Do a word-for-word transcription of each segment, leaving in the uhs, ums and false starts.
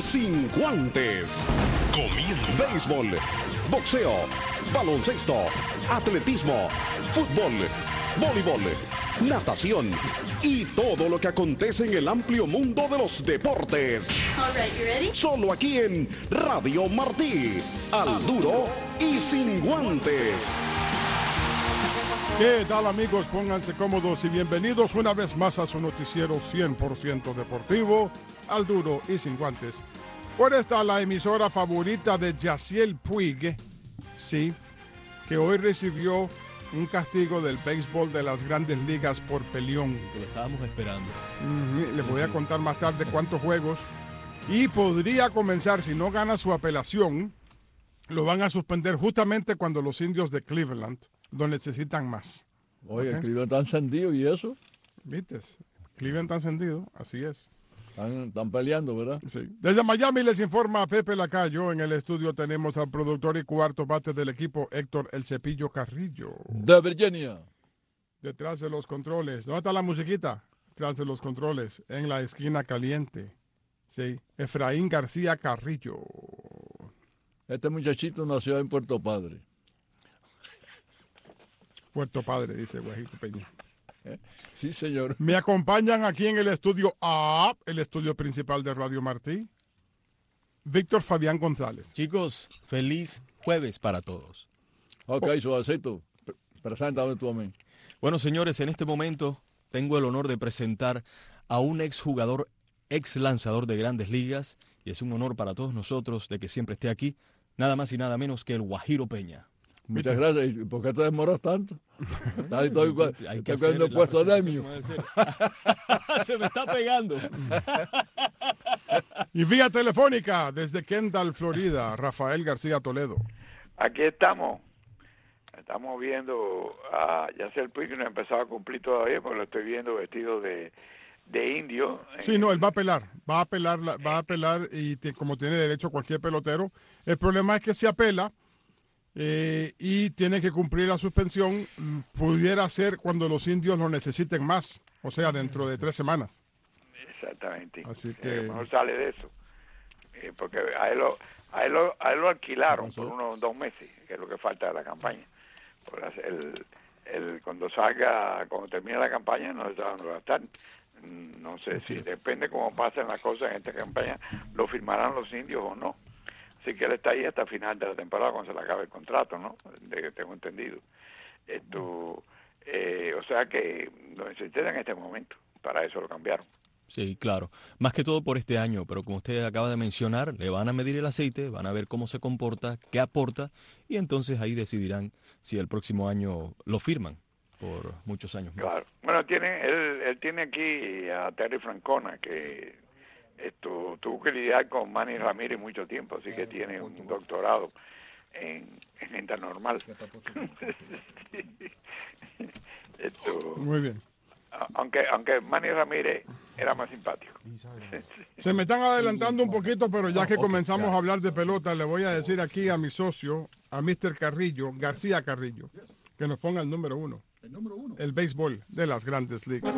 sin guantes. Comienza. Béisbol, boxeo, baloncesto, atletismo, fútbol, voleibol, natación y todo lo que acontece en el amplio mundo de los deportes. All right, you ready? Solo aquí en Radio Martí, al duro y sin guantes. ¿Qué tal, amigos? Pónganse cómodos y bienvenidos una vez más a su noticiero cien por ciento deportivo, al duro y sin guantes. Por esta la emisora favorita de Yasiel Puig, sí, que hoy recibió un castigo del béisbol de las Grandes Ligas por peleón. Lo estábamos esperando. Mm-hmm. Les voy a contar más tarde cuántos juegos. Y podría comenzar, si no gana su apelación, lo van a suspender justamente cuando los Indios de Cleveland lo necesitan más. Oye, ¿Okay? Cleveland está encendido y eso. ¿Viste? Cleveland está encendido, así es. Están, están peleando, ¿verdad? Sí. Desde Miami les informa Pepe Lacayo. En el estudio tenemos al productor y cuarto bate del equipo, Héctor El Cepillo Carrillo. De Virginia. Detrás de los controles. ¿Dónde está la musiquita? Detrás de los controles. En la esquina caliente. Sí. Efraín García Carrillo. Este muchachito nació en Puerto Padre. Puerto Padre, dice Guajito Peña. Sí, señor. Me acompañan aquí en el estudio A, el estudio principal de Radio Martí, Víctor Fabián González. Chicos, feliz jueves para todos. Ok, suavecito. Preséntame tú a mí. Bueno, señores, en este momento tengo el honor de presentar a un exjugador, ex lanzador de Grandes Ligas, y es un honor para todos nosotros de que siempre esté aquí, nada más y nada menos que el Guajiro Peña. Muchas gracias. ¿Y por qué te demoras tanto? Estás estoy cogiendo el la puesto de Emio. Se me está pegando. Y vía telefónica desde Kendall, Florida, Rafael García Toledo. Aquí estamos. Estamos viendo a Yasiel Puig, que no ha empezado a cumplir todavía, porque lo estoy viendo vestido de, de indio. Sí, no, él va a apelar. Va a apelar, va a apelar y te, como tiene derecho cualquier pelotero. El problema es que si apela, Eh, y tiene que cumplir la suspensión, pudiera ser cuando los Indios lo necesiten más, o sea, dentro de tres semanas. Exactamente. Así que eh, mejor sale de eso, eh, porque a él, lo, a, él lo, a él lo alquilaron por unos dos meses, que es lo que falta de la campaña. Por el, el, cuando salga, cuando termine la campaña, no se sabe dónde va a estar. No sé si depende cómo pasen las cosas en esta campaña, lo firmarán los Indios o no. Así que él está ahí hasta el final de la temporada cuando se le acabe el contrato, ¿no? De que tengo entendido. Esto, eh, o sea que lo necesitan en este momento. Para eso lo cambiaron. Sí, claro. Más que todo por este año, pero como usted acaba de mencionar, le van a medir el aceite, van a ver cómo se comporta, qué aporta, y entonces ahí decidirán si el próximo año lo firman por muchos años más. Claro. Bueno, tiene, él, él tiene aquí a Terry Francona, que esto tuvo que lidiar con Manny Ramírez mucho tiempo, así que tiene un doctorado en, en gente normal. Esto, muy bien. Aunque aunque Manny Ramírez era más simpático. Se me están adelantando un poquito, pero ya que comenzamos a hablar de pelota, le voy a decir aquí a mi socio, a mister Carrillo, García Carrillo, que nos ponga el número uno. El número uno. El béisbol de las Grandes Ligas.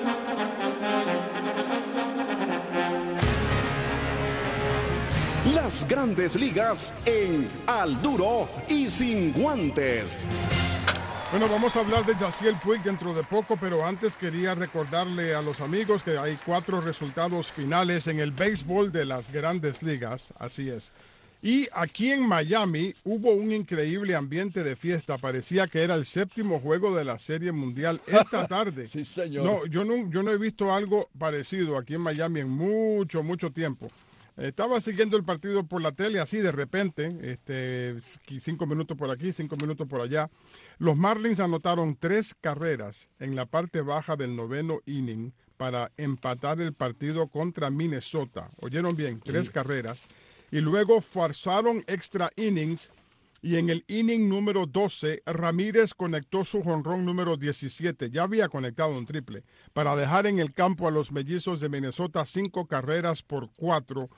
Las Grandes Ligas en Al Duro y Sin Guantes. Bueno, vamos a hablar de Yasiel Puig dentro de poco, pero antes quería recordarle a los amigos que hay cuatro resultados finales en el béisbol de las Grandes Ligas, así es. Y aquí en Miami hubo un increíble ambiente de fiesta, parecía que era el séptimo juego de la Serie Mundial esta tarde. Sí, señor. No, yo no, yo no he visto algo parecido aquí en Miami en mucho, mucho tiempo. Estaba siguiendo el partido por la tele así de repente, este, cinco minutos por aquí, cinco minutos por allá. Los Marlins anotaron tres carreras en la parte baja del noveno inning para empatar el partido contra Minnesota. Oyeron bien, tres sí. carreras. Y luego forzaron extra innings y en el inning número doce, Ramírez conectó su jonrón número diecisiete. Ya había conectado un triple para dejar en el campo a los Mellizos de Minnesota cinco carreras por cuatro.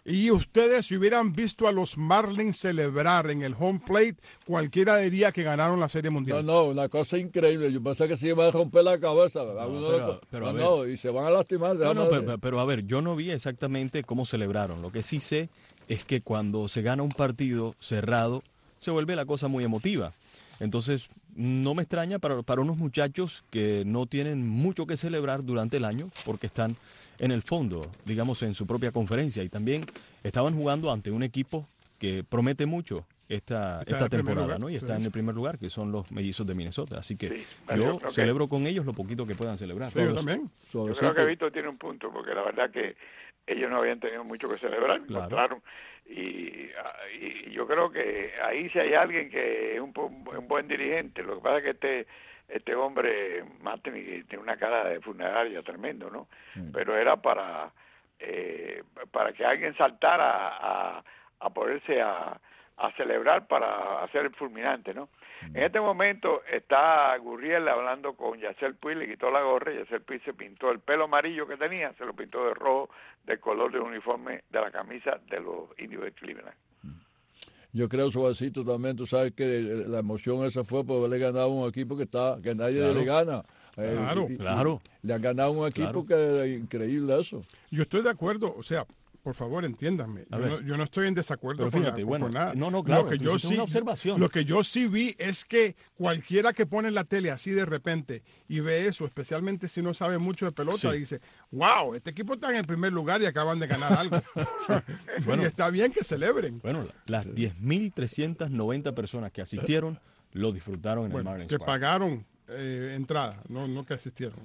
Y ustedes, si hubieran visto a los Marlins celebrar en el home plate, cualquiera diría que ganaron la Serie Mundial. No, no, una cosa increíble. Yo pensé que se iba a romper la cabeza. No, Uno pero, lo- pero no, a ver. no, y se van a lastimar. No, no, déjame- pero, pero a ver, yo no vi exactamente cómo celebraron. Lo que sí sé es que cuando se gana un partido cerrado, se vuelve la cosa muy emotiva. Entonces, no me extraña para, para unos muchachos que no tienen mucho que celebrar durante el año porque están en el fondo, digamos, en su propia conferencia. Y también estaban jugando ante un equipo que promete mucho esta, Está en esta el primer temporada, lugar, ¿no? Y está sí. en el primer lugar, que son los Mellizos de Minnesota. Así que Sí, pero yo yo creo que- celebro con ellos lo poquito que puedan celebrar. Sí, yo también. Yo Suavecito. creo que Víctor tiene un punto, porque la verdad que ellos no habían tenido mucho que celebrar, Claro. encontraron. Y, y yo creo que ahí si hay alguien que es un, po- un buen dirigente. Lo que pasa es que este este hombre, Martin, tiene una cara de funeraria tremendo, ¿no? Mm. Pero era para eh, para que alguien saltara a, a ponerse a, a celebrar para hacer el fulminante, ¿no? En este momento está Gurriel hablando con Yacel Puig, le quitó la gorra, Yacel Puig se pintó el pelo amarillo que tenía, se lo pintó de rojo, del color del uniforme de la camisa de los Indios de Cleveland. Yo creo, Suavecito, también, tú sabes que la emoción esa fue por haberle ganado a un equipo que está que nadie Claro. le gana. Eh, Claro, y- y- claro. Le han ganado a un equipo Claro. que es increíble eso. Yo estoy de acuerdo, o sea, por favor, entiéndanme. A Yo ver. no, yo no estoy en desacuerdo Pero con, fíjate, la- bueno, con nada. no, no, claro, lo que tú yo hiciste sí, una observación. Lo que yo sí vi es que cualquiera que pone la tele así de repente y ve eso, especialmente si no sabe mucho de pelota, Sí. dice, wow, este equipo está en el primer lugar y acaban de ganar algo. Bueno. Y está bien que celebren. Bueno, la- las diez mil trescientas noventa personas que asistieron lo disfrutaron en Bueno, el Marlins que Park. pagaron eh, entrada, no, no que asistieron.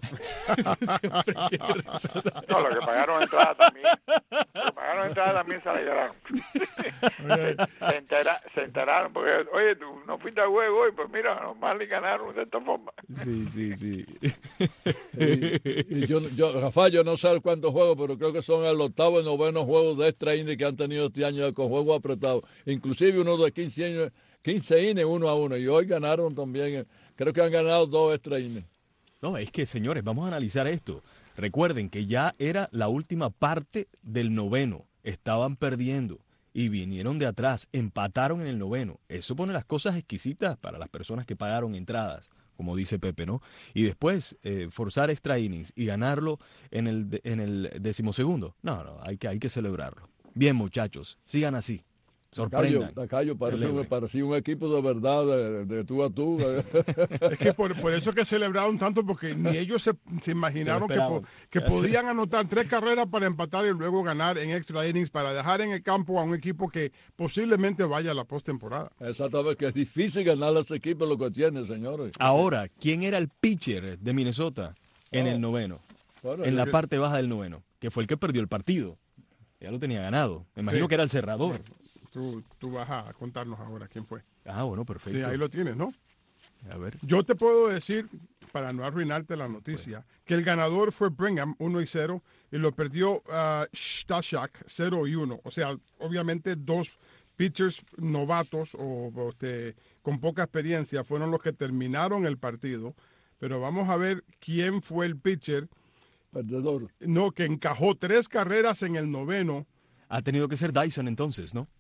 No, los que pagaron entrada también, los que pagaron entrada también se la lloraron. Oye, se, entera, se enteraron, porque, oye, tú no fuiste al juego hoy, pues mira, los Marlins ganaron de esta forma. Sí, sí, sí. Y, y yo, yo, Rafael, yo no sé cuántos juegos, pero creo que son el octavo y noveno juegos de extra inning que han tenido este año con juegos apretados. Inclusive uno de quince años, quince innings uno a uno. Y hoy ganaron también, eh, creo que han ganado dos extra innings. No, es que, señores, vamos a analizar esto. Recuerden que ya era la última parte del noveno. Estaban perdiendo y vinieron de atrás, empataron en el noveno. Eso pone las cosas exquisitas para las personas que pagaron entradas, como dice Pepe, ¿no? Y después eh, forzar extra innings y ganarlo en el, de- en el decimosegundo. No, no, hay que, hay que celebrarlo. Bien, muchachos, sigan así. Sorprendan. Lacayo, Lacayo, parece, Celebren. parecía un equipo de verdad, de, de tú a tú. es que por, por eso que celebraron tanto, porque ni ellos se, se imaginaron Se que, lo po- esperaban. que Ya sé. podían anotar tres carreras para empatar y luego ganar en extra innings para dejar en el campo a un equipo que posiblemente vaya a la postemporada. Exactamente, que es difícil ganar a ese equipo lo que tiene, señores. Ahora, ¿quién era el pitcher de Minnesota en Oh. el noveno? Bueno, En la yo- parte baja del noveno, que fue el que perdió el partido. Ya lo tenía ganado. Me imagino Sí. que era el cerrador. Tú, tú vas a contarnos ahora quién fue. Ah, bueno, perfecto. Sí, ahí lo tienes, ¿no? A ver. Yo te puedo decir, para no arruinarte la noticia, que el ganador fue Brigham uno y cero y lo perdió uh, Stashak cero y uno. O sea, obviamente dos pitchers novatos o, o este, con poca experiencia fueron los que terminaron el partido. Pero vamos a ver quién fue el pitcher Perdedor. no, que encajó tres carreras en el noveno. Ha tenido que ser Dyson entonces, ¿no?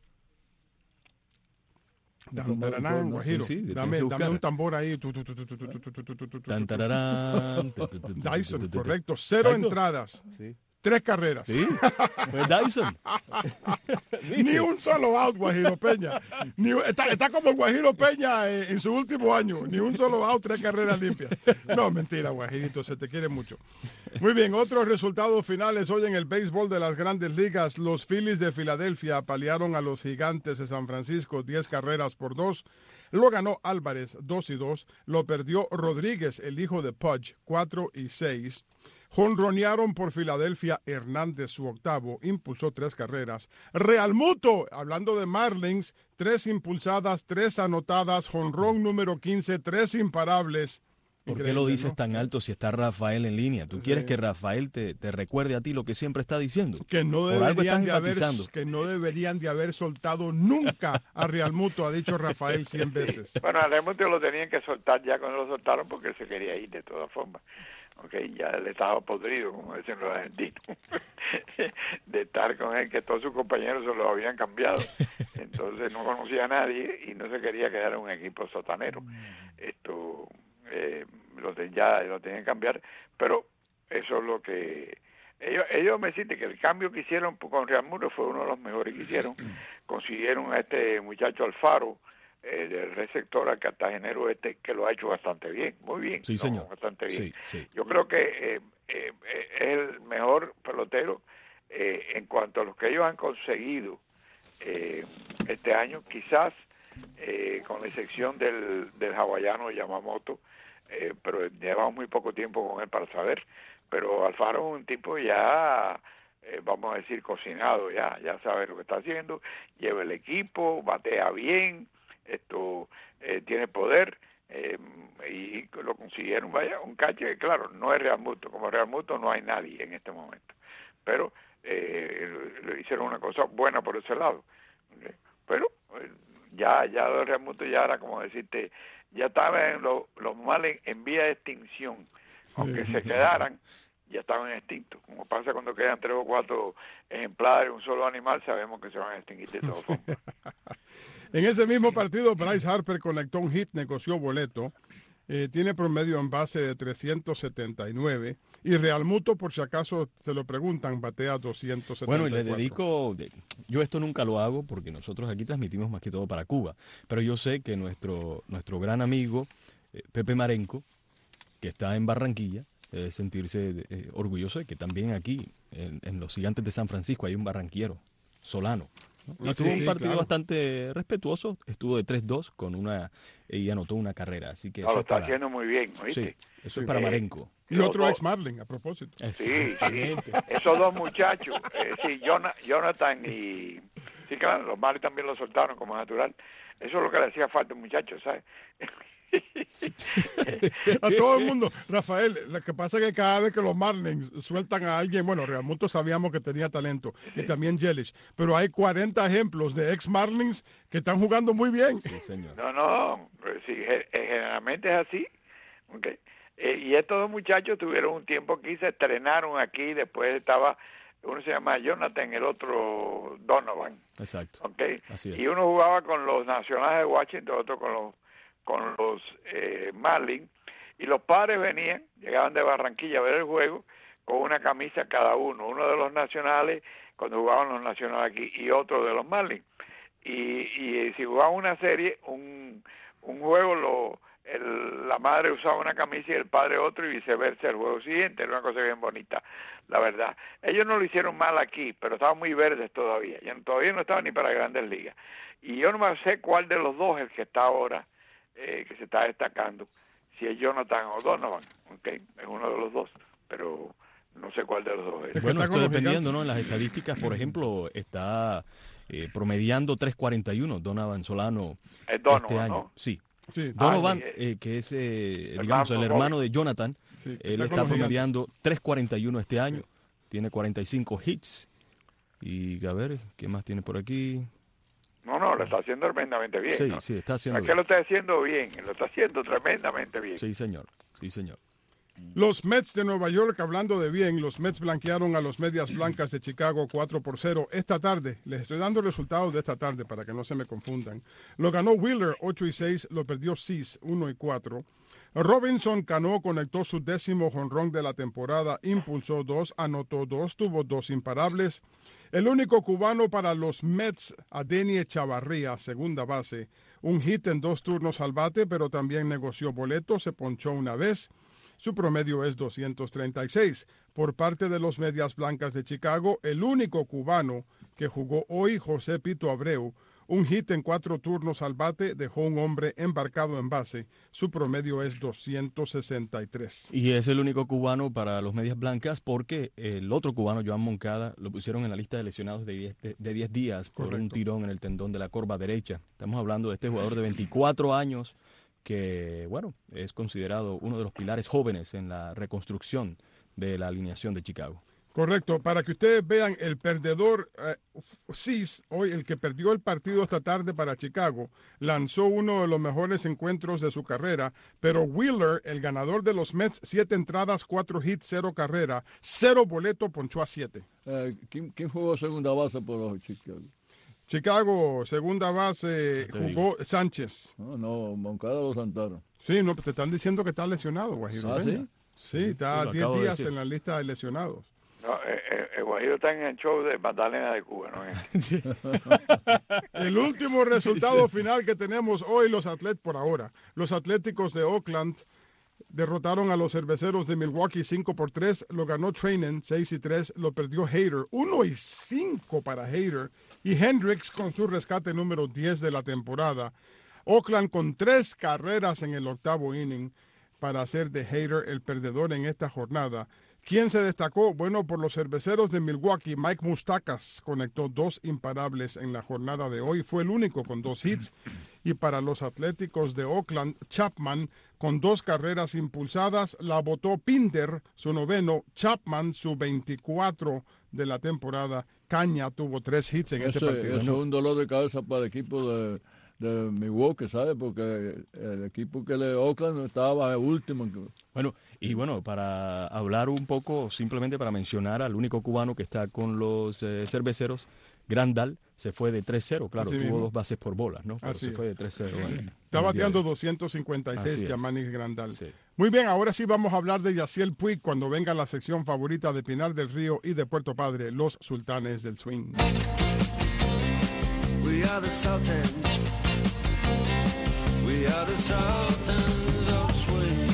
Dan, taranán, Guajiro. sí, sí, dame, tienes que dame buscar. un tambor ahí. Tu, tu, tu, tu, tu, tu, tu, tu, tu, tu, tu, tu, tu. Tan, tararán, tu, tu, tu, tu, tu, Dyson, tu, tu, tu. correcto. Cero Exacto. entradas, Sí. tres carreras. Sí, fue Dyson. Ni un solo out, Guajiro Peña. Ni, está, está como el Guajiro Peña en, en su último año. Ni un solo out, tres carreras limpias. No, mentira, Guajirito, se te quiere mucho. Muy bien, otros resultados finales hoy en el béisbol de las grandes ligas. Los Phillies de Filadelfia apalearon a los Gigantes de San Francisco diez carreras por dos. Lo ganó Álvarez dos y dos. Lo perdió Rodríguez, el hijo de Pudge, cuatro y seis. Jonronearon por Filadelfia Hernández, su octavo, impulsó tres carreras. Real Muto, hablando de Marlins, tres impulsadas, tres anotadas, jonrón número quince, tres imparables. ¿Por qué Increíble, lo dices ¿no? tan alto si está Rafael en línea? ¿Tú Sí. quieres que Rafael te, te recuerde a ti lo que siempre está diciendo? Que no, Por algo deberían estás de haber, enfatizando. que no deberían de haber soltado nunca a Real Muto, ha dicho Rafael cien veces. Bueno, a Raimundo lo tenían que soltar ya cuando lo soltaron porque él se quería ir de todas formas. Okay, ya él estaba podrido, como dicen los argentinos, de estar con él, que todos sus compañeros se lo habían cambiado. Entonces no conocía a nadie y no se quería quedar en un equipo sotanero. Esto eh, lo te, ya lo tenían que cambiar, pero eso es lo que ellos, ellos me dicen que el cambio que hicieron con Real Muro fue uno de los mejores que hicieron. Consiguieron a este muchacho Alfaro, Eh, del receptor al cartagenero este, que lo ha hecho bastante bien, muy bien, sí, no, señor. bastante bien. Sí, sí. Yo creo que eh, eh, eh, es el mejor pelotero eh, en cuanto a los que ellos han conseguido eh, este año, quizás eh, con la excepción del, del hawaiano Yamamoto, eh, pero llevamos muy poco tiempo con él para saber, pero Alfaro es un tipo ya, eh, vamos a decir, cocinado, ya, ya sabe lo que está haciendo, lleva el equipo, batea bien, esto eh, tiene poder eh, y lo consiguieron, vaya, un cache que claro, no es Real Muto, como Real Muto no hay nadie en este momento, pero eh, le hicieron una cosa buena por ese lado, ¿okay? Pero eh, ya ya el Real Muto ya era como decirte, ya estaban los, los males en vía de extinción, aunque se quedaran, ya estaban extintos, como pasa cuando quedan tres o cuatro ejemplares de un solo animal, sabemos que se van a extinguir de todas formas. En ese mismo partido, Bryce Harper conectó un hit, negoció boleto, eh, tiene promedio en base de trescientos setenta y nueve, y Real Muto, por si acaso se lo preguntan, batea doscientos setenta y cuatro. Bueno, y le dedico, yo esto nunca lo hago porque nosotros aquí transmitimos más que todo para Cuba, pero yo sé que nuestro, nuestro gran amigo eh, Pepe Marenco, que está en Barranquilla, debe sentirse eh, orgulloso de que también aquí, en, en los Gigantes de San Francisco, hay un barranquillero, Solano, ¿no? Y Ah, tuvo sí, un sí, partido claro. bastante respetuoso, estuvo de tres dos con una y anotó una carrera, así que No, eso lo es está para, haciendo muy bien, ¿oíste? sí, eso Sí. es para Eh, Marenco. Y Los otro dos- ex Marlin, a propósito. Sí, sí, Exactamente. esos dos muchachos, eh, sí, Jona- Jonathan y... Sí, claro, los Marlins también lo soltaron como natural. Eso es lo que le hacía falta a un muchacho, ¿sabes? A todo el mundo. Rafael, lo que pasa es que cada vez que los Marlins sueltan a alguien, bueno, Real Muto sabíamos que tenía talento, y también Yelich, pero hay cuarenta ejemplos de ex Marlins que están jugando muy bien. Sí, señor. No, no, pues sí, ge- eh, generalmente es así. ¿Okay? Eh, y estos dos muchachos tuvieron un tiempo aquí, se estrenaron aquí, después estaba, uno se llama Jonathan, el otro Donovan. Exacto. ¿Okay? Así es. Y uno jugaba con los Nacionales de Washington, otro con los con los eh, Marlins, y los padres venían, llegaban de Barranquilla a ver el juego con una camisa cada uno, uno de los Nacionales cuando jugaban los Nacionales aquí y otro de los Marlins. Y, y si jugaban una serie, un, un juego, lo, el, la madre usaba una camisa y el padre otro y viceversa el juego siguiente, era una cosa bien bonita, la verdad. Ellos no lo hicieron mal aquí, pero estaban muy verdes todavía, ya, todavía no estaban ni para Grandes Ligas. Y yo no me sé cuál de los dos es el que está ahora, eh, que se está destacando, si es Jonathan o Donovan, okay, es uno de los dos, pero no sé cuál de los dos es. que Bueno, está esto con los dependiendo, gigantes. ¿no? En las estadísticas, por ejemplo, está eh, promediando tres cuarenta y uno Donovan Solano Es Donovan, este año. ¿no? Sí. Sí, Donovan, sí, eh, que es, eh, hermano digamos, el joven. hermano de Jonathan, sí, él está con está los gigantes. promediando tres cuarenta y uno este año, tiene cuarenta y cinco hits. Y a ver, ¿qué más tiene por aquí? No, no, lo está haciendo tremendamente bien. Sí, ¿no? sí, está No haciendo es que bien. lo está haciendo bien, lo está haciendo tremendamente bien. Sí, señor. Sí, señor. Los Mets de Nueva York, hablando de bien, los Mets blanquearon a los Medias Blancas de Chicago cuatro por cero esta tarde. Les estoy dando resultados de esta tarde para que no se me confundan. Lo ganó Wheeler ocho y seis, lo perdió Cease uno y cuatro. Robinson Cano conectó su décimo jonrón de la temporada, impulsó dos, anotó dos, tuvo dos imparables. El único cubano para los Mets, Adelie Chavarría, segunda base. Un hit en dos turnos al bate, pero también negoció boleto, se ponchó una vez. Su promedio es doscientos treinta y seis. Por parte de los Medias Blancas de Chicago, el único cubano que jugó hoy, José Pito Abreu, un hit en cuatro turnos al bate, dejó un hombre embarcado en base. Su promedio es doscientos sesenta y tres. Y es el único cubano para los Medias Blancas porque el otro cubano, Joan Moncada, lo pusieron en la lista de lesionados de diez, de, de diez días por Correcto. un tirón en el tendón de la corva derecha. Estamos hablando de este jugador de veinticuatro años que, bueno, es considerado uno de los pilares jóvenes en la reconstrucción de la alineación de Chicago. Correcto, para que ustedes vean, el perdedor, eh, Cease, hoy el que perdió el partido esta tarde para Chicago, lanzó uno de los mejores encuentros de su carrera, pero Wheeler, el ganador de los Mets, siete entradas, cuatro hits, cero carrera, cero boleto, ponchó a siete. Eh, ¿quién, ¿Quién jugó segunda base por los Chicago? Chicago, segunda base, jugó Sánchez. No, no, Moncada lo sentaron. Sí, no, te están diciendo que está lesionado, Guajiro. ¿Ah, sí? Sí, está diez de días decir. en la lista de lesionados. No, eh, eh, el Guajiro está en el show de Magdalena de Cuba, ¿no? El último resultado final que tenemos hoy, los atletas por ahora. Los Atléticos de Oakland derrotaron a los Cerveceros de Milwaukee cinco por tres. Lo ganó Treinen seis y tres. Lo perdió Hader uno y cinco para Hader. Y Hendricks con su rescate número diez de la temporada. Oakland con tres carreras en el octavo inning para hacer de Hader el perdedor en esta jornada. ¿Quién se destacó? Bueno, por los Cerveceros de Milwaukee, Mike Moustakas conectó dos imparables en la jornada de hoy. Fue el único con dos hits. Y para los Atléticos de Oakland, Chapman con dos carreras impulsadas. La botó Pinder, su noveno. Chapman, su veinticuatro de la temporada. Caña tuvo tres hits en Ese, este partido. Eso es un dolor de cabeza para el equipo de, de Milwaukee, ¿sabes? Porque el equipo que le Oakland estaba último. Bueno, y bueno, para hablar un poco, simplemente para mencionar al único cubano que está con los eh, Cerveceros, Grandal, se fue de tres cero, claro, Así tuvo mismo. dos bases por bolas, ¿no? Pero Así se es. fue de tres cero. en- Está en el bateando día de- doscientos cincuenta y seis, Así es. Yamani Grandal. Sí. Muy bien, ahora sí vamos a hablar de Yaciel Puig cuando venga la sección favorita de Pinar del Río y de Puerto Padre, los Sultanes del Swing. We are the Sultans. We are the Sultans of Swing.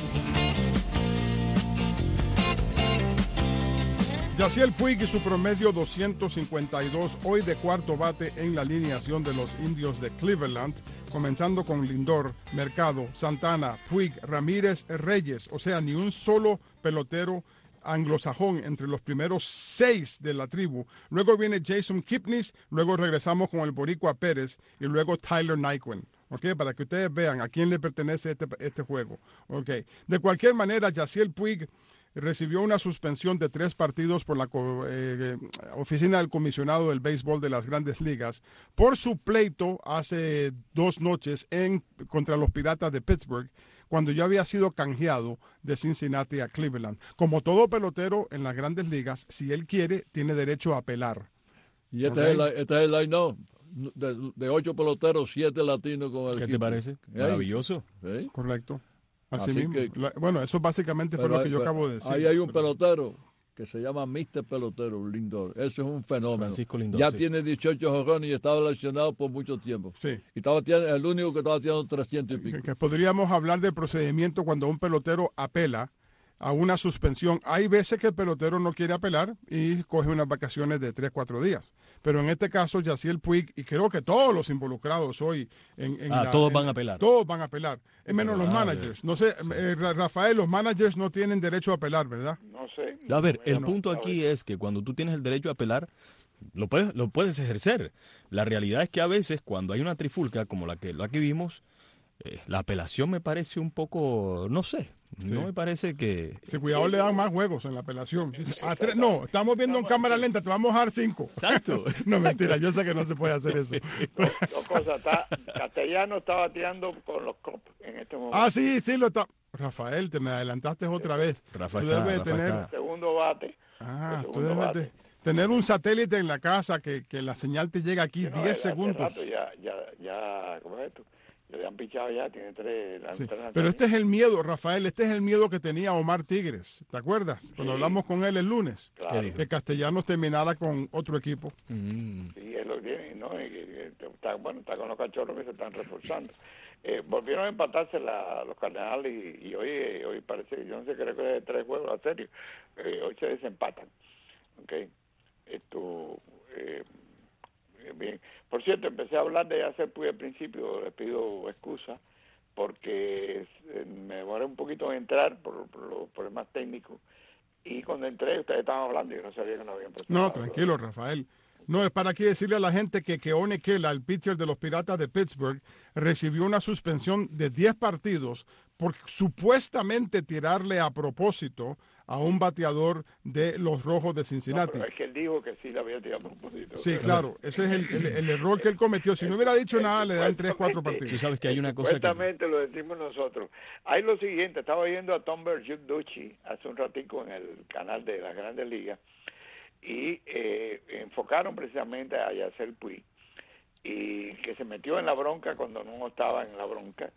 Yaciel Puig y su promedio doscientos cincuenta y dos, hoy de cuarto bate en la alineación de los Indios de Cleveland, comenzando con Lindor, Mercado, Santana, Puig, Ramírez, Reyes, o sea, ni un solo pelotero anglosajón entre los primeros seis de la tribu. Luego viene Jason Kipnis, luego regresamos con el boricua Pérez y luego Tyler Naquin. ¿Ok? Para que ustedes vean a quién le pertenece este, este juego. ¿Ok? De cualquier manera, Yaciel Puig recibió una suspensión de tres partidos por la co- eh, oficina del comisionado del béisbol de las Grandes Ligas por su pleito hace dos noches en, contra los Piratas de Pittsburgh, cuando ya había sido canjeado de Cincinnati a Cleveland. Como todo pelotero en las Grandes Ligas, si él quiere, tiene derecho a apelar. Y este Ok. es el, este es el line-up de, de ocho peloteros, siete latinos con el ¿Qué equipo. te parece? ¿Eh? Maravilloso. ¿Sí? Correcto. Así, Así mismo. que- La- bueno, eso básicamente fue Pero lo que hay- yo pero acabo de decir. Ahí hay un Pero- pelotero que se llama mister Pelotero, Lindor. Eso es un fenómeno. Francisco Lindor, ya sí. tiene dieciocho jonrones y estaba lesionado por mucho tiempo. Sí. Y estaba tirando- el único que estaba tirando trescientos y pico. que, que podríamos hablar del procedimiento cuando un pelotero apela a una suspensión. Hay veces que el pelotero no quiere apelar y coge unas vacaciones de tres, cuatro días. Pero en este caso, Yaciel Puig, y creo que todos los involucrados hoy en, en Ah, la- todos en- van a apelar. Todos van a apelar, eh, menos los Ah, managers. No sé, eh, Ra- Rafael, los managers no tienen derecho a apelar, ¿verdad? No sé. A ver, el No, punto a aquí ver. es que cuando tú tienes el derecho a apelar, lo puedes, lo puedes ejercer. La realidad es que a veces, cuando hay una trifulca como la que, la que vimos, eh, la apelación me parece un poco, no sé, no Sí. me parece que... Si cuidado le dan más juegos en la apelación. Dice, "A tres- no, estamos viendo en cámara lenta, te vamos a dar cinco. Exacto. No, mentira, yo sé que no se puede hacer eso. Dos, dos cosas. Está, Castellano está bateando con los Cubs en este momento. Ah, sí, sí, lo está. Rafael, te me adelantaste otra vez. Rafa Tú está, debes Rafa tener, está. Segundo bate. ah, el tú segundo debes bate. de- tener un satélite en la casa que, que la señal te llega aquí Sí, no, diez hace segundos. rato Ya, ya, ya, ¿cómo es esto? Ya le han pichado ya, tiene tres. Sí, tres pero este es el miedo, Rafael, este es el miedo que tenía Omar Tigres. ¿Te acuerdas? Cuando Sí. hablamos con él el lunes. Claro. dijo? Que Castellanos terminara con otro equipo. Mm. Sí, él lo tiene, ¿no? Y que- que está, bueno, está con los cachorros que se están reforzando. Eh, volvieron a empatarse la, los Cardenales y, y hoy eh, hoy parece que yo no sé, creo que es de tres juegos la serie. Eh, hoy se desempatan. ¿Ok? Esto. Eh, eh, bien. Por cierto, empecé a hablar de hacer Puig al principio, le pido excusa porque eh, me demoré un poquito en entrar por, por los problemas técnicos y cuando entré ustedes estaban hablando y yo no sabía que no habían presentado. No, tranquilo, Rafael. No, es para aquí decirle a la gente que Keone Kela, el pitcher de los Piratas de Pittsburgh, recibió una suspensión de diez partidos por supuestamente tirarle a propósito a un bateador de los Rojos de Cincinnati. No, pero es que él dijo que sí le había tirado un poquito. Sí, claro, ese es el, el, el error que él cometió. Si no hubiera dicho nada, le dan tres, cuatro Tú partidos. sabes que hay una cosa que... Supuestamente lo decimos nosotros. Hay lo siguiente, estaba viendo a Tom Verducci hace un ratico en el canal de las Grandes Ligas y eh, enfocaron precisamente a Yasiel Puig y que se metió en la bronca cuando no estaba en la bronca.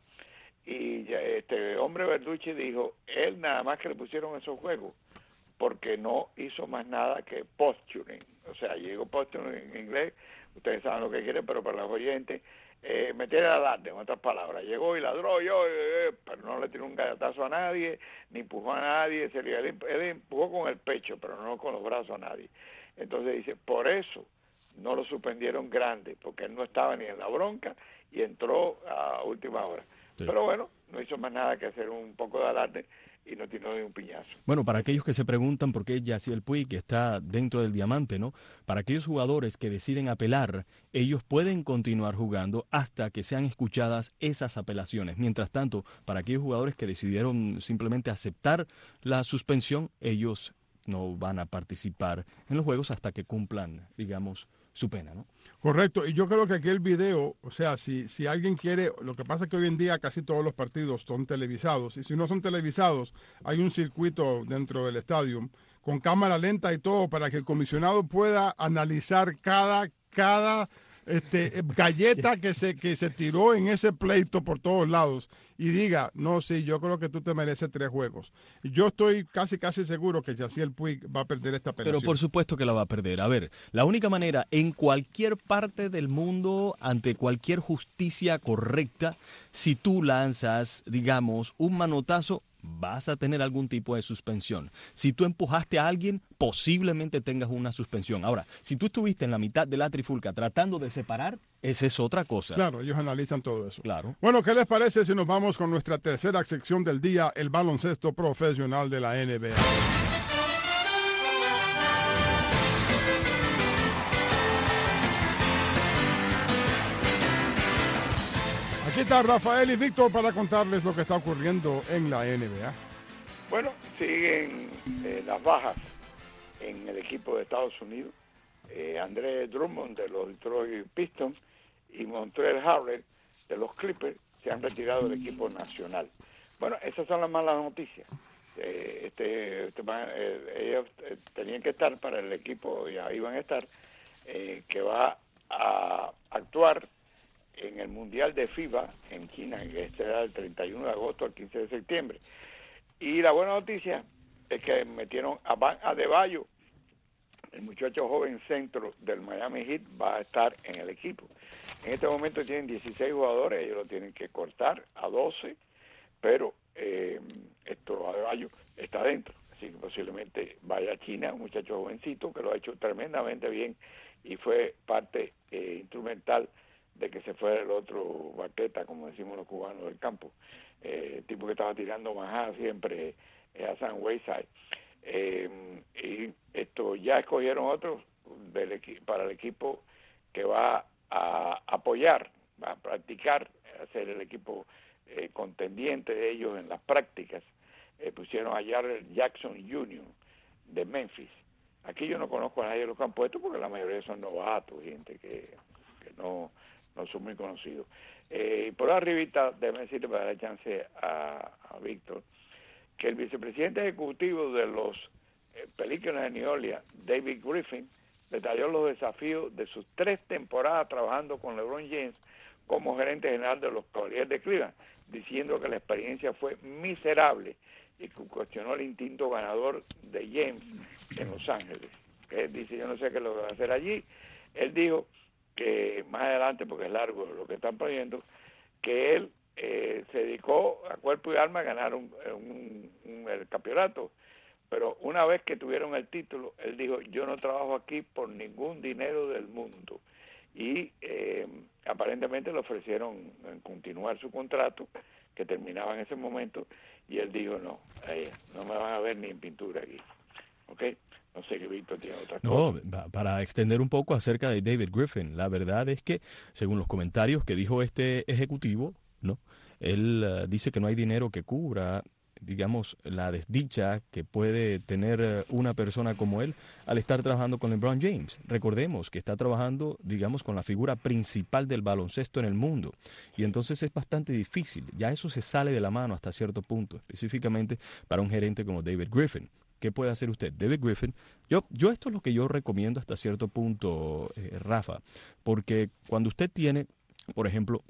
Y ya, este hombre Verducci dijo, él nada más que le pusieron esos juegos porque no hizo más nada que posturing, o sea, llegó posturing en inglés, ustedes saben lo que quiere, pero para los oyentes, eh, meter a darle, en otras palabras, llegó y ladró, yo, eh, eh, pero no le tiró un galletazo a nadie, ni empujó a nadie, se le, él, él empujó con el pecho, pero no con los brazos a nadie. Entonces dice, por eso no lo suspendieron grande, porque él no estaba ni en la bronca y entró a última hora. Sí. Pero bueno, no hizo más nada que hacer un poco de alarde y no tiró ni un piñazo. Bueno, para aquellos que se preguntan por qué Yasiel Puig está dentro del diamante, ¿no? Para aquellos jugadores que deciden apelar, ellos pueden continuar jugando hasta que sean escuchadas esas apelaciones. Mientras tanto, para aquellos jugadores que decidieron simplemente aceptar la suspensión, ellos no van a participar en los juegos hasta que cumplan, digamos, su pena, ¿no? Correcto, y yo creo que aquí el video, o sea, si, si alguien quiere, lo que pasa es que hoy en día casi todos los partidos son televisados, y si no son televisados, hay un circuito dentro del estadio con cámara lenta y todo para que el comisionado pueda analizar cada, cada este, galleta que se, que se tiró en ese pleito por todos lados y diga, no, sí, yo creo que tú te mereces tres juegos. Yo estoy casi, casi seguro que Yasiel Puig va a perder esta apelación. Pero por supuesto que la va a perder. A ver, la única manera en cualquier parte del mundo, ante cualquier justicia correcta, si tú lanzas, digamos, un manotazo, vas a tener algún tipo de suspensión. Si tú empujaste a alguien, posiblemente tengas una suspensión. Ahora, si tú estuviste en la mitad de la trifulca tratando de separar, esa es otra cosa. Claro, ellos analizan todo eso. Claro. Bueno, ¿qué les parece si nos vamos con nuestra tercera sección del día, el baloncesto profesional de la N B A? Aquí está Rafael y Víctor para contarles lo que está ocurriendo en la N B A. Bueno, siguen eh, las bajas en el equipo de Estados Unidos. Eh, André Drummond de los Detroit Pistons y Montrezl Harrell de los Clippers se han retirado del equipo nacional. Bueno, esas son las malas noticias. Eh, este, este, eh, ellos eh, tenían que estar para el equipo, ya iban a estar, eh, que va a actuar en el Mundial de FIBA en China, que será del treinta y uno de agosto al quince de septiembre. Y la buena noticia es que metieron a Bam Adebayo, el muchacho joven centro del Miami Heat, va a estar en el equipo. En este momento tienen dieciséis jugadores, ellos lo tienen que cortar a doce, pero eh, esto Adebayo está dentro, así que posiblemente vaya a China, un muchacho jovencito que lo ha hecho tremendamente bien y fue parte eh, instrumental de que se fuera el otro baqueta, como decimos los cubanos del campo, eh, el tipo que estaba tirando majá siempre eh, a San Wayside. Eh, y esto ya escogieron otros del equi- para el equipo que va a apoyar, va a practicar, a ser el equipo eh, contendiente de ellos en las prácticas. Eh, pusieron a Jarrell Jackson junior de Memphis. Aquí yo no conozco a nadie de los que han puesto porque la mayoría son novatos, gente que, que no no son muy conocidos. Eh, y por arribita, déjame decirte para dar chance a, a Víctor, que el vicepresidente ejecutivo de los eh, Pelicans de New Orleans, David Griffin, detalló los desafíos de sus tres temporadas trabajando con LeBron James como gerente general de los Cavaliers de Cleveland, diciendo que la experiencia fue miserable y que cuestionó el instinto ganador de James en Los Ángeles. Él dice, yo no sé qué es lo que va a hacer allí. Él dijo que más adelante, porque es largo lo que están poniendo, que él eh, se dedicó a cuerpo y alma a ganar un, un, un, el campeonato, pero una vez que tuvieron el título, él dijo, yo no trabajo aquí por ningún dinero del mundo, y eh, aparentemente le ofrecieron continuar su contrato, que terminaba en ese momento, y él dijo, no, eh, no me van a ver ni en pintura aquí, ¿ok? No sé qué Víctor tiene otra cosa. No, para extender un poco acerca de David Griffin, la verdad es que, según los comentarios que dijo este ejecutivo, no, él uh, dice que no hay dinero que cubra digamos, la desdicha que puede tener una persona como él al estar trabajando con LeBron James. Recordemos que está trabajando, digamos, con la figura principal del baloncesto en el mundo. Y entonces es bastante difícil. Ya eso se sale de la mano hasta cierto punto, específicamente para un gerente como David Griffin. ¿Qué puede hacer usted? David Griffin, yo, yo esto es lo que yo recomiendo hasta cierto punto, eh, Rafa, porque cuando usted tiene, por ejemplo,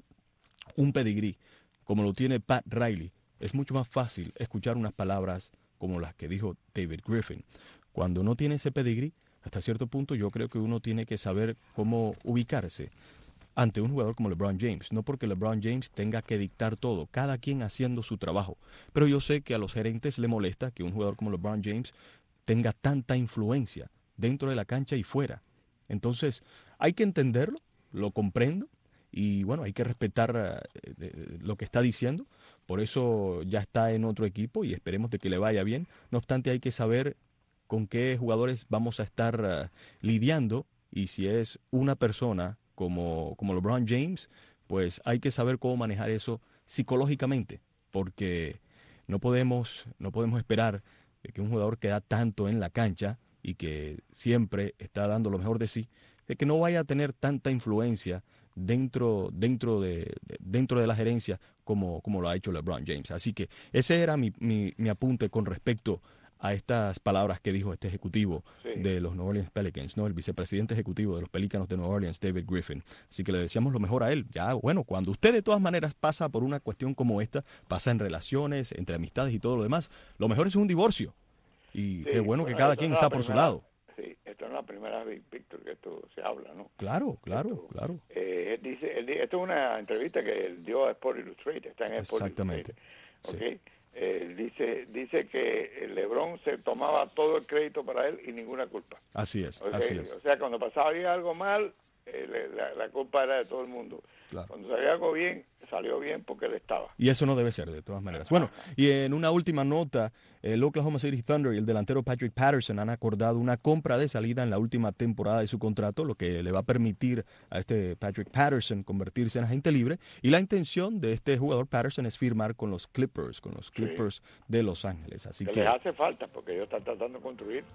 un pedigrí, como lo tiene Pat Riley, es mucho más fácil escuchar unas palabras como las que dijo David Griffin. Cuando no tiene ese pedigrí, hasta cierto punto yo creo que uno tiene que saber cómo ubicarse ante un jugador como LeBron James. No porque LeBron James tenga que dictar todo, cada quien haciendo su trabajo. Pero yo sé que a los gerentes le molesta que un jugador como LeBron James tenga tanta influencia dentro de la cancha y fuera. Entonces, hay que entenderlo, lo comprendo. Y bueno, hay que respetar uh, de, lo que está diciendo. Por eso ya está en otro equipo y esperemos de que le vaya bien. No obstante, hay que saber con qué jugadores vamos a estar uh, lidiando. Y si es una persona como, como LeBron James, pues hay que saber cómo manejar eso psicológicamente. Porque no podemos, no podemos esperar de que un jugador que da tanto en la cancha y que siempre está dando lo mejor de sí, de que no vaya a tener tanta influencia dentro dentro de, de dentro de la gerencia como, como lo ha hecho LeBron James. Así que ese era mi, mi, mi apunte con respecto a estas palabras que dijo este ejecutivo sí. de los New Orleans Pelicans, ¿no? El vicepresidente ejecutivo de los Pelícanos de New Orleans, David Griffin. Así que le deseamos lo mejor a él. Ya, bueno, cuando usted de todas maneras pasa por una cuestión como esta, pasa en relaciones, entre amistades y todo lo demás, lo mejor es un divorcio. Y sí, qué bueno, bueno que cada quien está por su lado. Sí, esto no es la primera vez, Víctor, que esto se habla, ¿no? Claro, claro, esto, claro. Eh, él dice, él, esto es una entrevista que él dio a Sport Illustrated, está en Sport Exactamente. Illustrated. Sí. Okay. Eh, dice dice que LeBron se tomaba todo el crédito para él y ninguna culpa. Así es, okay. así es. O sea, cuando pasaba algo mal, eh, la, la culpa era de todo el mundo. Claro. Cuando salía algo bien, salió bien porque él estaba. Y eso no debe ser, de todas maneras. Bueno, y en una última nota, el Oklahoma City Thunder y el delantero Patrick Patterson han acordado una compra de salida en la última temporada de su contrato, lo que le va a permitir a este Patrick Patterson convertirse en agente libre. Y la intención de este jugador Patterson es firmar con los Clippers, con los Clippers sí. de Los Ángeles. Así que, que les hace falta, porque ellos están tratando de construir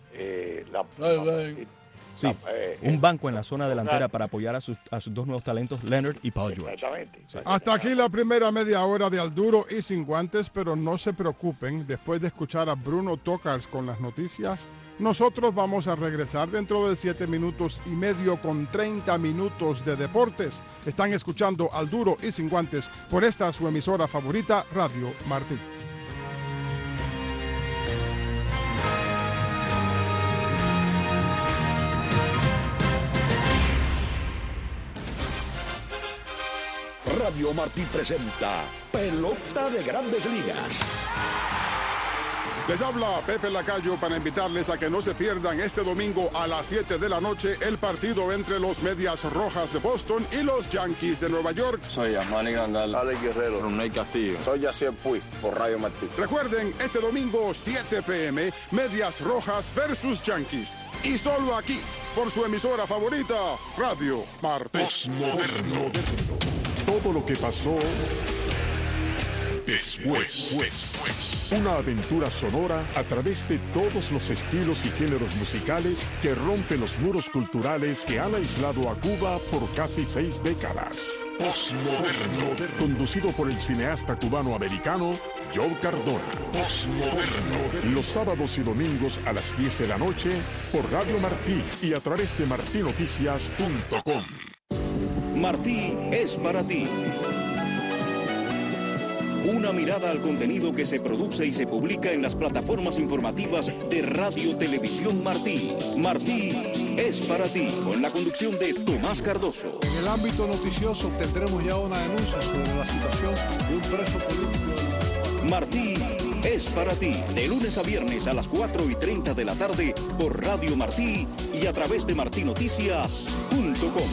eh, la... Ay, ay. Sí, eh, un banco en la zona delantera para apoyar a sus, a sus dos nuevos talentos, Leonard y Paul George. Exactamente. Sí. Hasta aquí la primera media hora de Al Duro y Sin Guantes, pero no se preocupen, después de escuchar a Bruno Tocars con las noticias, nosotros vamos a regresar dentro de siete minutos y medio con treinta minutos de deportes. Están escuchando Al Duro y Sin Guantes por esta su emisora favorita, Radio Martí. Radio Martí presenta Pelota de Grandes Ligas. Les habla Pepe Lacayo para invitarles a que no se pierdan este domingo a las siete de la noche el partido entre los Medias Rojas de Boston y los Yankees de Nueva York. Soy Yasmani Grandal, Alex Guerrero, Roney Castillo. Soy Yacier Puy por Radio Martí. Recuerden, este domingo siete p m Medias Rojas versus Yankees. Y solo aquí, por su emisora favorita, Radio Martí. Postmoderno. Todo lo que pasó después. después. Una aventura sonora a través de todos los estilos y géneros musicales que rompe los muros culturales que han aislado a Cuba por casi seis décadas. Postmoderno. Conducido por el cineasta cubano-americano Joe Cardona. Postmoderno. Los sábados y domingos a las diez de la noche por Radio Martí y a través de martí noticias punto com. Martí es para ti. Una mirada al contenido que se produce y se publica en las plataformas informativas de Radio Televisión Martí. Martí es para ti, con la conducción de Tomás Cardoso. En el ámbito noticioso tendremos ya una denuncia sobre la situación de un preso político. Martí es para ti, de lunes a viernes a las cuatro y treinta de la tarde por Radio Martí y a través de martí noticias punto com.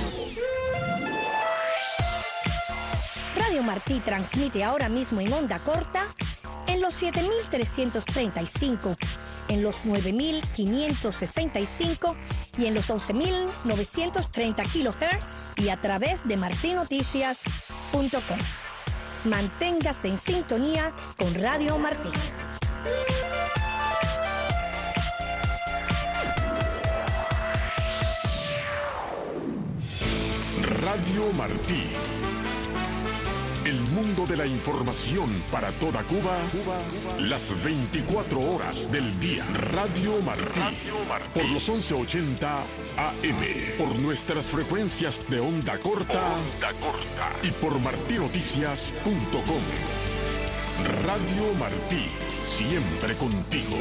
Radio Martí transmite ahora mismo en onda corta en los siete mil trescientos treinta y cinco, en los nueve mil quinientos sesenta y cinco y en los once mil novecientos treinta kilohertz y a través de martí noticias punto com. Manténgase en sintonía con Radio Martí. Radio Martí. El mundo de la información para toda Cuba, Cuba, Cuba. Las veinticuatro horas del día. Radio Martí. Radio Martí. Por los once ochenta A M. Por nuestras frecuencias de onda corta. Onda corta. Y por martinoticias punto com. Radio Martí. Siempre contigo.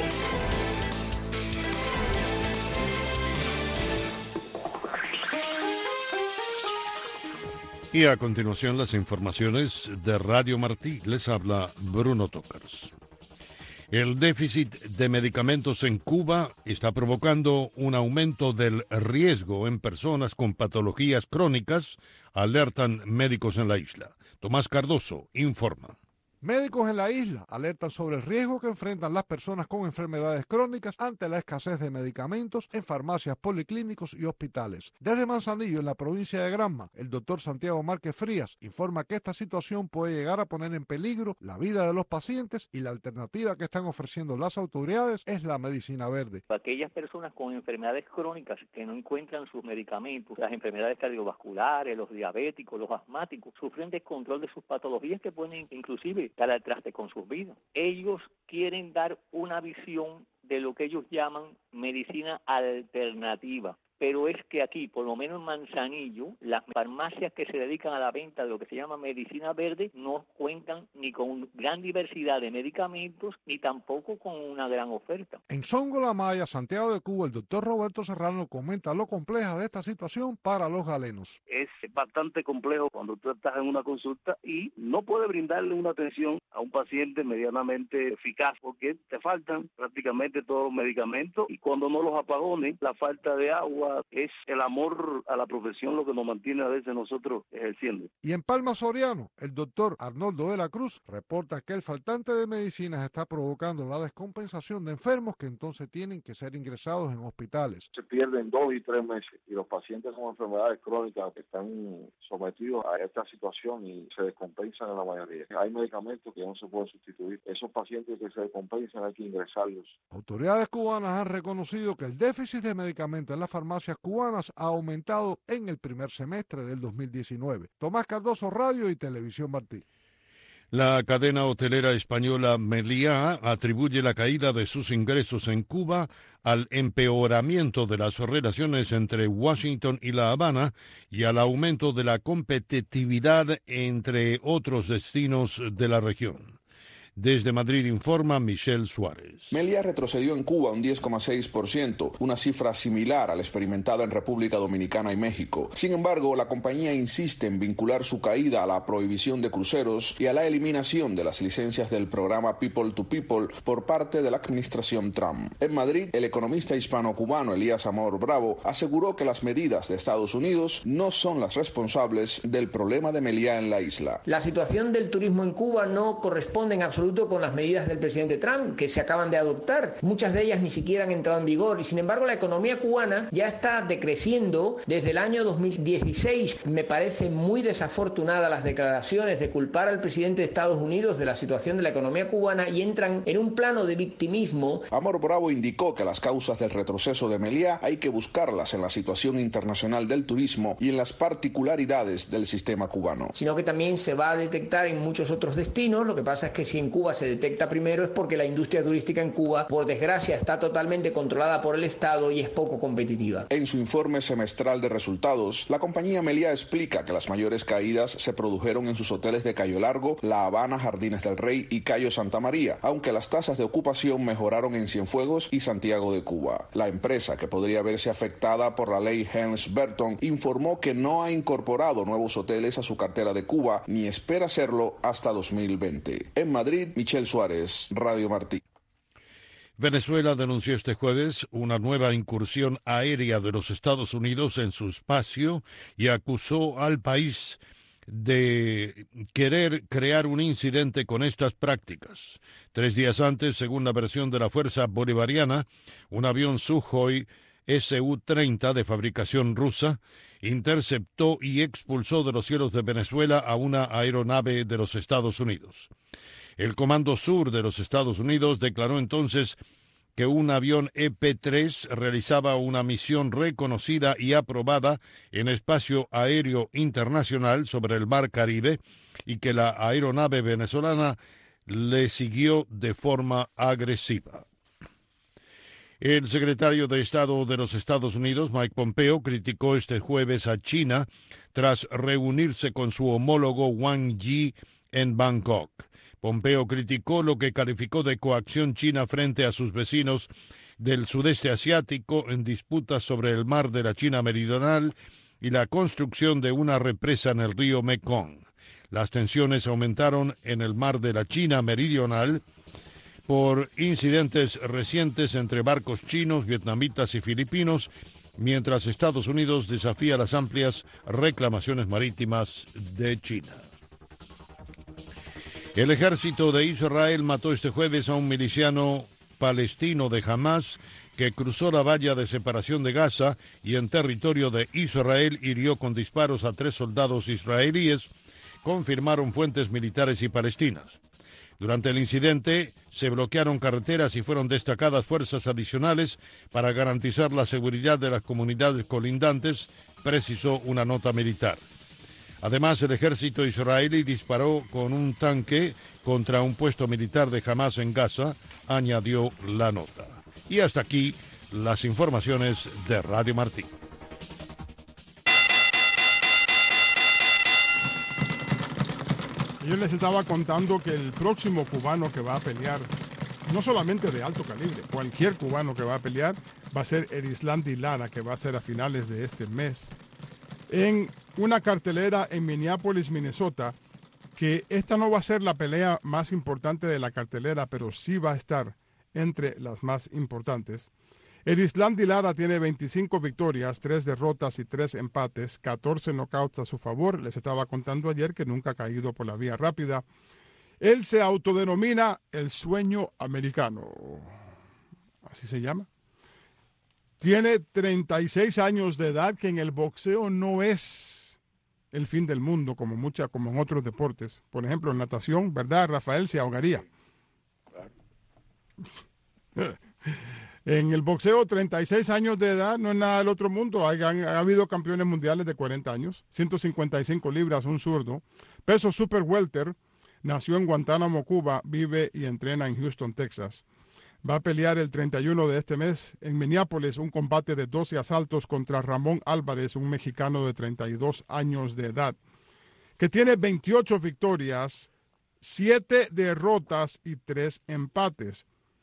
Y a continuación las informaciones de Radio Martí. Les habla Bruno Tocars. El déficit de medicamentos en Cuba está provocando un aumento del riesgo en personas con patologías crónicas, alertan médicos en la isla. Tomás Cardoso informa. Médicos en la isla alertan sobre el riesgo que enfrentan las personas con enfermedades crónicas ante la escasez de medicamentos en farmacias, policlínicos y hospitales. Desde Manzanillo, en la provincia de Granma, el doctor Santiago Márquez Frías informa que esta situación puede llegar a poner en peligro la vida de los pacientes y la alternativa que están ofreciendo las autoridades es la medicina verde. Aquellas personas con enfermedades crónicas que no encuentran sus medicamentos, las enfermedades cardiovasculares, los diabéticos, los asmáticos, sufren descontrol de sus patologías que pueden inclusive dar al traste con sus vidas. Ellos quieren dar una visión de lo que ellos llaman medicina alternativa. Pero es que aquí, por lo menos en Manzanillo, las farmacias que se dedican a la venta de lo que se llama medicina verde no cuentan ni con gran diversidad de medicamentos ni tampoco con una gran oferta. En Songo La Maya, Santiago de Cuba, el doctor Roberto Serrano comenta lo compleja de esta situación para los galenos. Es bastante complejo cuando tú estás en una consulta y no puedes brindarle una atención a un paciente medianamente eficaz porque te faltan prácticamente todos los medicamentos y cuando no los apagones, la falta de agua, es el amor a la profesión lo que nos mantiene a veces nosotros ejerciendo. Y en Palma Soriano, el doctor Arnoldo de la Cruz reporta que el faltante de medicinas está provocando la descompensación de enfermos que entonces tienen que ser ingresados en hospitales. Se pierden dos y tres meses y los pacientes con enfermedades crónicas están sometidos a esta situación y se descompensan en la mayoría. Hay medicamentos que no se pueden sustituir. Esos pacientes que se descompensan hay que ingresarlos. Autoridades cubanas han reconocido que el déficit de medicamentos en la farmacia cubanas ha aumentado en el primer semestre del dos mil diecinueve. Tomás Cardoso, Radio y Televisión Martí. La cadena hotelera española Meliá atribuye la caída de sus ingresos en Cuba al empeoramiento de las relaciones entre Washington y La Habana y al aumento de la competitividad entre otros destinos de la región. Desde Madrid informa Michelle Suárez. Meliá retrocedió en Cuba un diez coma seis por ciento, una cifra similar a la experimentada en República Dominicana y México. Sin embargo, la compañía insiste en vincular su caída a la prohibición de cruceros y a la eliminación de las licencias del programa People to People por parte de la administración Trump. En Madrid, el economista hispano-cubano Elías Amor Bravo aseguró que las medidas de Estados Unidos no son las responsables del problema de Meliá en la isla. La situación del turismo en Cuba no corresponde en absoluto con las medidas del presidente Trump que se acaban de adoptar. Muchas de ellas ni siquiera han entrado en vigor y sin embargo la economía cubana ya está decreciendo desde el año dos mil dieciséis. Me parece muy desafortunada las declaraciones de culpar al presidente de Estados Unidos de la situación de la economía cubana y entran en un plano de victimismo. Amor Bravo indicó que las causas del retroceso de Meliá hay que buscarlas en la situación internacional del turismo y en las particularidades del sistema cubano. Sino que también se va a detectar en muchos otros destinos. Lo que pasa es que si en Cuba se detecta primero es porque la industria turística en Cuba, por desgracia, está totalmente controlada por el Estado y es poco competitiva. En su informe semestral de resultados, la compañía Meliá explica que las mayores caídas se produjeron en sus hoteles de Cayo Largo, La Habana, Jardines del Rey y Cayo Santa María, aunque las tasas de ocupación mejoraron en Cienfuegos y Santiago de Cuba. La empresa, que podría verse afectada por la ley Helms-Burton, informó que no ha incorporado nuevos hoteles a su cartera de Cuba ni espera hacerlo hasta dos mil veinte. En Madrid, Michelle Suárez, Radio Martí. Venezuela denunció este jueves una nueva incursión aérea de los Estados Unidos en su espacio y acusó al país de querer crear un incidente con estas prácticas. Tres días antes, según la versión de la Fuerza Bolivariana, un avión Sukhoi S U treinta de fabricación rusa interceptó y expulsó de los cielos de Venezuela a una aeronave de los Estados Unidos. El Comando Sur de los Estados Unidos declaró entonces que un avión E P tres realizaba una misión reconocida y aprobada en espacio aéreo internacional sobre el Mar Caribe y que la aeronave venezolana le siguió de forma agresiva. El secretario de Estado de los Estados Unidos, Mike Pompeo, criticó este jueves a China tras reunirse con su homólogo Wang Yi en Bangkok. Pompeo criticó lo que calificó de coacción china frente a sus vecinos del sudeste asiático en disputas sobre el mar de la China Meridional y la construcción de una represa en el río Mekong. Las tensiones aumentaron en el mar de la China Meridional por incidentes recientes entre barcos chinos, vietnamitas y filipinos, mientras Estados Unidos desafía las amplias reclamaciones marítimas de China. El ejército de Israel mató este jueves a un miliciano palestino de Hamás que cruzó la valla de separación de Gaza y en territorio de Israel hirió con disparos a tres soldados israelíes, confirmaron fuentes militares y palestinas. Durante el incidente se bloquearon carreteras y fueron destacadas fuerzas adicionales para garantizar la seguridad de las comunidades colindantes, precisó una nota militar. Además, el ejército israelí disparó con un tanque contra un puesto militar de Hamás en Gaza, añadió la nota. Y hasta aquí las informaciones de Radio Martí. Yo les estaba contando que el próximo cubano que va a pelear, no solamente de alto calibre, cualquier cubano que va a pelear, va a ser Erislandy Lara, que va a ser a finales de este mes, en una cartelera en Minneapolis, Minnesota, que esta no va a ser la pelea más importante de la cartelera, pero sí va a estar entre las más importantes. Erislandy Lara tiene veinticinco victorias, tres derrotas y tres empates, catorce knockouts a su favor. Les estaba contando ayer que nunca ha caído por la vía rápida. Él se autodenomina el sueño americano. ¿Así se llama? Tiene treinta y seis años de edad, que en el boxeo no es el fin del mundo, como mucha, como en otros deportes. Por ejemplo, en natación, ¿verdad? Rafael se ahogaría. En el boxeo, treinta y seis años de edad no es nada del otro mundo. Hay, han, ha habido campeones mundiales de cuarenta años, ciento cincuenta y cinco libras, un zurdo. Peso super welter, nació en Guantánamo, Cuba, vive y entrena en Houston, Texas. Va a pelear el treinta y uno de este mes en Minneapolis un combate de doce asaltos contra Ramón Álvarez, un mexicano de treinta y dos años de edad, que tiene veintiocho victorias, siete derrotas y tres empates.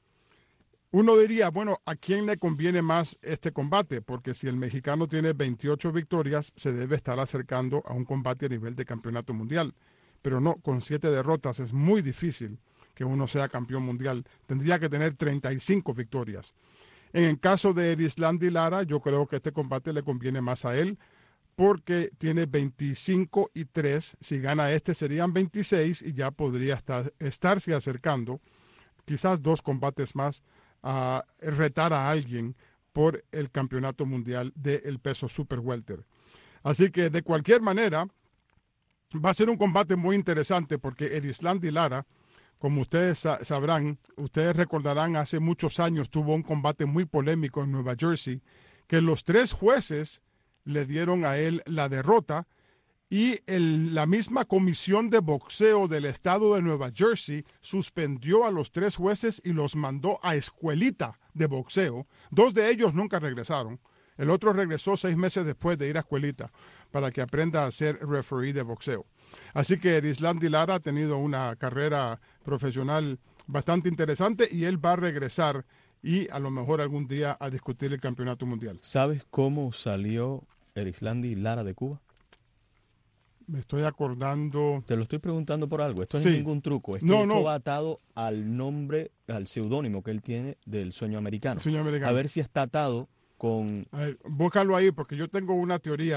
Uno diría, bueno, ¿a quién le conviene más este combate? Porque si el mexicano tiene veintiocho victorias, se debe estar acercando a un combate a nivel de campeonato mundial. Pero no, con siete derrotas es muy difícil que uno sea campeón mundial. Tendría que tener treinta y cinco victorias. En el caso de Erislandy Lara, yo creo que este combate le conviene más a él, porque tiene veinticinco y tres. Si gana este serían veintiséis y ya podría estar, estarse acercando, quizás dos combates más, a retar a alguien por el campeonato mundial del peso super welter. Así que de cualquier manera va a ser un combate muy interesante, porque Erislandy Lara, como ustedes sa- sabrán, ustedes recordarán, hace muchos años tuvo un combate muy polémico en Nueva Jersey, que los tres jueces le dieron a él la derrota, y el, la misma comisión de boxeo del estado de Nueva Jersey suspendió a los tres jueces y los mandó a escuelita de boxeo. Dos de ellos nunca regresaron. El otro regresó seis meses después de ir a escuelita para que aprenda a ser referee de boxeo. Así que Erislandy Lara ha tenido una carrera profesional bastante interesante y él va a regresar y a lo mejor algún día a discutir el campeonato mundial. ¿Sabes cómo salió Erislandy Lara de Cuba? Me estoy acordando... Te lo estoy preguntando por algo. Esto no Sí. es ningún truco. Es que No, esto no. va atado al nombre, al seudónimo que él tiene del sueño americano. Sueño americano. A ver si está atado con... A ver, búscalo ahí, porque yo tengo una teoría, pero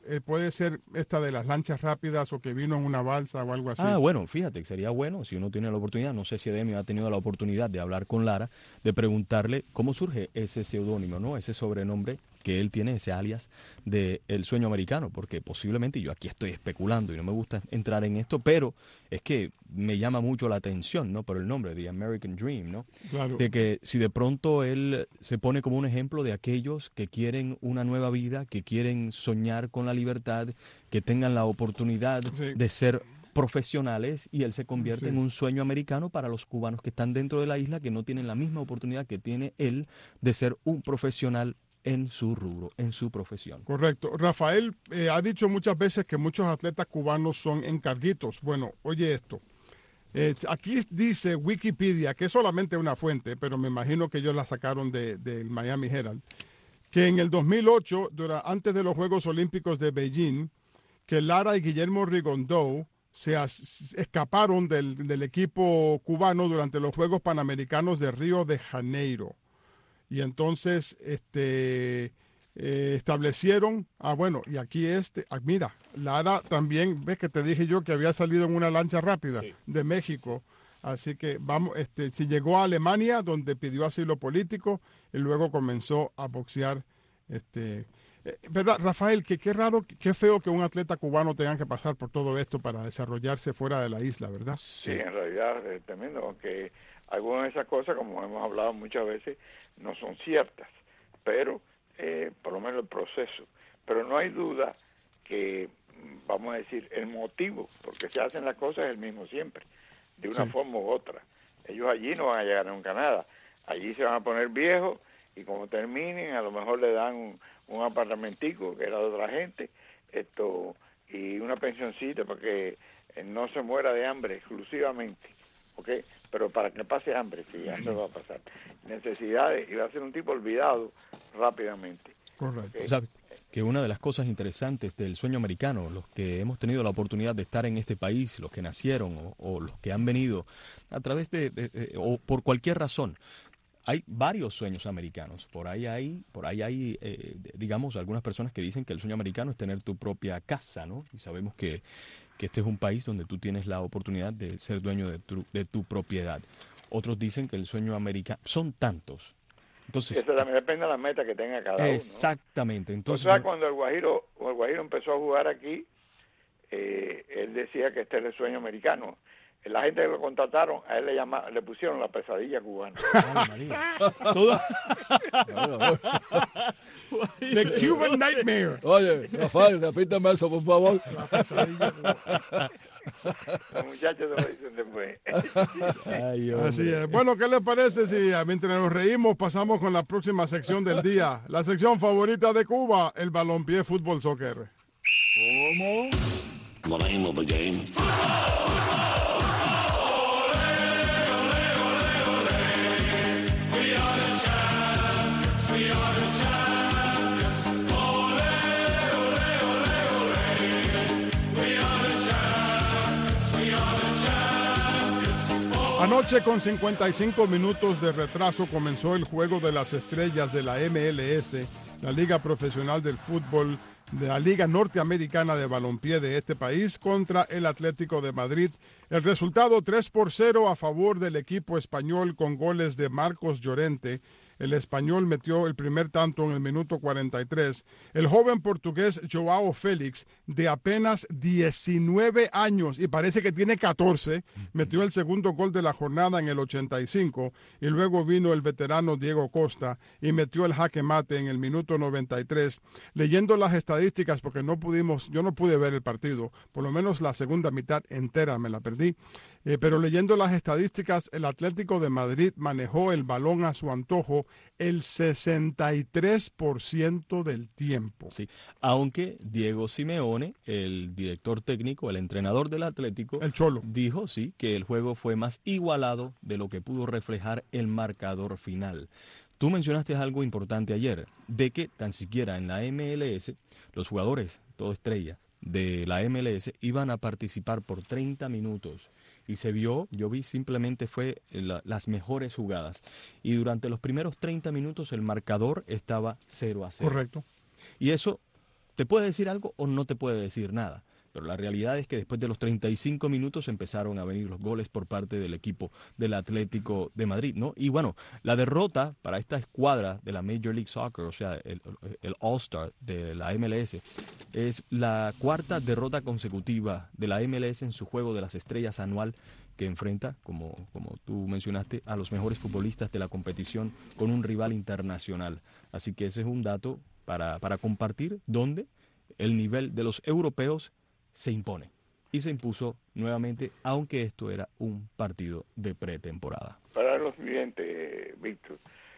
eh, puede ser esta de las lanchas rápidas o que vino en una balsa o algo así. Ah, bueno, fíjate, sería bueno si uno tiene la oportunidad, no sé si Edemio ha tenido la oportunidad de hablar con Lara, de preguntarle cómo surge ese seudónimo, ¿no? Ese sobrenombre que él tiene, ese alias de El Sueño Americano, porque posiblemente, y yo aquí estoy especulando y no me gusta entrar en esto, pero es que me llama mucho la atención, ¿no? Por el nombre, The American Dream, ¿no? Claro. De que si de pronto él se pone como un ejemplo de aquellos que quieren una nueva vida, que quieren soñar con la libertad, que tengan la oportunidad Sí. de ser profesionales, y él se convierte Sí. en un sueño americano para los cubanos que están dentro de la isla, que no tienen la misma oportunidad que tiene él de ser un profesional en su rubro, en su profesión. Correcto. Rafael eh, ha dicho muchas veces que muchos atletas cubanos son encarguitos. Bueno, oye esto. Eh, aquí dice Wikipedia, que es solamente una fuente, pero me imagino que ellos la sacaron del de, Miami Herald, que en el dos mil ocho, dura, antes de los Juegos Olímpicos de Beijing, que Lara y Guillermo Rigondou se as, escaparon del, del equipo cubano durante los Juegos Panamericanos de Río de Janeiro. Y entonces este, eh, establecieron, ah bueno, y aquí este, ah, mira, Lara también, ves que te dije yo que había salido en una lancha rápida Sí. de México, así que vamos, este, si llegó a Alemania donde pidió asilo político y luego comenzó a boxear, este, eh, ¿verdad, Rafael? Que qué raro, qué feo que un atleta cubano tenga que pasar por todo esto para desarrollarse fuera de la isla, ¿verdad? Sí, en realidad es tremendo, aunque algunas de esas cosas, como hemos hablado muchas veces, no son ciertas, pero eh, por lo menos el proceso. Pero no hay duda que, vamos a decir, el motivo por qué se hacen las cosas es el mismo siempre, de una Sí. forma u otra. Ellos allí no van a llegar nunca a nada. Allí se van a poner viejos y como terminen, a lo mejor le dan un, un apartamentico que era de otra gente, esto y una pensioncita para que eh, no se muera de hambre exclusivamente, ¿ok? Pero para que pase hambre, sí, ya se va a pasar. Necesidades, y va a ser un tipo olvidado rápidamente. Correcto. ¿Ok? ¿Sabe? Que una de las cosas interesantes del sueño americano, los que hemos tenido la oportunidad de estar en este país, los que nacieron o, o los que han venido a través de, de, de o por cualquier razón, hay varios sueños americanos. Por ahí hay, por ahí hay, eh, digamos, algunas personas que dicen que el sueño americano es tener tu propia casa, ¿no? Y sabemos que, que este es un país donde tú tienes la oportunidad de ser dueño de tu, de tu propiedad. Otros dicen que el sueño americano, son tantos. Entonces, Eso también depende de la meta que tenga cada uno. exactamente. Entonces, O sea, cuando el Guajiro, el Guajiro empezó a jugar aquí, eh, él decía que este era el sueño americano. La gente que lo contrataron, a él le llama, le pusieron la pesadilla cubana. The Cuban Nightmare. Oye, Rafael, repíteme eso, por favor. La pesadilla cubana. Los muchachos se lo dicen después. Ay, Así hombre. es. Bueno, ¿qué les parece si ah, mientras nos reímos pasamos con la próxima sección del día? La sección favorita de Cuba, el balompié fútbol soccer. ¿Cómo? The name of the game. Anoche con cincuenta y cinco minutos de retraso comenzó el Juego de las Estrellas de la M L S, la Liga Profesional del Fútbol de la Liga Norteamericana de Balompié de este país, contra el Atlético de Madrid. El resultado tres por cero a favor del equipo español con goles de Marcos Llorente. El español metió el primer tanto en el minuto cuarenta y tres. El joven portugués Joao Félix, de apenas diecinueve años, y parece que tiene catorce, metió el segundo gol de la jornada en el ochenta y cinco, y luego vino el veterano Diego Costa y metió el jaque mate en el minuto noventa y tres. Leyendo las estadísticas, porque no pudimos, yo no pude ver el partido, por lo menos la segunda mitad entera me la perdí, eh, pero leyendo las estadísticas, el Atlético de Madrid manejó el balón a su antojo el sesenta y tres por ciento del tiempo. Sí, aunque Diego Simeone, el director técnico, el entrenador del Atlético, el Cholo, dijo sí que el juego fue más igualado de lo que pudo reflejar el marcador final. Tú mencionaste algo importante ayer, de que tan siquiera en la M L S, los jugadores, todo estrellas, de la M L S iban a participar por treinta minutos. Y se vio, yo vi simplemente fue la, las mejores jugadas. Y durante los primeros treinta minutos el marcador estaba cero a cero. Correcto. Y eso te puede decir algo o no te puede decir nada. Pero la realidad es que después de los treinta y cinco minutos empezaron a venir los goles por parte del equipo del Atlético de Madrid, ¿no? Y bueno, la derrota para esta escuadra de la Major League Soccer, o sea, el, el All-Star de la M L S, es la cuarta derrota consecutiva de la M L S en su Juego de las Estrellas anual, que enfrenta, como, como tú mencionaste, a los mejores futbolistas de la competición con un rival internacional. Así que ese es un dato para, para compartir, donde el nivel de los europeos se impone y se impuso nuevamente, aunque esto era un partido de pretemporada. Para los siguientes, Víctor,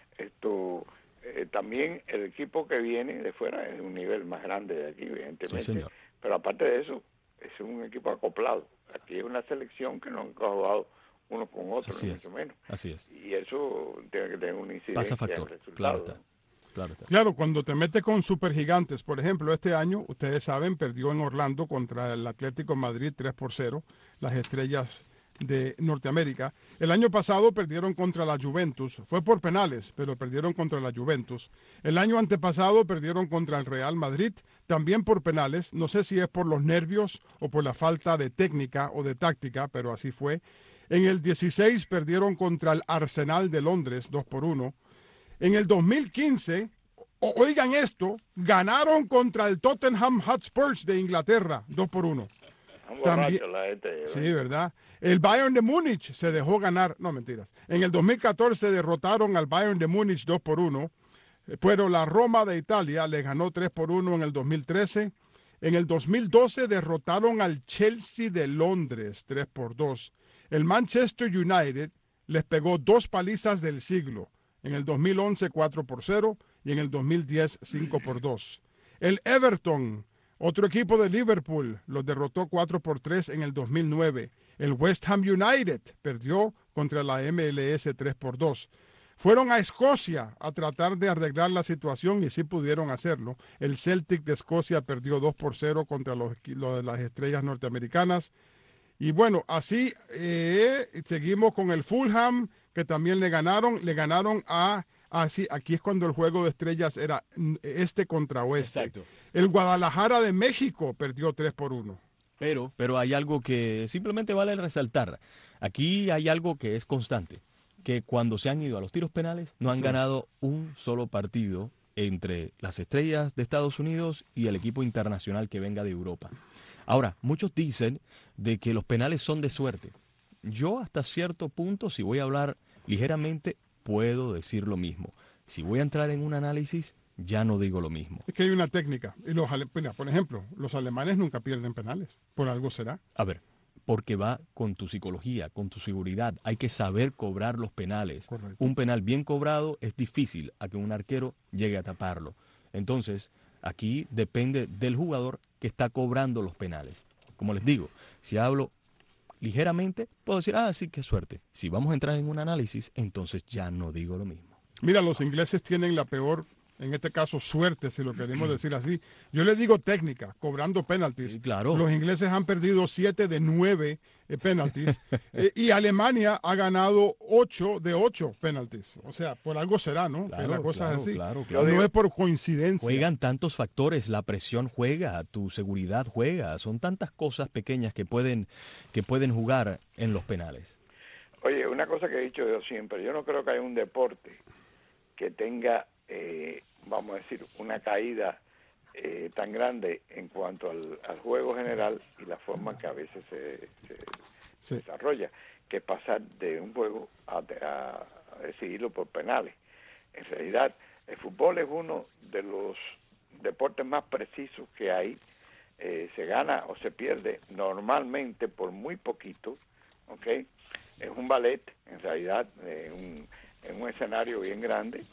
esto eh, también el equipo que viene de fuera es un nivel más grande de aquí, evidentemente. Sí, señor. Pero aparte de eso, es un equipo acoplado. Aquí es una selección que no han jugado uno con otro, Así ni es. mucho menos. Así es. Y eso tiene que tener una incidencia Pasa factor, en el resultado. claro está. Claro, está. Claro, cuando te metes con supergigantes, por ejemplo, este año, ustedes saben, perdió en Orlando contra el Atlético Madrid tres por cero, las estrellas de Norteamérica. El año pasado perdieron contra la Juventus, fue por penales, pero perdieron contra la Juventus. El año antepasado perdieron contra el Real Madrid, también por penales. No sé si es por los nervios o por la falta de técnica o de táctica, pero así fue. En el dieciséis perdieron contra el Arsenal de Londres, dos por uno. En el dos mil quince, o, oigan esto, ganaron contra el Tottenham Hotspurs de Inglaterra, dos por uno. También, la gente, sí, ¿verdad? El Bayern de Múnich se dejó ganar, no mentiras. En el dos mil catorce derrotaron al Bayern de Múnich dos por uno, pero la Roma de Italia le ganó tres por uno en el dos mil trece. En el dos mil doce derrotaron al Chelsea de Londres tres por dos. El Manchester United les pegó dos palizas del siglo. En el dos mil once cuatro por cero y en el dos mil diez cinco por dos. El Everton, otro equipo de Liverpool, los derrotó cuatro por tres en el dos mil nueve. El West Ham United perdió contra la M L S tres por dos. Fueron a Escocia a tratar de arreglar la situación y sí pudieron hacerlo. El Celtic de Escocia perdió dos por cero contra los, los, las estrellas norteamericanas. Y bueno, así eh, seguimos con el Fulham, que también le ganaron, le ganaron a, así, aquí es cuando el juego de estrellas era este contra oeste. Exacto. El Guadalajara de México perdió tres por uno. Pero, pero hay algo que simplemente vale resaltar. Aquí hay algo que es constante, que cuando se han ido a los tiros penales no han sí. ganado un solo partido entre las estrellas de Estados Unidos y el equipo internacional que venga de Europa. Ahora, muchos dicen de que los penales son de suerte. Yo hasta cierto punto, si voy a hablar ligeramente, puedo decir lo mismo. Si voy a entrar en un análisis, ya no digo lo mismo. Es que hay una técnica. Y los ale- por ejemplo, los alemanes nunca pierden penales. Por algo será. A ver, porque va con tu psicología, con tu seguridad. Hay que saber cobrar los penales. Correcto. Un penal bien cobrado es difícil a que un arquero llegue a taparlo. Entonces, aquí depende del jugador que está cobrando los penales. Como les digo, si hablo ligeramente, puedo decir, ah, sí, qué suerte. Si vamos a entrar en un análisis, entonces ya no digo lo mismo. Mira, los ingleses tienen la peor, en este caso, suerte, si lo queremos decir así. Yo le digo técnica, cobrando penaltis. Sí, claro. Los ingleses han perdido siete de nueve eh, penaltis eh, y Alemania ha ganado ocho de ocho penaltis. O sea, por algo será, ¿no? Claro, que la cosa claro, es así. claro, claro. No es por coincidencia. Juegan tantos factores, la presión juega, tu seguridad juega, son tantas cosas pequeñas que pueden, que pueden jugar en los penales. Oye, una cosa que he dicho yo siempre, yo no creo que haya un deporte que tenga, eh, vamos a decir, una caída eh, tan grande en cuanto al, al juego general y la forma que a veces se, se, sí. se desarrolla, que es pasar de un juego a, a, a decidirlo por penales. En realidad, el fútbol es uno de los deportes más precisos que hay. Eh, se gana o se pierde normalmente por muy poquito, ¿ok? Es un ballet, en realidad, eh, un, en un escenario bien grande,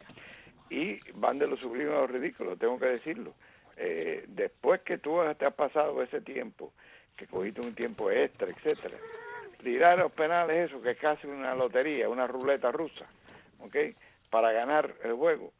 y van de lo sublime a lo ridículo, tengo que decirlo. Eh, después que tú te has pasado ese tiempo, que cogiste un tiempo extra, etcétera, tirar los penales, eso que es casi una lotería, una ruleta rusa, ¿ok? Para ganar el juego,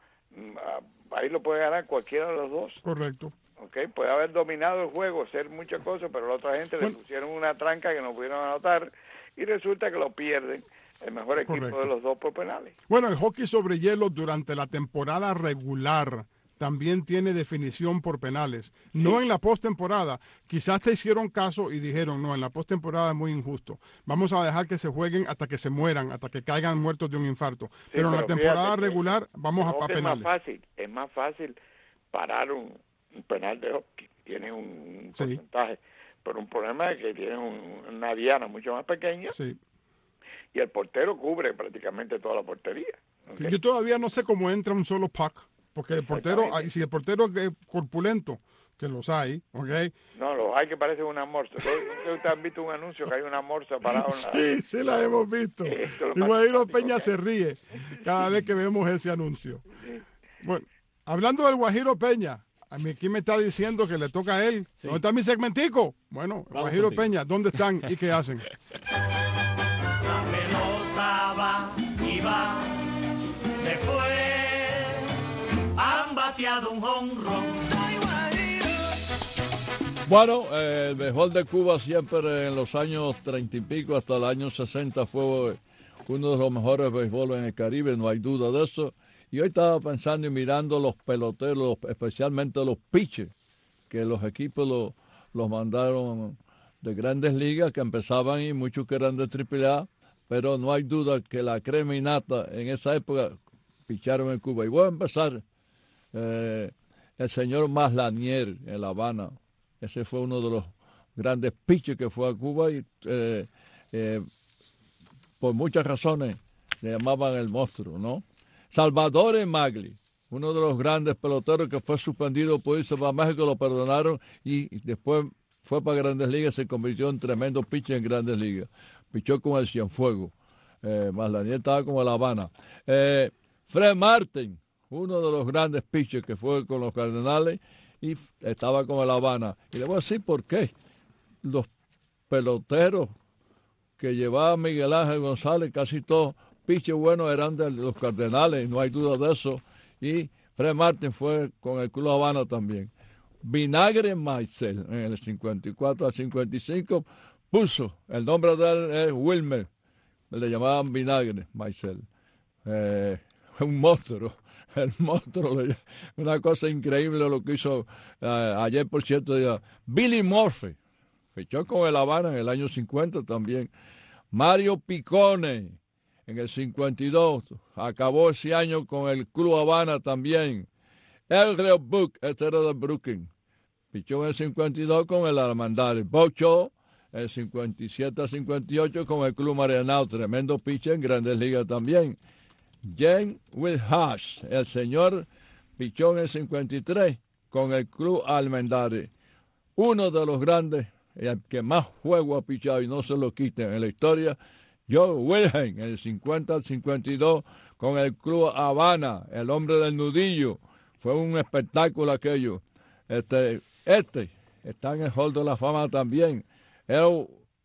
ahí lo puede ganar cualquiera de los dos. Correcto. Okay, puede haber dominado el juego, hacer muchas cosas, pero la otra gente bueno. le pusieron una tranca que no pudieron anotar y resulta que lo pierden el mejor equipo Correcto. de los dos por penales. Bueno, el hockey sobre hielo durante la temporada regular también tiene definición por penales. No en la postemporada. Quizás te hicieron caso y dijeron, no, en la postemporada es muy injusto. Vamos a dejar que se jueguen hasta que se mueran, hasta que caigan muertos de un infarto. Sí, pero en la temporada regular vamos a, a penales. Es más fácil, es más fácil parar un, un penal de hockey. Tiene un sí. porcentaje. Pero un problema es que tiene un, una diana mucho más pequeña. Sí. Y el portero cubre prácticamente toda la portería. ¿Okay? Sí, yo todavía no sé cómo entra un solo puck. Porque el portero, si el portero es corpulento, que los hay, ¿ok? No, los hay que parecen una morsa. ¿Ustedes han visto un anuncio que hay una morsa parada? Sí, la... sí la hemos visto. Y Guajiro Peña se ríe cada vez que vemos ese anuncio. Sí. Bueno, hablando del Guajiro Peña, a mí aquí me está diciendo que le toca a él. Sí. ¿Dónde está mi segmentico? Bueno, Vamos Guajiro contigo. Peña, ¿dónde están y qué hacen? La pelota va y va, después han bateado un jonrón. Bueno, eh, el béisbol de Cuba siempre en los años treinta y pico hasta el año sesenta fue uno de los mejores béisboles en el Caribe, no hay duda de eso. Y hoy estaba pensando y mirando los peloteros, especialmente los pitchers, que los equipos lo, los mandaron de grandes ligas, que empezaban y muchos que eran de triple A, pero no hay duda que la crema y nata en esa época picharon en Cuba. Y voy a empezar, eh, el señor Maslanier en La Habana. Ese fue uno de los grandes pitchers que fue a Cuba y eh, eh, por muchas razones le llamaban el monstruo, ¿no? Salvador Magli, uno de los grandes peloteros que fue suspendido por irse para México, lo perdonaron y después fue para Grandes Ligas, se convirtió en tremendo pitcher en Grandes Ligas. Pichó con el Cienfuegos. Eh, Maslanier estaba como La Habana. Eh, Fred Martin, uno de los grandes pitchers que fue con los Cardenales y estaba con La Habana. Y le voy a decir por qué. Los peloteros que llevaba Miguel Ángel González, casi todos pitchers buenos eran de los Cardenales, no hay duda de eso. Y Fred Martin fue con el Club Habana también. Vinagre Maisel, en el cincuenta y cuatro al cincuenta y cinco, puso, el nombre de él es Wilmer, le llamaban Vinagre Maisel. Eh, un monstruo, el monstruo, una cosa increíble lo que hizo eh, ayer, por cierto, día. Billy Murphy, fichó con el Habana en el año cincuenta también. Mario Piccone, en el cincuenta y dos, acabó ese año con el Club Habana también. Elreo Book, este era de Brooklyn, pichó en el cincuenta y dos con el Armandari. Bocho, en el cincuenta y siete a cincuenta y ocho con el Club Marianao, tremendo pitcher en Grandes Ligas también. Jane Will Hash, el señor, pichó en el cincuenta y tres con el Club Almendari. Uno de los grandes, el que más juego ha pichado y no se lo quiten en la historia, Joe Wilhelm, en el cincuenta al cincuenta y dos con el Club Habana, el hombre del nudillo. Fue un espectáculo aquello. Este, este está en el Hall de la Fama también. El,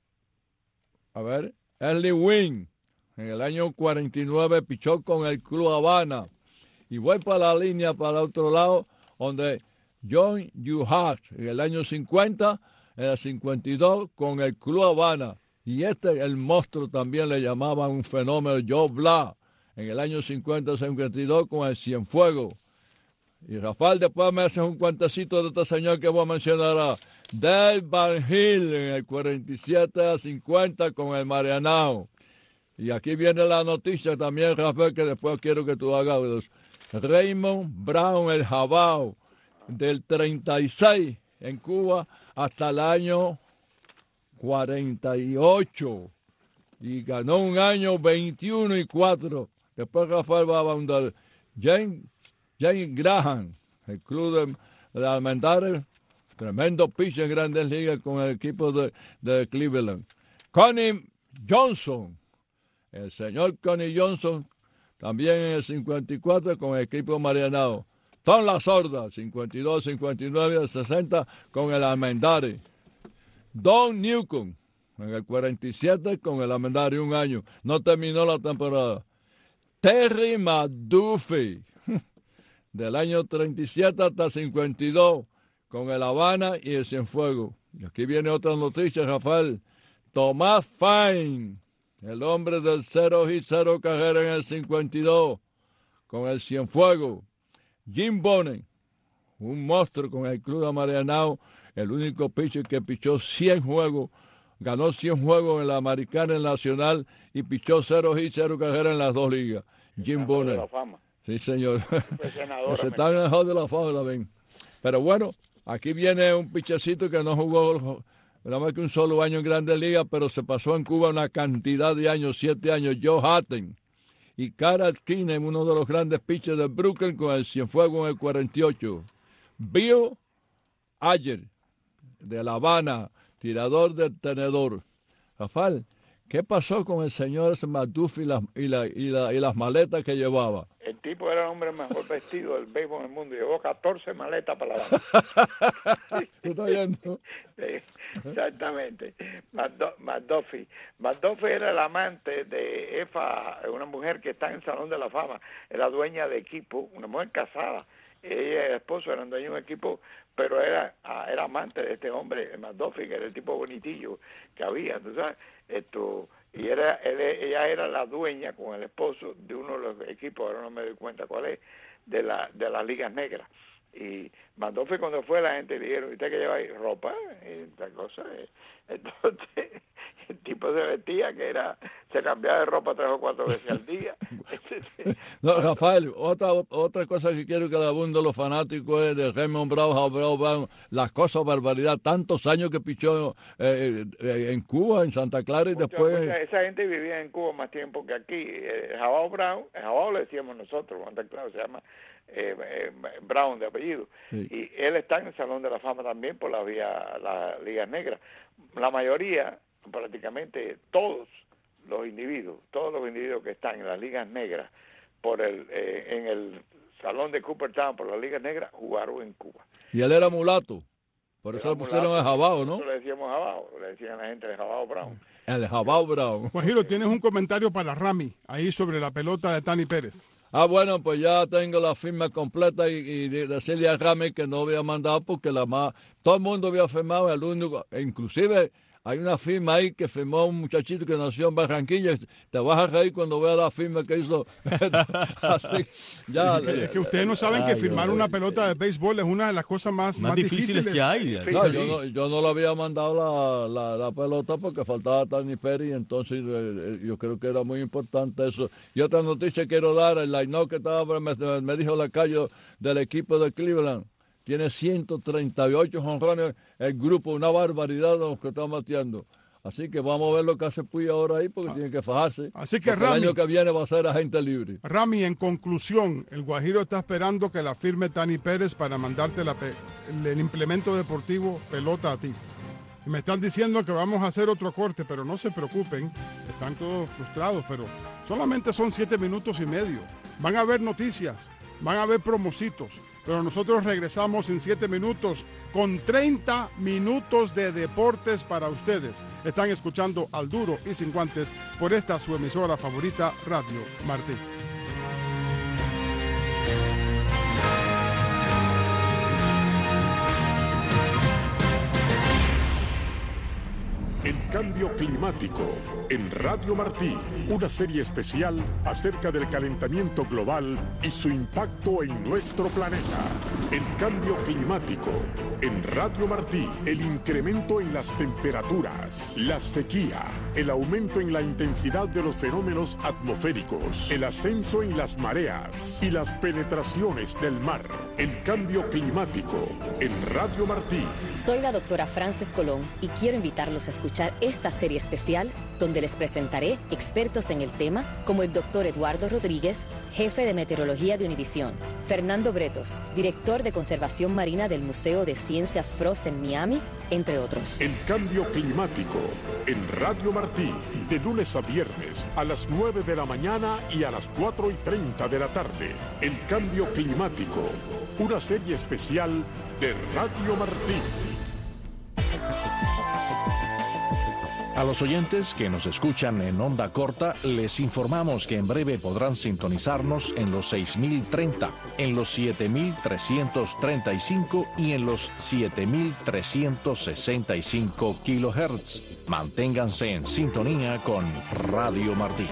a ver, Early Wing, en el año cuarenta y nueve pichó con el Club Habana. Y voy para la línea, para el otro lado, donde John Yuhat, en el año cincuenta, en el cincuenta y dos, con el Club Habana. Y este, el monstruo, también le llamaban un fenómeno, Joe Bla, en el año cincuenta a cincuenta y dos, con el Cienfuegos. Y Rafael, después me haces un cuentecito de este señor que voy a mencionar ahora. Dale Van Hill, en el cuarenta y siete a cincuenta, con el Marianao. Y aquí viene la noticia también, Rafael, que después quiero que tú hagas. Raymond Brown, el Jabao, del treinta y seis en Cuba hasta el año cuarenta y ocho. Y ganó un año veintiuno y cuatro. Después Rafael va a abundar. Jane, Jane Graham, el club de, de Almendares, tremendo pitcher en Grandes Ligas con el equipo de, de Cleveland. Connie Johnson, el señor Connie Johnson, también en el cincuenta y cuatro con el equipo Marianao. Tom La Sorda, cincuenta y dos, cincuenta y nueve, sesenta con el Almendares. Don Newcomb, en el cuarenta y siete con el Almendares, un año. No terminó la temporada. Terry McDuffie, del año treinta y siete hasta cincuenta y dos, con el Habana y el Cienfuegos. Y aquí viene otra noticia, Rafael. Tomás Fine, el hombre del cero hit, cero carrera en el cincuenta y dos, con el Cienfuegos. Jim Bonen, un monstruo con el club de Marianao, el único pitcher que pichó cien juegos, ganó cien juegos en la Americana, en la Nacional, y pichó cero hits, cero carreras en las dos ligas. Jim Bonner. Sí, señor. Se está en el Hall de la Fama también. Pero bueno, aquí viene un pichecito que no jugó nada más que un solo año en Grandes Ligas, pero se pasó en Cuba una cantidad de años, siete años, Joe Hatten. Y Karl Kinem, uno de los grandes pitchers de Brooklyn, con el Cienfuegos en el cuarenta y ocho. Bill Ayer, de La Habana, tirador del tenedor. Rafael, ¿qué pasó con el señor McDuffie y, la, y, la, y, la, y las maletas que llevaba? El tipo era el hombre mejor vestido del béisbol en el mundo. Llevó catorce maletas para la banda. ¿Tú estás viendo? Sí, exactamente. McDuffie. McDuffie era el amante de Efa, una mujer que está en el Salón de la Fama. Era dueña de equipo, una mujer casada. Ella y el esposo eran dueños de un equipo, pero era, era amante de este hombre, McDuffie, que era el tipo bonitillo que había, ¿tú sabes? Esto, y era, él, ella era la dueña con el esposo de uno de los equipos, ahora no me doy cuenta cuál es, de la de las ligas negras. Y McDuffie, cuando fue, la gente le dijeron, ¿usted que lleva ahí? Ropa y tal cosa. Entonces el tipo se vestía que era, se cambiaba de ropa tres o cuatro veces al día. No, Rafael, otra otra cosa que quiero que le abunden los fanáticos es de Raymond Brown, Brown, Brown, las cosas, barbaridad, tantos años que pichó eh, eh, en Cuba, en Santa Clara, y mucha, después... Mucha, esa gente vivía en Cuba más tiempo que aquí. El Jabao Brown, el Jabao le decíamos nosotros, Santa Clara se llama eh, eh, Brown de apellido, sí. Y él está en el Salón de la Fama también por la vía, las ligas negras. La mayoría, prácticamente todos los individuos, todos los individuos que están en las ligas negras por el eh, en el Salón de Cooperstown por las ligas negras jugaron en Cuba. Y él era mulato, por eso le pusieron el Jabao, ¿no? Eso le decíamos Jabao, le decían a la gente de Jabao Brown. El Jabao Brown. Guajiro, tienes un comentario para Rami ahí sobre la pelota de Tani Pérez. Ah, bueno, pues ya tengo la firma completa y, y decirle a Rami que no había mandado porque la más, todo el mundo había firmado, el único, inclusive hay una firma ahí que firmó un muchachito que nació en Barranquilla. Te vas a reír cuando veas la firma que hizo. Así, ya, es, es que ustedes no saben ay, que firmar una pelota de béisbol es una de las cosas más, más, más difíciles, difíciles que hay. No, yo, no, yo no le había mandado la, la, la pelota porque faltaba Tani Pérez, entonces eh, yo creo que era muy importante eso. Y otra noticia quiero dar, el line-up que estaba, me, me dijo la calle del equipo de Cleveland. Tiene ciento treinta y ocho jonrones el grupo, una barbaridad de los que están bateando. Así que vamos a ver lo que hace Puy ahora ahí, porque ah, tiene que fajarse. Así que Rami, el año que viene va a ser agente libre. Rami, en conclusión, el Guajiro está esperando que la firme Tani Pérez para mandarte la el, el implemento deportivo pelota a ti. Y me están diciendo que vamos a hacer otro corte, pero no se preocupen, están todos frustrados, pero solamente son siete minutos y medio. Van a haber noticias, van a haber promocitos. Pero nosotros regresamos en siete minutos con treinta minutos de deportes para ustedes. Están escuchando Al Duro y Sin Guantes por esta su emisora favorita, Radio Martí. El cambio climático en Radio Martí, una serie especial acerca del calentamiento global y su impacto en nuestro planeta. El cambio climático en Radio Martí, el incremento en las temperaturas, la sequía, el aumento en la intensidad de los fenómenos atmosféricos, el ascenso en las mareas y las penetraciones del mar. El cambio climático en Radio Martí. Soy la doctora Frances Colón y quiero invitarlos a escuchar esta serie especial donde les presentaré expertos en el tema como el doctor Eduardo Rodríguez, jefe de meteorología de Univisión, Fernando Bretos, director de conservación marina del Museo de Ciencias Frost en Miami, entre otros. El cambio climático en Radio Martí, de lunes a viernes a las nueve de la mañana y a las cuatro y treinta de la tarde. El cambio climático, una serie especial de Radio Martí. A los oyentes que nos escuchan en onda corta, les informamos que en breve podrán sintonizarnos en los seis mil treinta, en los siete mil trescientos treinta y cinco y en los siete mil trescientos sesenta y cinco kilohertz. Manténganse en sintonía con Radio Martí.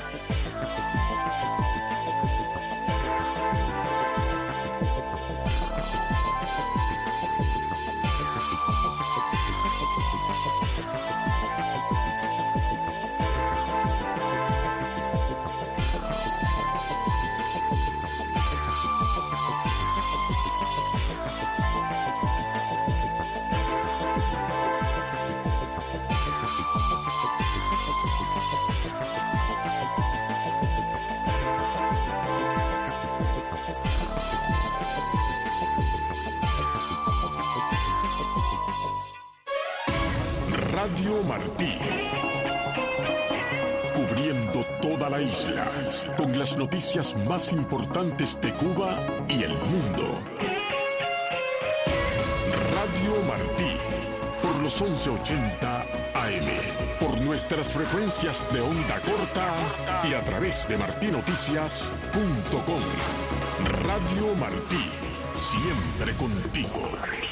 Radio Martí. Cubriendo toda la isla, con las noticias más importantes de Cuba y el mundo. Radio Martí, por los once ochenta A M, por nuestras frecuencias de onda corta y a través de martinoticias punto com. Radio Martí, siempre contigo.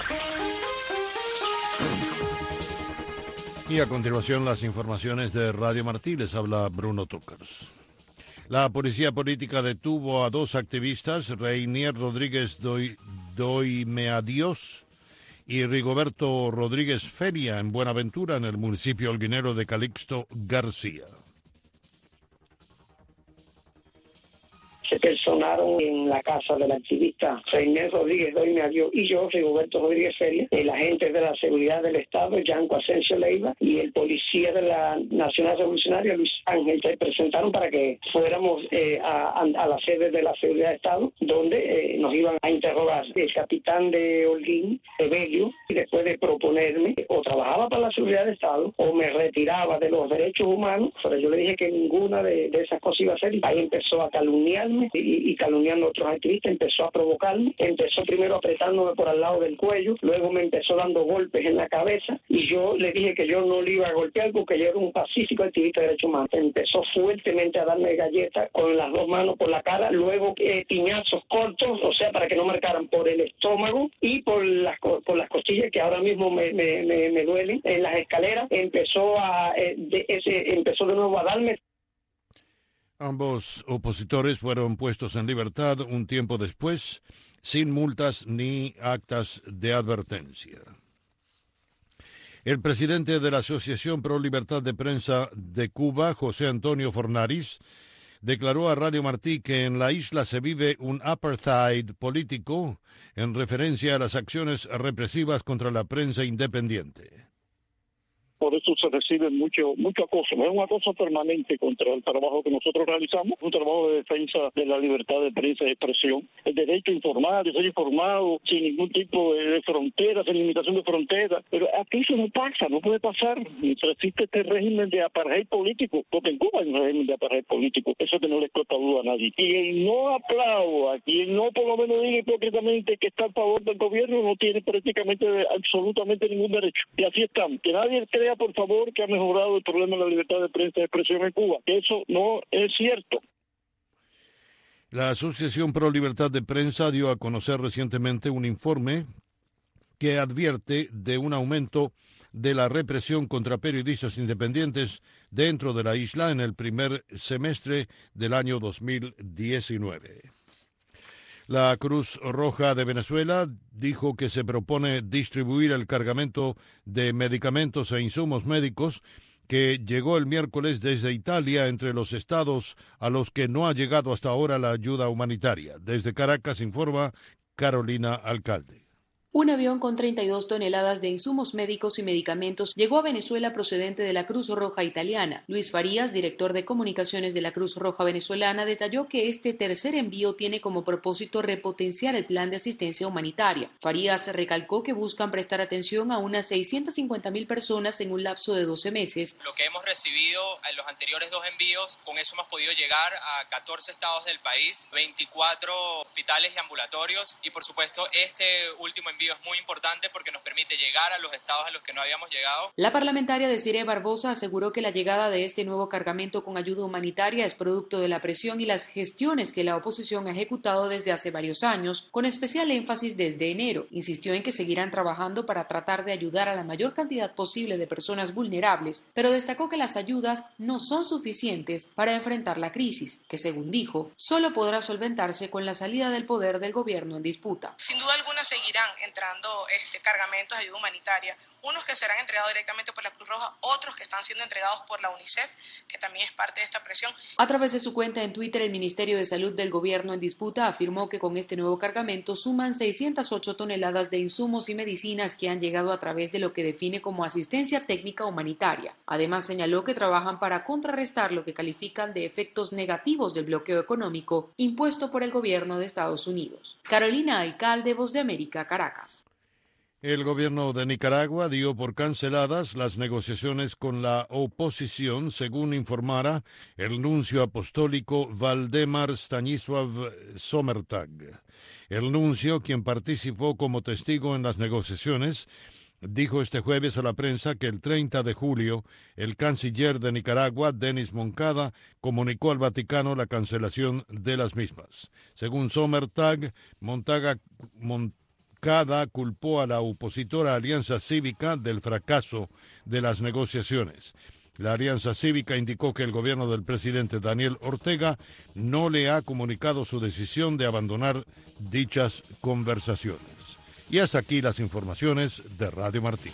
Y a continuación las informaciones de Radio Martí. Les habla Bruno Tuckers. La policía política detuvo a dos activistas, Reinier Rodríguez Doy, Doimeadios y Rigoberto Rodríguez Feria, en Buenaventura, en el municipio holguinero de Calixto García. Se personaron en la casa del activista Reinier Rodríguez Doimeadios y yo, Rigoberto Rodríguez Feria, el agente de la seguridad del Estado, Yanco Asensio Leiva, y el policía de la Nacional Revolucionaria, Luis Ángel. Se presentaron para que fuéramos eh, a, a la sede de la seguridad del Estado, donde eh, nos iban a interrogar el capitán de Holguín, Evelio, y después de proponerme o trabajaba para la seguridad del Estado o me retiraba de los derechos humanos, pero yo le dije que ninguna de, de esas cosas iba a hacer, y ahí empezó a calumniarme y, y calumniando a otros activistas, empezó a provocarme, empezó primero apretándome por al lado del cuello, luego me empezó dando golpes en la cabeza, y yo le dije que yo no le iba a golpear porque yo era un pacífico activista de derechos humanos. Empezó fuertemente a darme galletas con las dos manos por la cara, luego eh, piñazos cortos, o sea, para que no marcaran por el estómago y por las por las costillas, que ahora mismo me, me, me, me duelen. En las escaleras empezó a eh, de, ese, empezó de nuevo a darme. Ambos opositores fueron puestos en libertad un tiempo después, sin multas ni actas de advertencia. El presidente de la Asociación Pro Libertad de Prensa de Cuba, José Antonio Fornariz, declaró a Radio Martí que en la isla se vive un apartheid político en referencia a las acciones represivas contra la prensa independiente. Por eso se recibe mucho mucho acoso. Es un acoso permanente contra el trabajo que nosotros realizamos, un trabajo de defensa de la libertad de prensa y de expresión, el derecho a informar, de ser informado, sin ningún tipo de frontera, sin limitación de frontera. Pero aquí eso no pasa, no puede pasar. Mientras existe este régimen de apartheid político, porque en Cuba hay un régimen de apartheid político, eso que no le cuesta duda a nadie. Quien no aplauda, quien no por lo menos diga hipócritamente que está a favor del gobierno, no tiene prácticamente absolutamente ningún derecho. Y así estamos. Que nadie crea, por favor, que ha mejorado el problema de la libertad de prensa y expresión en Cuba. Eso no es cierto. La Asociación Pro Libertad de Prensa dio a conocer recientemente un informe que advierte de un aumento de la represión contra periodistas independientes dentro de la isla en el primer semestre del año dos mil diecinueve. La Cruz Roja de Venezuela dijo que se propone distribuir el cargamento de medicamentos e insumos médicos que llegó el miércoles desde Italia entre los estados a los que no ha llegado hasta ahora la ayuda humanitaria. Desde Caracas informa Carolina Alcalde. Un avión con treinta y dos toneladas de insumos médicos y medicamentos llegó a Venezuela procedente de la Cruz Roja italiana. Luis Farías, director de comunicaciones de la Cruz Roja venezolana, detalló que este tercer envío tiene como propósito repotenciar el plan de asistencia humanitaria. Farías recalcó que buscan prestar atención a unas seiscientas cincuenta mil personas en un lapso de doce meses. Lo que hemos recibido en los anteriores dos envíos, con eso hemos podido llegar a catorce estados del país, veinticuatro hospitales y ambulatorios, y por supuesto este último envío es muy importante porque nos permite llegar a los estados en los que no habíamos llegado. La parlamentaria Desiree Barbosa aseguró que la llegada de este nuevo cargamento con ayuda humanitaria es producto de la presión y las gestiones que la oposición ha ejecutado desde hace varios años, con especial énfasis desde enero. Insistió en que seguirán trabajando para tratar de ayudar a la mayor cantidad posible de personas vulnerables, pero destacó que las ayudas no son suficientes para enfrentar la crisis, que según dijo, solo podrá solventarse con la salida del poder del gobierno en disputa. Sin duda alguna seguirán entrando este, cargamentos de ayuda humanitaria, unos que serán entregados directamente por la Cruz Roja, otros que están siendo entregados por la UNICEF, que también es parte de esta presión. A través de su cuenta en Twitter, el Ministerio de Salud del gobierno en disputa afirmó que con este nuevo cargamento suman seiscientas ocho toneladas de insumos y medicinas que han llegado a través de lo que define como asistencia técnica humanitaria. Además, señaló que trabajan para contrarrestar lo que califican de efectos negativos del bloqueo económico impuesto por el gobierno de Estados Unidos. Carolina Alcalde, Voz de América, Caracas. El gobierno de Nicaragua dio por canceladas las negociaciones con la oposición, según informara el nuncio apostólico Valdemar Stanisław Sommertag. El nuncio, quien participó como testigo en las negociaciones, dijo este jueves a la prensa que el treinta de julio el canciller de Nicaragua, Denis Moncada, comunicó al Vaticano la cancelación de las mismas. Según Sommertag, Montaga, Montag, Cada culpó a la opositora Alianza Cívica del fracaso de las negociaciones. La Alianza Cívica indicó que el gobierno del presidente Daniel Ortega no le ha comunicado su decisión de abandonar dichas conversaciones. Y hasta aquí las informaciones de Radio Martí.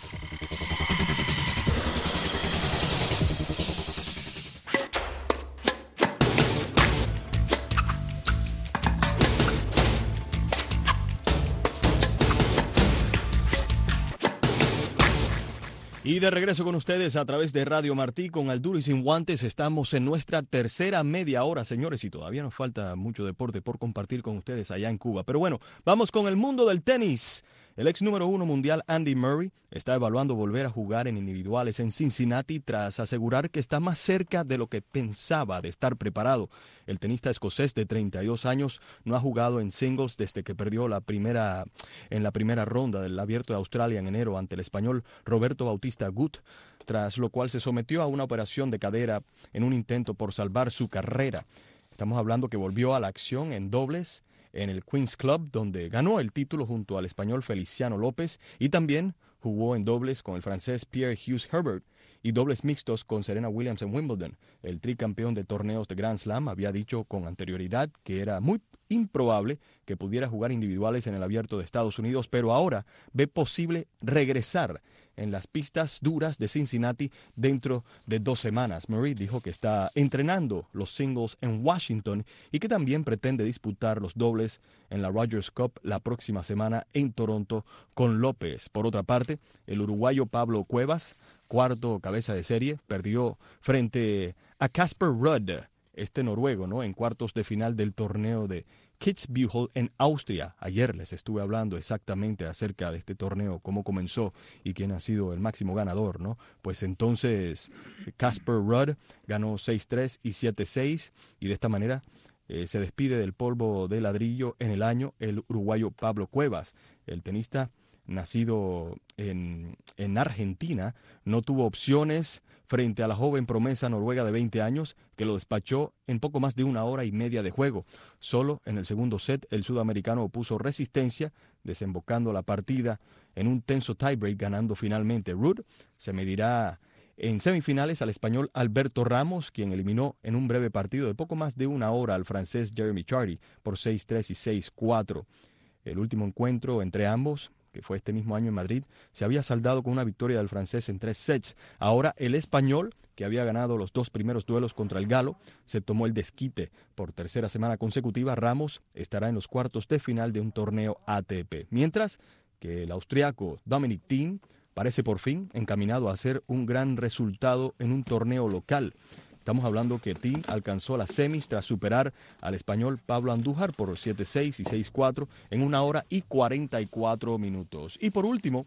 Y de regreso con ustedes a través de Radio Martí con Al Duro y Sin Guantes. Estamos en nuestra tercera media hora, señores, y todavía nos falta mucho deporte por compartir con ustedes allá en Cuba. Pero bueno, vamos con el mundo del tenis. El ex número uno mundial Andy Murray está evaluando volver a jugar en individuales en Cincinnati tras asegurar que está más cerca de lo que pensaba de estar preparado. El tenista escocés de treinta y dos años no ha jugado en singles desde que perdió la primera, en la primera ronda del Abierto de Australia en enero ante el español Roberto Bautista Agut, tras lo cual se sometió a una operación de cadera en un intento por salvar su carrera. Estamos hablando que volvió a la acción en dobles en el Queen's Club, donde ganó el título junto al español Feliciano López, y también jugó en dobles con el francés Pierre Hughes Herbert y dobles mixtos con Serena Williams en Wimbledon. El tricampeón de torneos de Grand Slam había dicho con anterioridad que era muy improbable que pudiera jugar individuales en el Abierto de Estados Unidos, pero ahora ve posible regresar en las pistas duras de Cincinnati dentro de dos semanas. Murray dijo que está entrenando los singles en Washington y que también pretende disputar los dobles en la Rogers Cup la próxima semana en Toronto con López. Por otra parte, el uruguayo Pablo Cuevas, cuarto cabeza de serie, perdió frente a Casper Ruud, este noruego, ¿no?, en cuartos de final del torneo de Kitzbühel en Austria. Ayer les estuve hablando exactamente acerca de este torneo, cómo comenzó y quién ha sido el máximo ganador, ¿no? Pues entonces Casper Ruud ganó seis tres y siete seis y de esta manera eh, se despide del polvo de ladrillo en el año el uruguayo Pablo Cuevas. El tenista nacido en, en Argentina no tuvo opciones frente a la joven promesa noruega de veinte años, que lo despachó en poco más de una hora y media de juego. Solo en el segundo set el sudamericano opuso resistencia, desembocando la partida en un tenso tiebreak, ganando finalmente. Ruud se medirá en semifinales al español Alberto Ramos, quien eliminó en un breve partido de poco más de una hora al francés Jeremy Chardy por seis tres y seis cuatro. El último encuentro entre ambos, que fue este mismo año en Madrid, se había saldado con una victoria del francés en tres sets. Ahora el español, que había ganado los dos primeros duelos contra el galo, se tomó el desquite. Por tercera semana consecutiva, Ramos estará en los cuartos de final de un torneo A T P. Mientras que el austriaco Dominic Thiem parece por fin encaminado a hacer un gran resultado en un torneo local. Estamos hablando que Thiem alcanzó las semis tras superar al español Pablo Andújar por siete seis y seis cuatro en una hora y cuarenta y cuatro minutos. Y por último,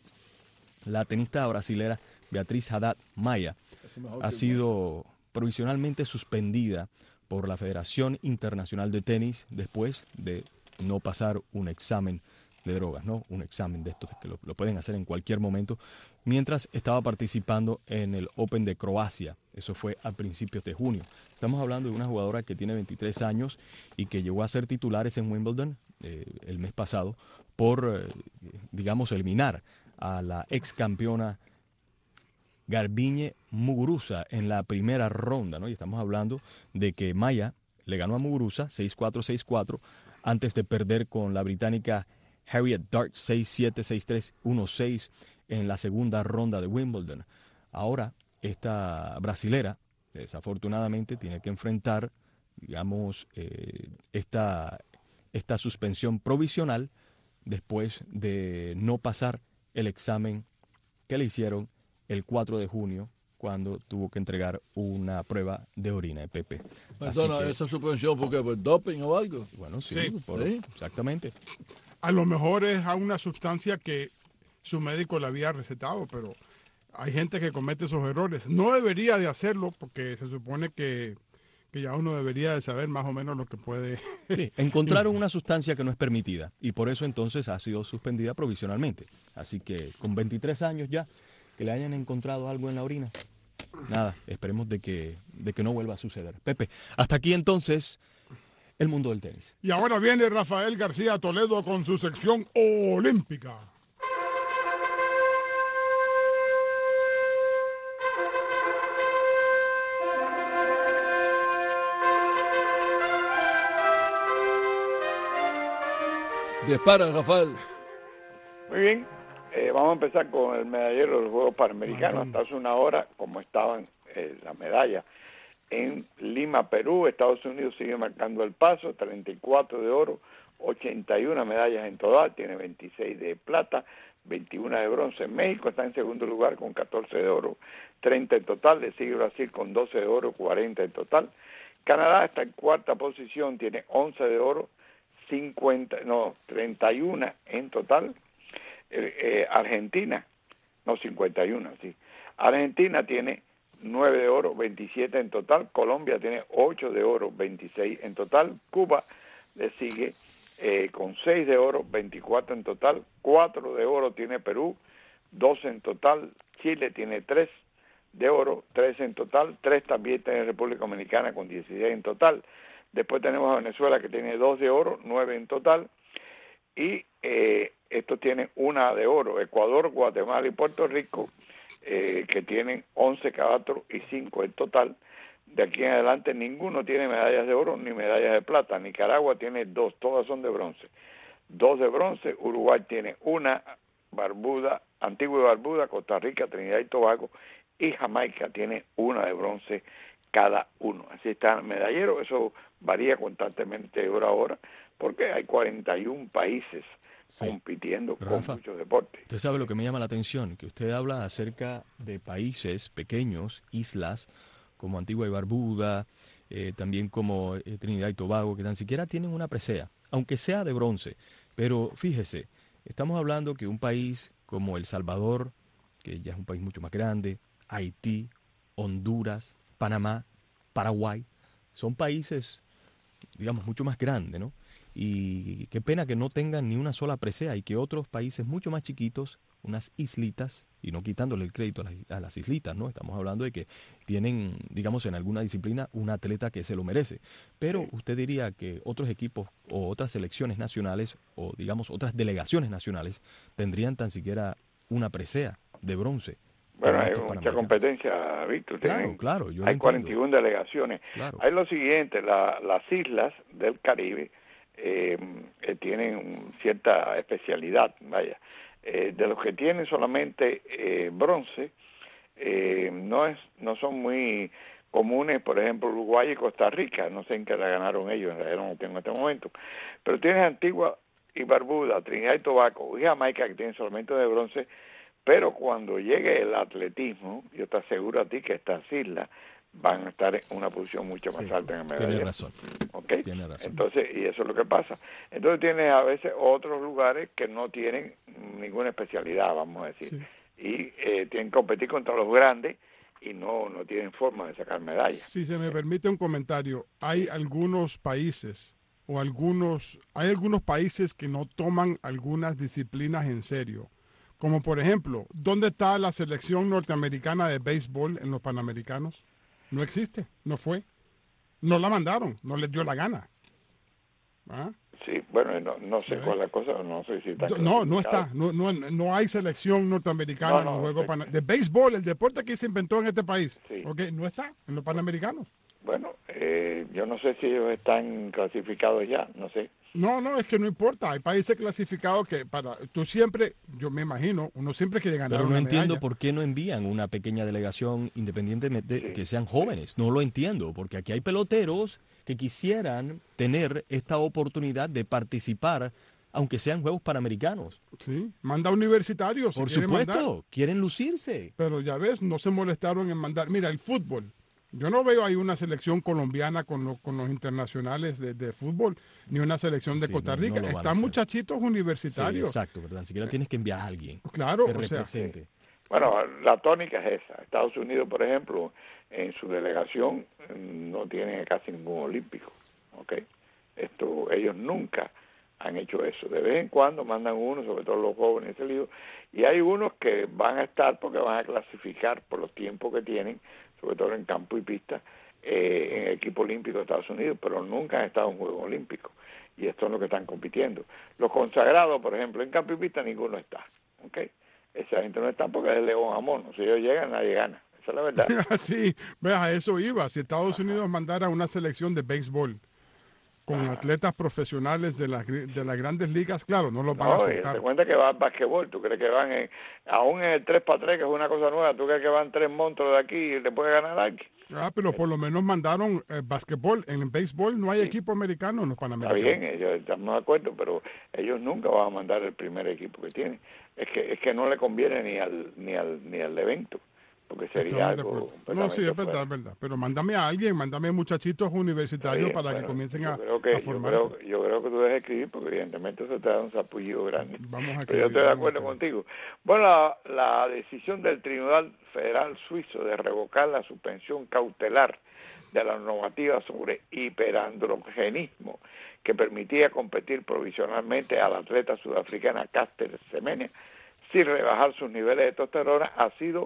la tenista brasilera Beatriz Haddad Maia ha sido provisionalmente suspendida por la Federación Internacional de Tenis después de no pasar un examen de drogas, ¿no? Un examen de estos que lo, lo pueden hacer en cualquier momento, mientras estaba participando en el Open de Croacia. Eso fue a principios de junio. Estamos hablando de una jugadora que tiene veintitrés años y que llegó a ser titulares en Wimbledon eh, el mes pasado por, eh, digamos, eliminar a la ex campeona Garbiñe Muguruza en la primera ronda, ¿no? Y estamos hablando de que Maia le ganó a Muguruza seis cuatro, seis cuatro antes de perder con la británica Harriet Dart seis siete, seis tres, uno seis en la segunda ronda de Wimbledon. Ahora, esta brasilera, desafortunadamente, tiene que enfrentar, digamos, eh, esta, esta suspensión provisional después de no pasar el examen que le hicieron el cuatro de junio, cuando tuvo que entregar una prueba de orina de P P. Perdona, que, ¿esa suspensión por qué? ¿Por doping o algo? Bueno, sí, Sí. por, ¿Sí? exactamente. A lo mejor es a una sustancia que su médico le había recetado, pero hay gente que comete esos errores. No debería de hacerlo porque se supone que, que ya uno debería de saber más o menos lo que puede. Sí, encontraron una sustancia que no es permitida y por eso entonces ha sido suspendida provisionalmente. Así que con veintitrés años ya, que le hayan encontrado algo en la orina. Nada, esperemos de que, de que no vuelva a suceder. Pepe, hasta aquí entonces el mundo del tenis. Y ahora viene Rafael García Toledo con su sección olímpica. Dispara, Rafael. Muy bien. Eh, vamos a empezar con el medallero de los Juegos Panamericanos. Hasta hace una hora, como estaban eh, las medallas en Lima, Perú, Estados Unidos sigue marcando el paso, treinta y cuatro de oro, ochenta y una medallas en total, tiene veintiséis de plata, veintiuna de bronce. México está en segundo lugar con catorce de oro, treinta en total, le sigue Brasil con doce de oro, cuarenta en total. Canadá está en cuarta posición, tiene once de oro, cincuenta, no, treinta y una en total. Eh, eh, Argentina, no, cincuenta y uno, sí. Argentina tiene nueve de oro, veintisiete en total. Colombia tiene ocho de oro, veintiséis en total. Cuba le sigue eh, con seis de oro, veinticuatro en total. cuatro de oro tiene Perú, doce en total. Chile tiene tres de oro, trece en total. tres también tiene República Dominicana con dieciséis en total. Después tenemos a Venezuela que tiene dos de oro, nueve en total. Y eh, estos tienen una de oro. Ecuador, Guatemala y Puerto Rico, eh, que tienen once cada otro y cinco en total. De aquí en adelante ninguno tiene medallas de oro ni medallas de plata. Nicaragua tiene dos, todas son de bronce. Dos de bronce, Uruguay tiene una, Barbuda, Antigua y Barbuda, Costa Rica, Trinidad y Tobago y Jamaica tiene una de bronce cada uno. Así está el medallero, eso varía constantemente de hora a hora, porque hay cuarenta y un países sí. compitiendo Rafa, con muchos deportes. Usted sabe lo que me llama la atención, que usted habla acerca de países pequeños, islas, como Antigua y Barbuda, eh, también como eh, Trinidad y Tobago, que tan siquiera tienen una presea, aunque sea de bronce. Pero fíjese, estamos hablando que un país como El Salvador, que ya es un país mucho más grande, Haití, Honduras, Panamá, Paraguay, son países, digamos, mucho más grandes, ¿no? Y qué pena que no tengan ni una sola presea y que otros países mucho más chiquitos, unas islitas, y no quitándole el crédito a las, a las islitas, ¿no? Estamos hablando de que tienen, digamos, en alguna disciplina un atleta que se lo merece. Pero usted diría que otros equipos o otras selecciones nacionales o, digamos, otras delegaciones nacionales tendrían tan siquiera una presea de bronce. Bueno, hay mucha competencia, Víctor. Claro, Tienen, claro. Yo hay cuarenta y una delegaciones. Claro. Hay lo siguiente, la, las islas del Caribe eh, eh, tienen cierta especialidad, vaya. Eh, de los que tienen solamente eh, bronce, eh, no es no son muy comunes, por ejemplo, Uruguay y Costa Rica. No sé en qué la ganaron ellos, en realidad no lo tengo en este momento. Pero tienes Antigua y Barbuda, Trinidad y Tobago y Jamaica, que tienen solamente de bronce. Pero cuando llegue el atletismo, yo te aseguro a ti que estas islas van a estar en una posición mucho más sí, alta en el medallero. Tiene razón. ¿Okay? Tiene razón. Entonces, y eso es lo que pasa. Entonces tienes a veces otros lugares que no tienen ninguna especialidad, vamos a decir. Sí. Y eh, tienen que competir contra los grandes y no, no tienen forma de sacar medallas. Si se me permite un comentario, hay algunos países o algunos, hay algunos países que no toman algunas disciplinas en serio. Como por ejemplo, ¿dónde está la selección norteamericana de béisbol en los Panamericanos? No existe, no fue. No la mandaron, no les dio la gana. ¿Ah? Sí, bueno, no, no sé cuál es la cosa, no sé si está. No, no está, no, no, no hay selección norteamericana no, no, en los Juegos Panamericanos. De béisbol, el deporte que se inventó en este país, sí. Okay, no está en los Panamericanos. Bueno, eh, yo no sé si ellos están clasificados ya, no sé. No, no, es que no importa. Hay países clasificados que para tú siempre, yo me imagino, uno siempre quiere ganar. Pero no una entiendo medalla. por qué no envían una pequeña delegación independientemente sí. que sean jóvenes. No lo entiendo, porque aquí hay peloteros que quisieran tener esta oportunidad de participar, aunque sean Juegos Panamericanos. Sí, manda universitarios. Si por quieren supuesto, mandar. Quieren lucirse. Pero ya ves, no se molestaron en mandar. Mira, el fútbol. Yo no veo ahí una selección colombiana con, lo, con los internacionales de, de fútbol, ni una selección de Sí, Costa no- Rica. no lo van a Están hacer. muchachitos Sí, universitarios. exacto, ¿verdad? Ni siquiera tienes que enviar a alguien Claro, que o sea, represente. Bueno, la tónica es esa. Estados Unidos, por ejemplo, en su delegación mm, no tiene casi ningún olímpico, ¿ok? Esto, ellos nunca han hecho eso. De vez en cuando mandan uno, sobre todo los jóvenes, ese lío, y hay unos que van a estar porque van a clasificar por los tiempos que tienen, sobre todo en campo y pista, eh, en el equipo olímpico de Estados Unidos, pero nunca han estado en Juegos Olímpicos, y esto es lo que están compitiendo. Los consagrados, por ejemplo, en campo y pista ninguno está, ¿ok? Esa gente no está porque es león a mono. Si ellos llegan, nadie gana. Esa es la verdad. Sí, vea, a eso iba. Si Estados Unidos mandara una selección de béisbol con atletas profesionales de las gr- de las grandes ligas, claro, no los van a No, y soltar. te cuenta que va al basquetbol. ¿Tú crees que van, en, aún en el tres para tres, que es una cosa nueva, tú crees que van tres monstruos de aquí y le puede ganar a alguien? Ah, pero por lo menos mandaron eh, basquetbol. En el béisbol no hay equipo americano en los Está Panamericanos. bien, ellos estamos de acuerdo, pero ellos nunca van a mandar el primer equipo que tienen. Es que es que no le conviene ni al ni al ni al evento, porque sería Estamos de algo acuerdo. No, sí, es completamente verdad, fuera. es verdad. Pero mándame a alguien, mándame muchachitos universitarios Bien, para bueno, que comiencen yo a, creo que, a yo formarse. creo, yo creo que tú debes escribir porque evidentemente eso te da un sapullido grande. Vamos a Pero yo escribir, estoy de vamos a acuerdo contigo. Bueno, la, la decisión del Tribunal Federal Suizo de revocar la suspensión cautelar de la normativa sobre hiperandrogenismo que permitía competir provisionalmente a la atleta sudafricana Caster Semenya sin rebajar sus niveles de testosterona ha sido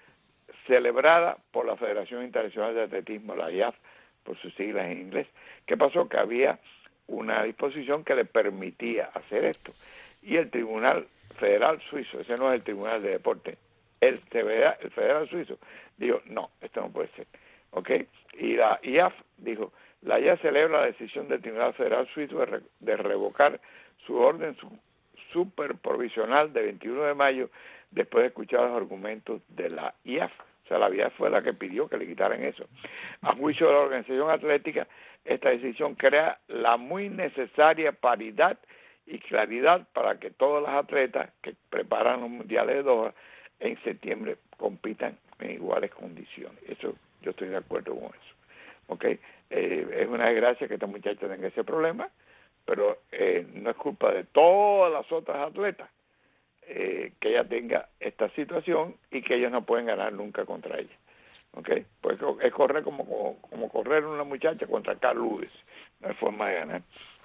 celebrada por la Federación Internacional de Atletismo, la I A F, por sus siglas en inglés. ¿Qué pasó? Que había una disposición que le permitía hacer esto. Y el Tribunal Federal Suizo, ese no es el Tribunal de Deporte, el Federal, el Federal Suizo, dijo, no, esto no puede ser. ¿Ok? Y la I A F dijo, la I A F celebra la decisión del Tribunal Federal Suizo de, re, de revocar su orden su, superprovisional de veintiuno de mayo después de escuchar los argumentos de la I A F. O sea, la I A F fue la que pidió que le quitaran eso. A juicio de la organización atlética, esta decisión crea la muy necesaria paridad y claridad para que todas las atletas que preparan los mundiales de Doha en septiembre compitan en iguales condiciones. Eso, yo estoy de acuerdo con eso. ¿Okay? Eh, es una desgracia que esta muchacha tenga ese problema, pero eh, no es culpa de todas las otras atletas eh, que ella tenga esta situación y que ellos no pueden ganar nunca contra ella. ¿Okay? Pues es correr como, como, como correr una muchacha contra Carl Lewis. No hay forma de ganar.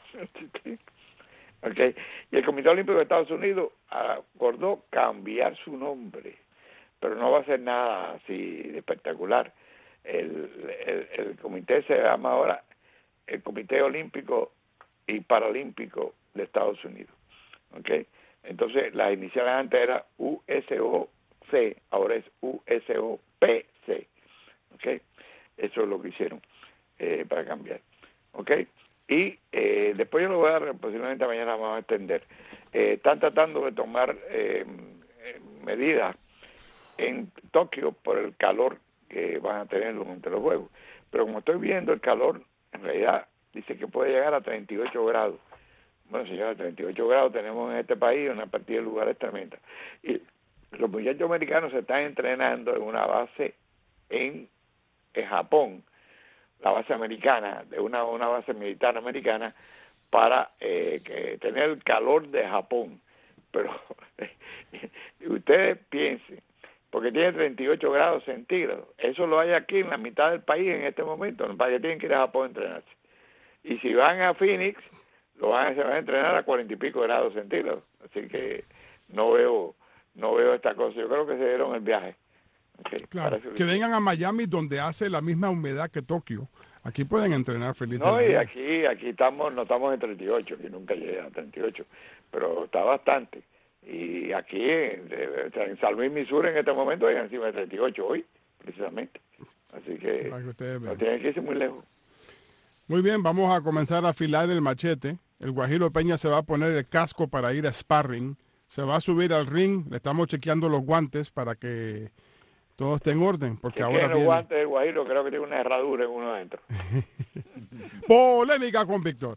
¿Okay? Y el Comité Olímpico de Estados Unidos acordó cambiar su nombre, pero no va a ser nada así de espectacular. El, el, el comité se llama ahora el Comité Olímpico y Paralímpico de Estados Unidos. ¿Okay? Entonces, las iniciales antes era U S O C, ahora es U S O P C. ¿Okay? Eso es lo que hicieron eh, para cambiar. ¿Okay? Y eh, después yo lo voy a dar, posiblemente mañana vamos a extender. Eh, están tratando de tomar eh, medidas en Tokio por el calor que van a tener durante los Juegos. Pero como estoy viendo, el calor en realidad dice que puede llegar a treinta y ocho grados. Bueno, si llega a treinta y ocho grados tenemos en este país una partida de lugares tremenda. Y los muchachos americanos se están entrenando en una base en, en Japón, la base americana, de una, una base militar americana, para eh, que tener el calor de Japón. Pero ustedes piensen, porque tiene treinta y ocho grados centígrados, eso lo hay aquí en la mitad del país en este momento, para que tienen que ir a Japón a entrenarse. Y si van a Phoenix, lo van a, se van a entrenar a cuarenta y pico grados centígrados. Así que no veo no veo esta cosa. Yo creo que se dieron el viaje. Okay, claro, que vengan a Miami donde hace la misma humedad que Tokio. Aquí pueden entrenar feliz. No, y aquí aquí estamos no estamos en treinta y ocho, que nunca llegué a treinta y ocho, pero está bastante. Y aquí en, en San Luis, Missouri, en este momento hay encima de treinta y ocho hoy, precisamente. Así que no tienen que irse muy lejos. Muy bien, vamos a comenzar a afilar el machete. El Guajiro Peña se va a poner el casco para ir a sparring. Se va a subir al ring. Le estamos chequeando los guantes para que todo esté en orden, porque ahora tiene viene... los guantes del Guajiro, creo que tiene una herradura en uno adentro. Polémica con Víctor.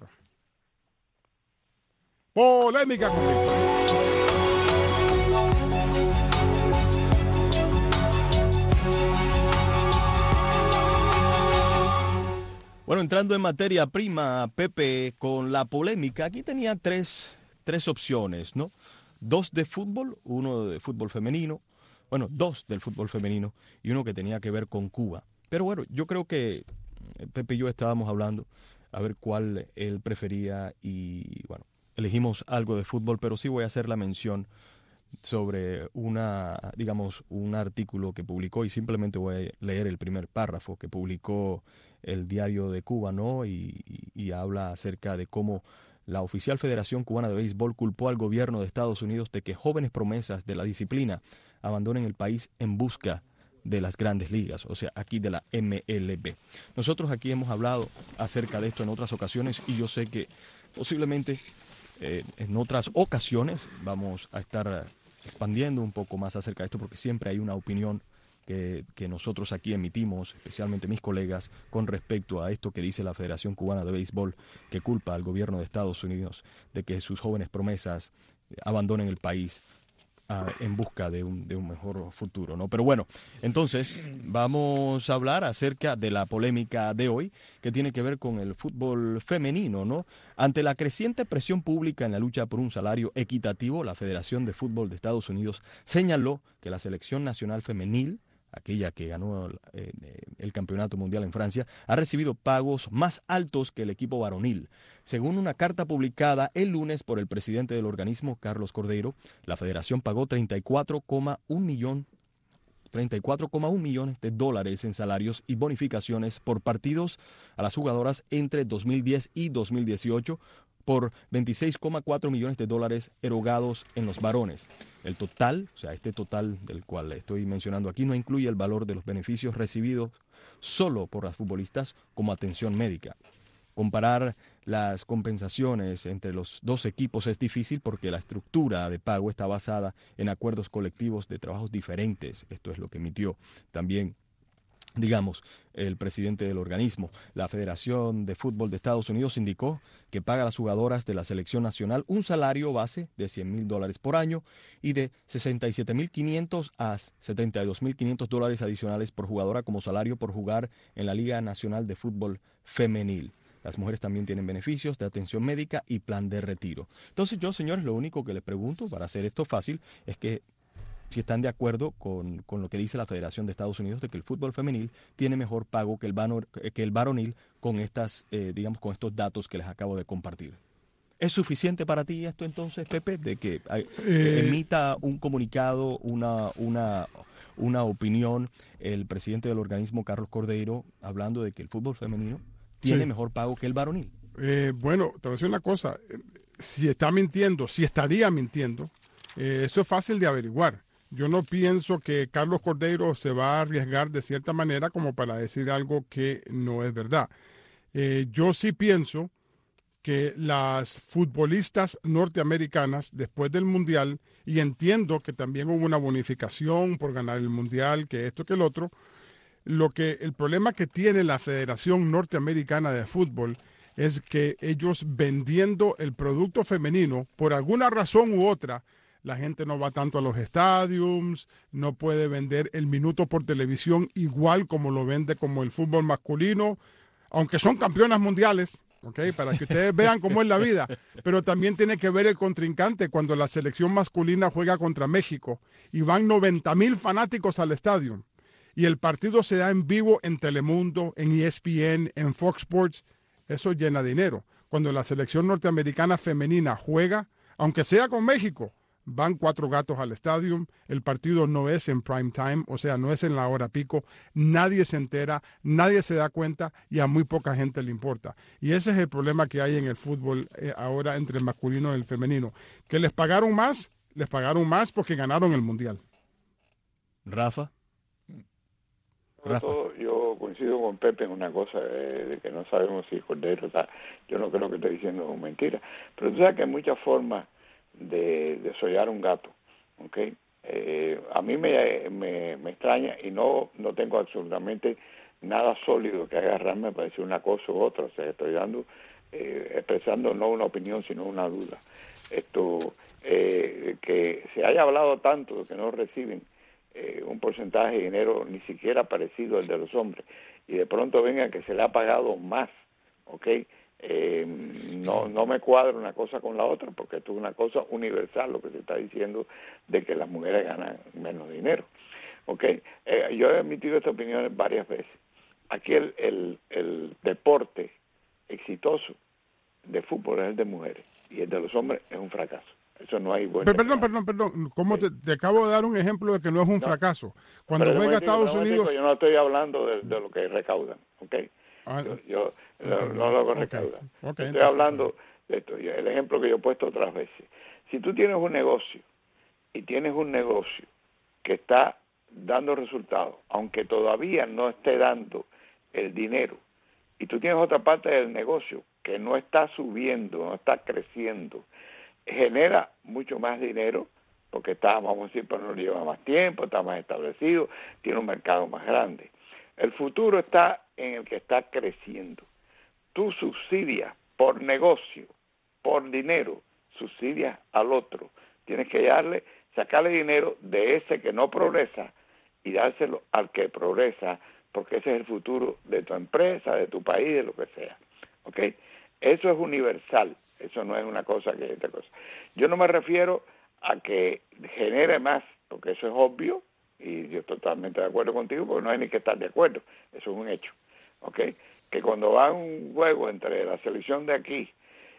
Polémica con Víctor. Bueno, entrando en materia prima, Pepe, con la polémica, aquí tenía tres, tres opciones, ¿no? Dos de fútbol, uno de fútbol femenino, bueno, dos del fútbol femenino y uno que tenía que ver con Cuba. Pero bueno, yo creo que Pepe y yo estábamos hablando a ver cuál él prefería y bueno, elegimos algo de fútbol, pero sí voy a hacer la mención sobre una, digamos, un artículo que publicó y simplemente voy a leer el primer párrafo que publicó el Diario de Cuba, ¿no? Y, y, y habla acerca de cómo la oficial Federación Cubana de Béisbol culpó al gobierno de Estados Unidos de que jóvenes promesas de la disciplina abandonen el país en busca de las grandes ligas, o sea, aquí de la M L B. Nosotros aquí hemos hablado acerca de esto en otras ocasiones y yo sé que posiblemente eh, en otras ocasiones vamos a estar expandiendo un poco más acerca de esto porque siempre hay una opinión que, que nosotros aquí emitimos, especialmente mis colegas, con respecto a esto que dice la Federación Cubana de Béisbol, que culpa al gobierno de Estados Unidos de que sus jóvenes promesas abandonen el país Uh, en busca de un, de un mejor futuro, ¿no? Pero bueno, entonces vamos a hablar acerca de la polémica de hoy que tiene que ver con el fútbol femenino, ¿no? Ante la creciente presión pública en la lucha por un salario equitativo, la Federación de Fútbol de Estados Unidos señaló que la selección nacional femenil, aquella que ganó eh, el campeonato mundial en Francia, ha recibido pagos más altos que el equipo varonil. Según una carta publicada el lunes por el presidente del organismo, Carlos Cordeiro, la federación pagó treinta y cuatro coma uno millón, treinta y cuatro coma uno millones de dólares en salarios y bonificaciones por partidos a las jugadoras entre dos mil diez y dos mil dieciocho, por veintiséis coma cuatro millones de dólares erogados en los varones. El total, o sea, este total del cual estoy mencionando aquí, no incluye el valor de los beneficios recibidos solo por las futbolistas como atención médica. Comparar las compensaciones entre los dos equipos es difícil porque la estructura de pago está basada en acuerdos colectivos de trabajos diferentes. Esto es lo que emitió también, digamos, el presidente del organismo. La Federación de Fútbol de Estados Unidos indicó que paga a las jugadoras de la selección nacional un salario base de cien mil dólares por año y de sesenta y siete mil quinientos a setenta y dos mil quinientos dólares adicionales por jugadora como salario por jugar en la Liga Nacional de Fútbol Femenil. Las mujeres también tienen beneficios de atención médica y plan de retiro. Entonces yo, señores, lo único que les pregunto, para hacer esto fácil, es que si están de acuerdo con, con lo que dice la Federación de Estados Unidos de que el fútbol femenil tiene mejor pago que el, vanor, que el varonil con estas, eh, digamos, con estos datos que les acabo de compartir. ¿Es suficiente para ti esto entonces, Pepe, de que eh, emita un comunicado, una, una, una opinión el presidente del organismo, Carlos Cordeiro, hablando de que el fútbol femenino tiene sí. mejor pago que el varonil? Eh, bueno, te voy a decir una cosa. Si está mintiendo, si estaría mintiendo, eh, eso es fácil de averiguar. Yo no pienso que Carlos Cordeiro se va a arriesgar de cierta manera como para decir algo que no es verdad. Eh, yo sí pienso que las futbolistas norteamericanas después del Mundial, y entiendo que también hubo una bonificación por ganar el Mundial, que esto, que el otro, lo que el problema que tiene la Federación Norteamericana de Fútbol es que ellos vendiendo el producto femenino, por alguna razón u otra, la gente no va tanto a los estadios, no puede vender el minuto por televisión igual como lo vende como el fútbol masculino, aunque son campeonas mundiales, ¿okay? Para que ustedes vean cómo es la vida. Pero también tiene que ver el contrincante cuando la selección masculina juega contra México y van noventa mil fanáticos al estadio y el partido se da en vivo en Telemundo, en E S P N, en Fox Sports. Eso llena dinero. Cuando la selección norteamericana femenina juega, aunque sea con México, van cuatro gatos al estadio, el partido no es en prime time, o sea, no es en la hora pico, nadie se entera, nadie se da cuenta y a muy poca gente le importa. Y ese es el problema que hay en el fútbol eh, ahora entre el masculino y el femenino. ¿Que les pagaron más? Les pagaron más porque ganaron el Mundial. Rafa. Rafa. Todo, yo coincido con Pepe en una cosa, eh, de que no sabemos si Cordeiro está, yo no creo que esté diciendo mentira, pero tú sabes que hay muchas formas de desollar un gato, ¿ok? Eh, a mí me, me, me extraña y no, no tengo absolutamente nada sólido que agarrarme para decir una cosa u otra, o sea, estoy dando, eh, expresando no una opinión, sino una duda. Esto, eh, que se haya hablado tanto de que no reciben eh, un porcentaje de dinero ni siquiera parecido al de los hombres, y de pronto venga que se le ha pagado más, ¿ok? Eh, no no me cuadra una cosa con la otra, porque esto es una cosa universal lo que se está diciendo de que las mujeres ganan menos dinero, ¿ok? Eh, yo he emitido esta opinión varias veces. Aquí el, el, el deporte exitoso de fútbol es el de mujeres y el de los hombres es un fracaso. Eso no hay buena. Pero, perdón, perdón, perdón. ¿Cómo te, te acabo de dar un ejemplo de que no es un no. fracaso? Cuando pero venga a Estados Unidos... Yo no estoy hablando de, de lo que recaudan, ¿ok? Ah, yo yo okay, no, no lo que recaudan. Okay, okay, estoy entonces, hablando de esto. El ejemplo que yo he puesto otras veces. Si tú tienes un negocio y tienes un negocio que está dando resultados, aunque todavía no esté dando el dinero, y tú tienes otra parte del negocio que no está subiendo, no está creciendo, genera mucho más dinero porque está, vamos a decir, pero no lleva más tiempo, está más establecido, tiene un mercado más grande. El futuro está en el que está creciendo. Tú subsidias por negocio, por dinero, subsidias al otro. Tienes que darle, sacarle dinero de ese que no progresa y dárselo al que progresa, porque ese es el futuro de tu empresa, de tu país, de lo que sea. ¿Ok? Eso es universal. Eso no es una cosa que otra cosa. Yo no me refiero a que genere más, porque eso es obvio, y yo totalmente de acuerdo contigo, porque no hay ni que estar de acuerdo. Eso es un hecho. ¿Ok? Que cuando va un juego entre la selección de aquí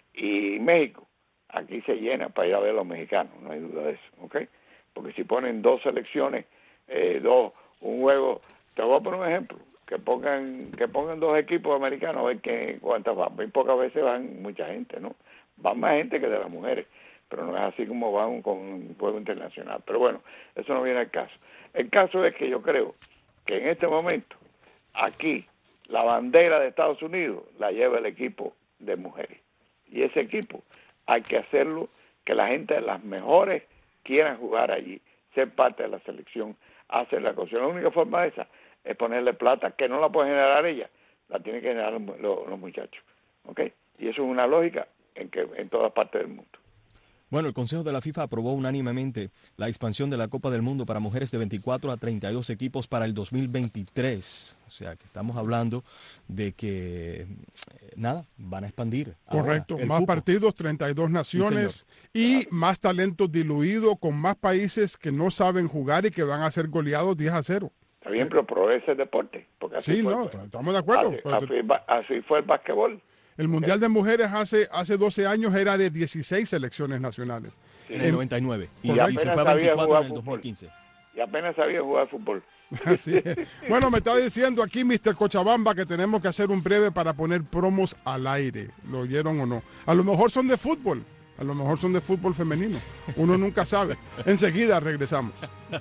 y México, aquí se llena para ir a ver a los mexicanos, no hay duda de eso. ¿Ok? Porque si ponen dos selecciones, eh, dos, un juego, te voy a poner un ejemplo, que pongan que pongan dos equipos americanos a ver qué, cuántas van. Muy pocas veces van mucha gente, ¿no? Van más gente que de las mujeres, pero no es así como van con un juego internacional. Pero bueno, eso no viene al caso. El caso es que yo creo que en este momento, aquí, la bandera de Estados Unidos la lleva el equipo de mujeres. Y ese equipo hay que hacerlo, que la gente de las mejores quieran jugar allí, ser parte de la selección, hacer la cosa. La única forma de esa es ponerle plata, que no la puede generar ella, la tienen que generar los, los, los muchachos. ¿Ok? Y eso es una lógica en que en todas partes del mundo. Bueno, el Consejo de la FIFA aprobó unánimemente la expansión de la Copa del Mundo para mujeres de veinticuatro a treinta y dos equipos para el dos mil veintitrés. O sea, que estamos hablando de que, eh, nada, van a expandir. Correcto, más cupo. Partidos, treinta y dos naciones sí, y claro. Más talento diluido con más países que no saben jugar y que van a ser goleados diez a cero. Está bien, pero progresa el deporte. Porque así sí, fue, no, pues. Estamos de acuerdo. Así, así, así fue el básquetbol. El Mundial de Mujeres hace hace doce años era de dieciséis selecciones nacionales. Sí, en el noventa y nueve. Y, y se fue a veinticuatro en el dos mil quince. Y apenas sabía jugar fútbol. Así es. Bueno, me está diciendo aquí mister Cochabamba que tenemos que hacer un breve para poner promos al aire. ¿Lo oyeron o no? A lo mejor son de fútbol. A lo mejor son de fútbol femenino. Uno nunca sabe. Enseguida regresamos.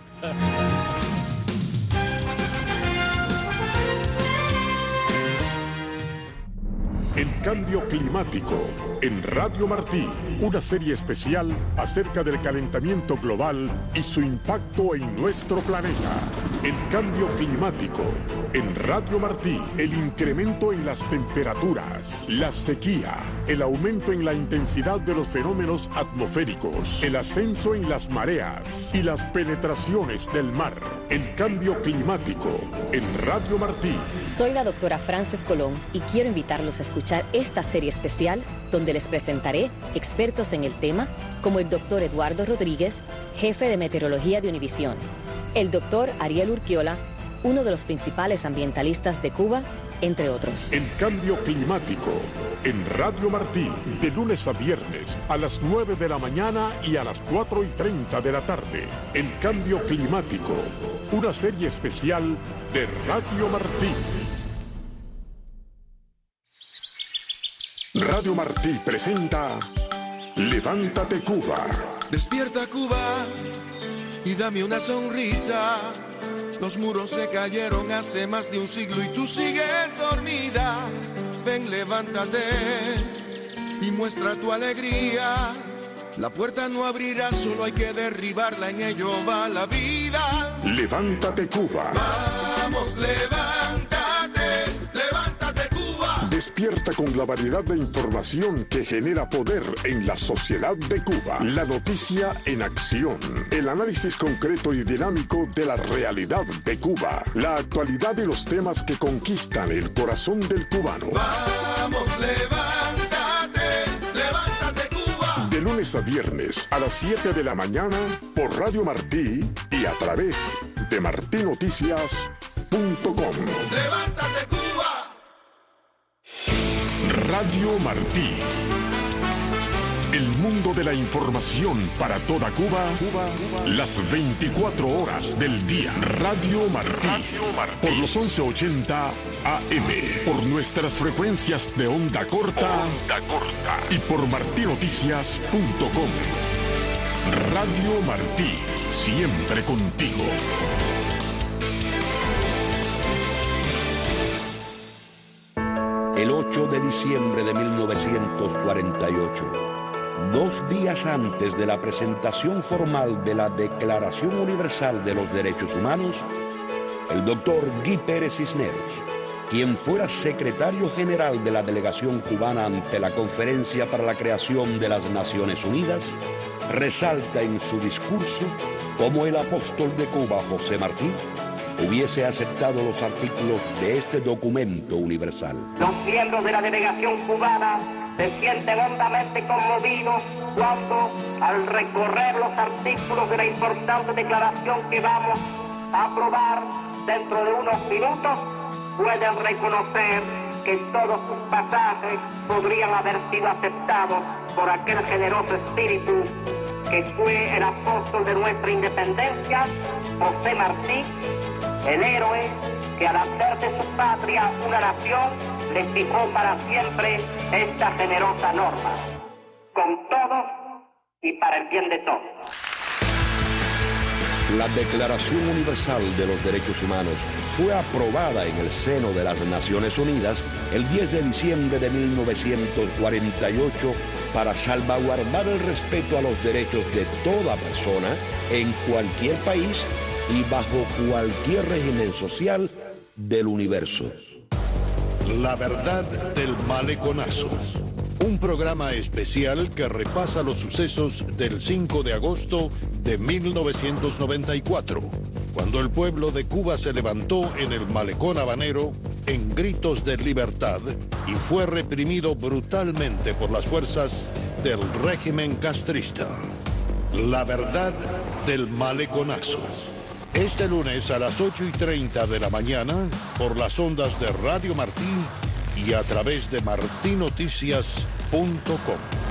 El cambio climático en Radio Martí, una serie especial acerca del calentamiento global y su impacto en nuestro planeta. El cambio climático en Radio Martí, el incremento en las temperaturas, la sequía, el aumento en la intensidad de los fenómenos atmosféricos, el ascenso en las mareas y las penetraciones del mar. El cambio climático en Radio Martí. Soy la doctora Frances Colón y quiero invitarlos a escuchar esta serie especial donde les presentaré expertos en el tema como el doctor Eduardo Rodríguez, jefe de meteorología de Univisión, el doctor Ariel Urquiola, uno de los principales ambientalistas de Cuba, entre otros. El cambio climático en Radio Martí, de lunes a viernes a las nueve de la mañana y a las cuatro y treinta de la tarde. El cambio climático, una serie especial de Radio Martí. Radio Martí presenta Levántate Cuba. Despierta Cuba y dame una sonrisa. Los muros se cayeron hace más de un siglo y tú sigues dormida. Ven, levántate y muestra tu alegría. La puerta no abrirá, solo hay que derribarla, en ello va la vida. Levántate Cuba. Vamos, levántate, levántate Cuba. Despierta Despierta con la variedad de información que genera poder en la sociedad de Cuba. La noticia en acción. El análisis concreto y dinámico de la realidad de Cuba. La actualidad y los temas que conquistan el corazón del cubano. Vamos, levántate, levántate Cuba. De lunes a viernes a las siete de la mañana por Radio Martí y a través de martí noticias punto com. Levántate Cuba. Radio Martí. El mundo de la información para toda Cuba, Cuba, Cuba. Las veinticuatro horas del día. Radio Martí. Radio Martí. Por los once ochenta A M. Por nuestras frecuencias de onda corta. Onda corta. Y por martí noticias punto com. Radio Martí. Siempre contigo. El ocho de diciembre de mil novecientos cuarenta y ocho, dos días antes de la presentación formal de la Declaración Universal de los Derechos Humanos, el doctor Guy Pérez Cisneros, quien fuera secretario general de la delegación cubana ante la Conferencia para la Creación de las Naciones Unidas, resalta en su discurso cómo el apóstol de Cuba, José Martí, hubiese aceptado los artículos de este documento universal. Los miembros de la delegación cubana se sienten hondamente conmovidos cuando, al recorrer los artículos de la importante declaración que vamos a aprobar dentro de unos minutos, pueden reconocer que todos sus pasajes podrían haber sido aceptados por aquel generoso espíritu que fue el apóstol de nuestra independencia, José Martí, el héroe que al hacer de su patria una nación le fijó para siempre esta generosa norma, con todos y para el bien de todos. La Declaración Universal de los Derechos Humanos fue aprobada en el seno de las Naciones Unidas el diez de diciembre de mil novecientos cuarenta y ocho para salvaguardar el respeto a los derechos de toda persona en cualquier país y bajo cualquier régimen social del universo. La verdad del maleconazo. Un programa especial que repasa los sucesos del cinco de agosto de mil novecientos noventa y cuatro, cuando el pueblo de Cuba se levantó en el malecón habanero en gritos de libertad y fue reprimido brutalmente por las fuerzas del régimen castrista. La verdad del maleconazo. Este lunes a las ocho y treinta de la mañana por las ondas de Radio Martí y a través de martí noticias punto com.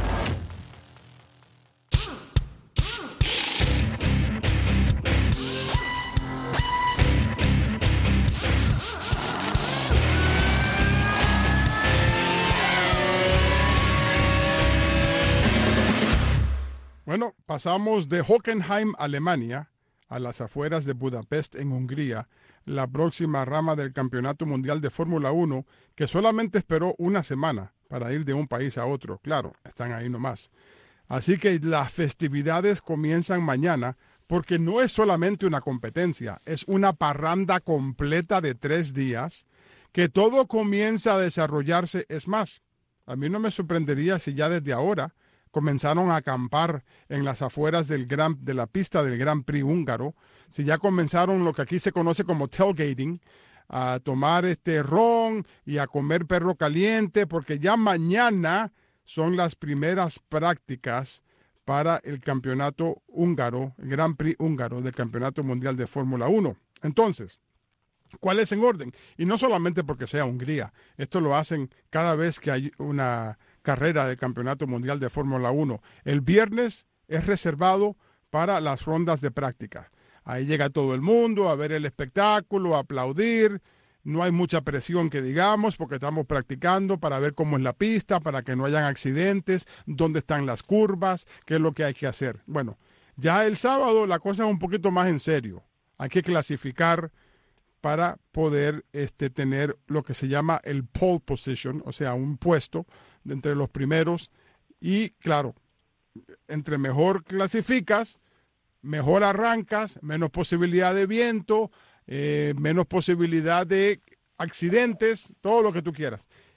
Bueno, pasamos de Hockenheim, Alemania, a las afueras de Budapest, en Hungría, la próxima rama del Campeonato Mundial de Fórmula uno, que solamente esperó una semana para ir de un país a otro. Claro, están ahí nomás. Así que las festividades comienzan mañana, porque no es solamente una competencia, es una parranda completa de tres días, que todo comienza a desarrollarse. Es más, a mí no me sorprendería si ya desde ahora comenzaron a acampar en las afueras del gran, de la pista del Gran Prix húngaro, si ya comenzaron lo que aquí se conoce como tailgating, a tomar este ron y a comer perro caliente, porque ya mañana son las primeras prácticas para el campeonato húngaro, el Gran Prix húngaro del Campeonato Mundial de Fórmula uno. Entonces, ¿cuál es en orden? Y no solamente porque sea Hungría, esto lo hacen cada vez que hay una carrera del Campeonato Mundial de Fórmula uno. El viernes es reservado para las rondas de práctica. Ahí llega todo el mundo a ver el espectáculo, a aplaudir. No hay mucha presión que digamos, porque estamos practicando para ver cómo es la pista, para que no hayan accidentes, dónde están las curvas, qué es lo que hay que hacer. Bueno, ya el sábado la cosa es un poquito más en serio. Hay que clasificar para poder este, tener lo que se llama el pole position, o sea, un puesto de entre los primeros. Y claro, entre mejor clasificas, mejor arrancas, menos posibilidad de viento, eh, menos posibilidad de accidentes, todo lo que tú quieras.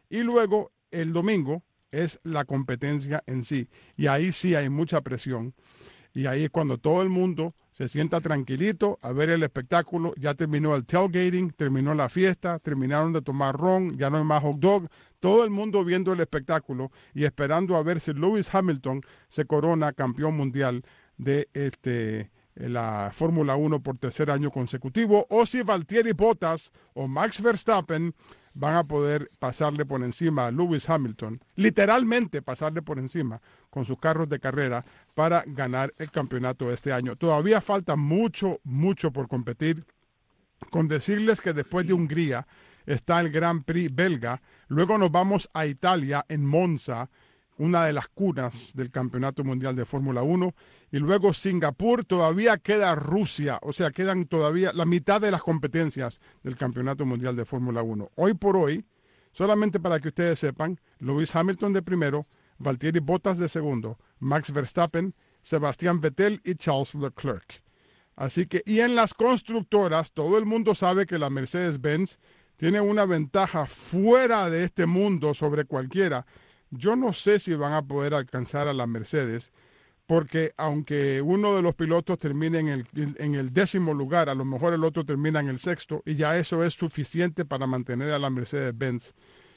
Y luego, el domingo, es la competencia en sí. Y ahí sí hay mucha presión. Y ahí es cuando todo el mundo se sienta tranquilito a ver el espectáculo. Ya terminó el tailgating, terminó la fiesta, terminaron de tomar ron, ya no hay más hot dog. Todo el mundo viendo el espectáculo y esperando a ver si Lewis Hamilton se corona campeón mundial de este, la Fórmula uno por tercer año consecutivo, o si Valtteri Bottas o Max Verstappen van a poder pasarle por encima a Lewis Hamilton, literalmente pasarle por encima con sus carros de carrera para ganar el campeonato este año. Todavía falta mucho, mucho por competir, con decirles que después de Hungría está el Grand Prix belga, luego nos vamos a Italia en Monza, una de las cunas del Campeonato Mundial de Fórmula uno, y luego Singapur, todavía queda Rusia, o sea, quedan todavía la mitad de las competencias del Campeonato Mundial de Fórmula uno. Hoy por hoy, solamente para que ustedes sepan, Lewis Hamilton de primero, Valtteri Bottas de segundo, Max Verstappen, Sebastián Vettel y Charles Leclerc. Así que, y en las constructoras, todo el mundo sabe que la Mercedes-Benz tiene una ventaja fuera de este mundo sobre cualquiera. Yo no sé si van a poder alcanzar a la Mercedes, porque aunque uno de los pilotos termine en el, en el décimo lugar, a lo mejor el otro termina en el sexto, y ya eso es suficiente para mantener a la Mercedes-Benz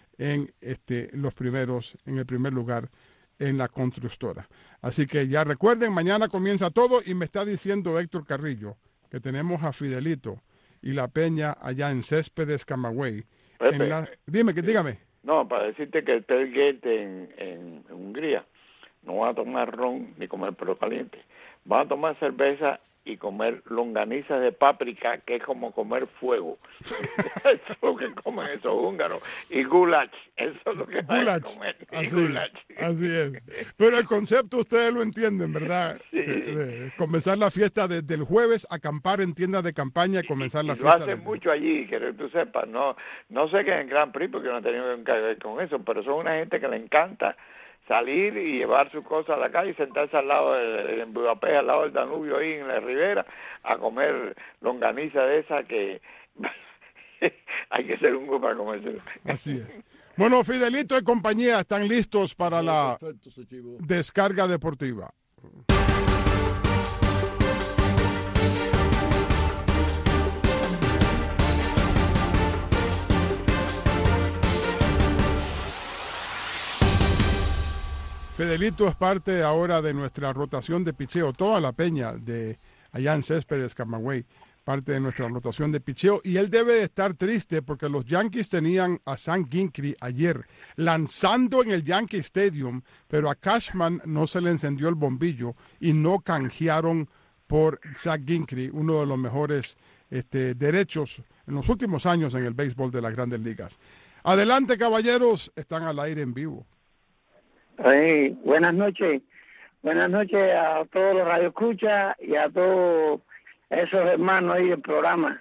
en este, los primeros, en el primer lugar en la constructora. Así que ya recuerden, mañana comienza todo, y me está diciendo Héctor Carrillo que tenemos a Fidelito y la Peña allá en Céspedes, Camagüey. En la... Dime, que dígame. No, para decirte que el tailgate en, en, en Hungría no van a tomar ron ni comer perro caliente. Van a tomar cerveza y comer longaniza de páprica, que es como comer fuego. Eso es lo que comen esos húngaros. Y goulash, eso es lo que van a comer. Así, goulash. así es. Pero el concepto ustedes lo entienden, ¿verdad? Sí. De, de comenzar la fiesta desde el jueves, acampar en tiendas de campaña y comenzar y, la y fiesta. Lo hacen mucho allí, que tú sepas. No, no sé qué en Grand Prix, porque no he tenido que ver con eso, pero son una gente que le encanta salir y llevar sus cosas a la calle y sentarse al lado de, en Budapest, al lado del Danubio, ahí en la ribera, a comer longaniza de esa que hay que ser un grupo para comerse. Así es. Bueno, Fidelito y compañía están listos para la descarga deportiva. Fidelito es parte ahora de nuestra rotación de picheo, toda la peña de allá en Céspedes, Camagüey, parte de nuestra rotación de picheo, y él debe de estar triste porque los Yankees tenían a Sam Ginkrey ayer lanzando en el Yankee Stadium, pero a Cashman no se le encendió el bombillo y no canjearon por Zach Ginkrey, uno de los mejores este, derechos en los últimos años en el béisbol de las Grandes Ligas. Adelante, caballeros, están al aire en vivo. Hey, buenas noches, buenas noches a todos los radioescuchas y a todos esos hermanos ahí del programa.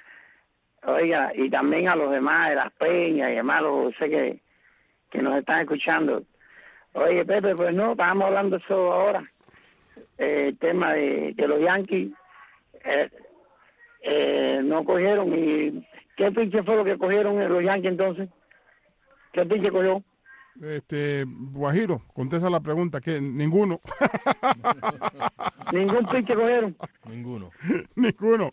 Oiga, y también a los demás de las peñas y demás, los sé que, que nos están escuchando. Oye, Pepe, pues no, estábamos hablando de eso ahora, eh, el tema de, de los Yankees, eh, eh, no cogieron. ¿Y qué pinche fue lo que cogieron los Yankees entonces? ¿Qué pinche cogió? Este, Guajiro, contesta la pregunta, que ninguno. ¿Ningún pinche cogieron? Ninguno. Ninguno.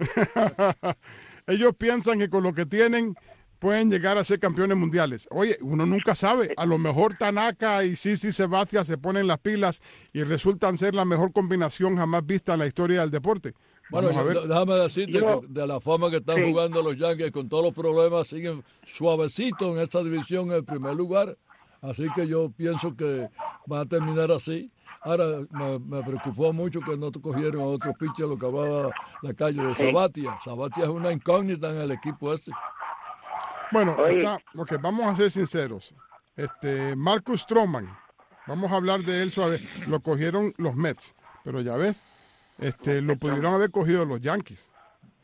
Ellos piensan que con lo que tienen pueden llegar a ser campeones mundiales. Oye, uno nunca sabe. A lo mejor Tanaka y Sisi Sabathia se ponen las pilas y resultan ser la mejor combinación jamás vista en la historia del deporte. Bueno, yo, déjame decirte yo, que de la forma que están sí. jugando los Yankees, con todos los problemas, siguen suavecitos en esta división en el primer lugar. Así que yo pienso que va a terminar así. Ahora, me, me preocupó mucho que no cogieron a otros pitchers, lo que hablaba la calle de Sabathia. Sabathia es una incógnita en el equipo este. Bueno, está, okay, vamos a ser sinceros. Este, Marcus Stroman, vamos a hablar de él suave. Lo cogieron los Mets, pero ya ves, este, lo pudieron haber cogido los Yankees.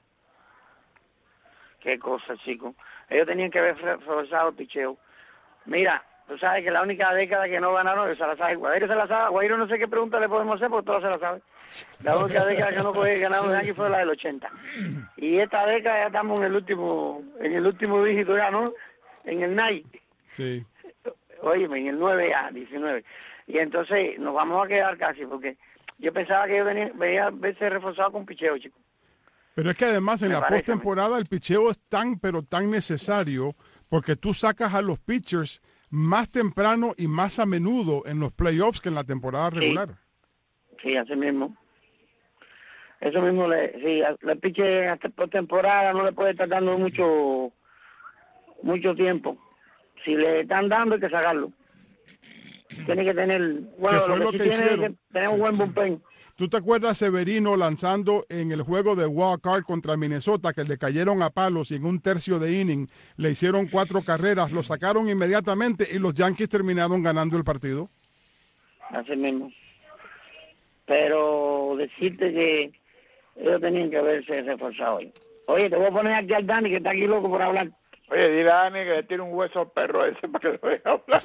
Qué cosa, chico. Ellos tenían que haber forzado el picheo. Mira, tú sabes que la única década que no ganaron, se la sabe Guairo, se la sabe. Guairo no sé qué pregunta le podemos hacer, porque todos se la saben. La única década que no ganaron los Yankees fue la del ochenta. Y esta década ya estamos en el último, en el último dígito ya, ¿no? En el night. Sí. Óyeme, en el nueve a diecinueve. Y entonces nos vamos a quedar casi, porque yo pensaba que yo venía, venía a verse reforzado con picheo, chico. Pero es que además en Me la parece, postemporada el picheo es tan, pero tan necesario, porque tú sacas a los pitchers más temprano y más a menudo en los playoffs que en la temporada regular. Sí, así mismo. Eso mismo, le, sí, le piche hasta postemporada no le puede estar dando mucho, mucho tiempo. Si le están dando hay que sacarlo. Tiene que tener, bueno, fue lo que, lo sí que tiene hicieron? es que tener un buen bullpen. ¿Tú te acuerdas Severino lanzando en el juego de wild card contra Minnesota, que le cayeron a palos y en un tercio de inning le hicieron cuatro carreras, lo sacaron inmediatamente y los Yankees terminaron ganando el partido? Así mismo. Pero decirte que ellos tenían que haberse reforzado hoy. Oye, te voy a poner aquí al Dani, que está aquí loco por hablar. Oye, dile a Dani que le tiene un hueso al perro ese para que lo deje hablar.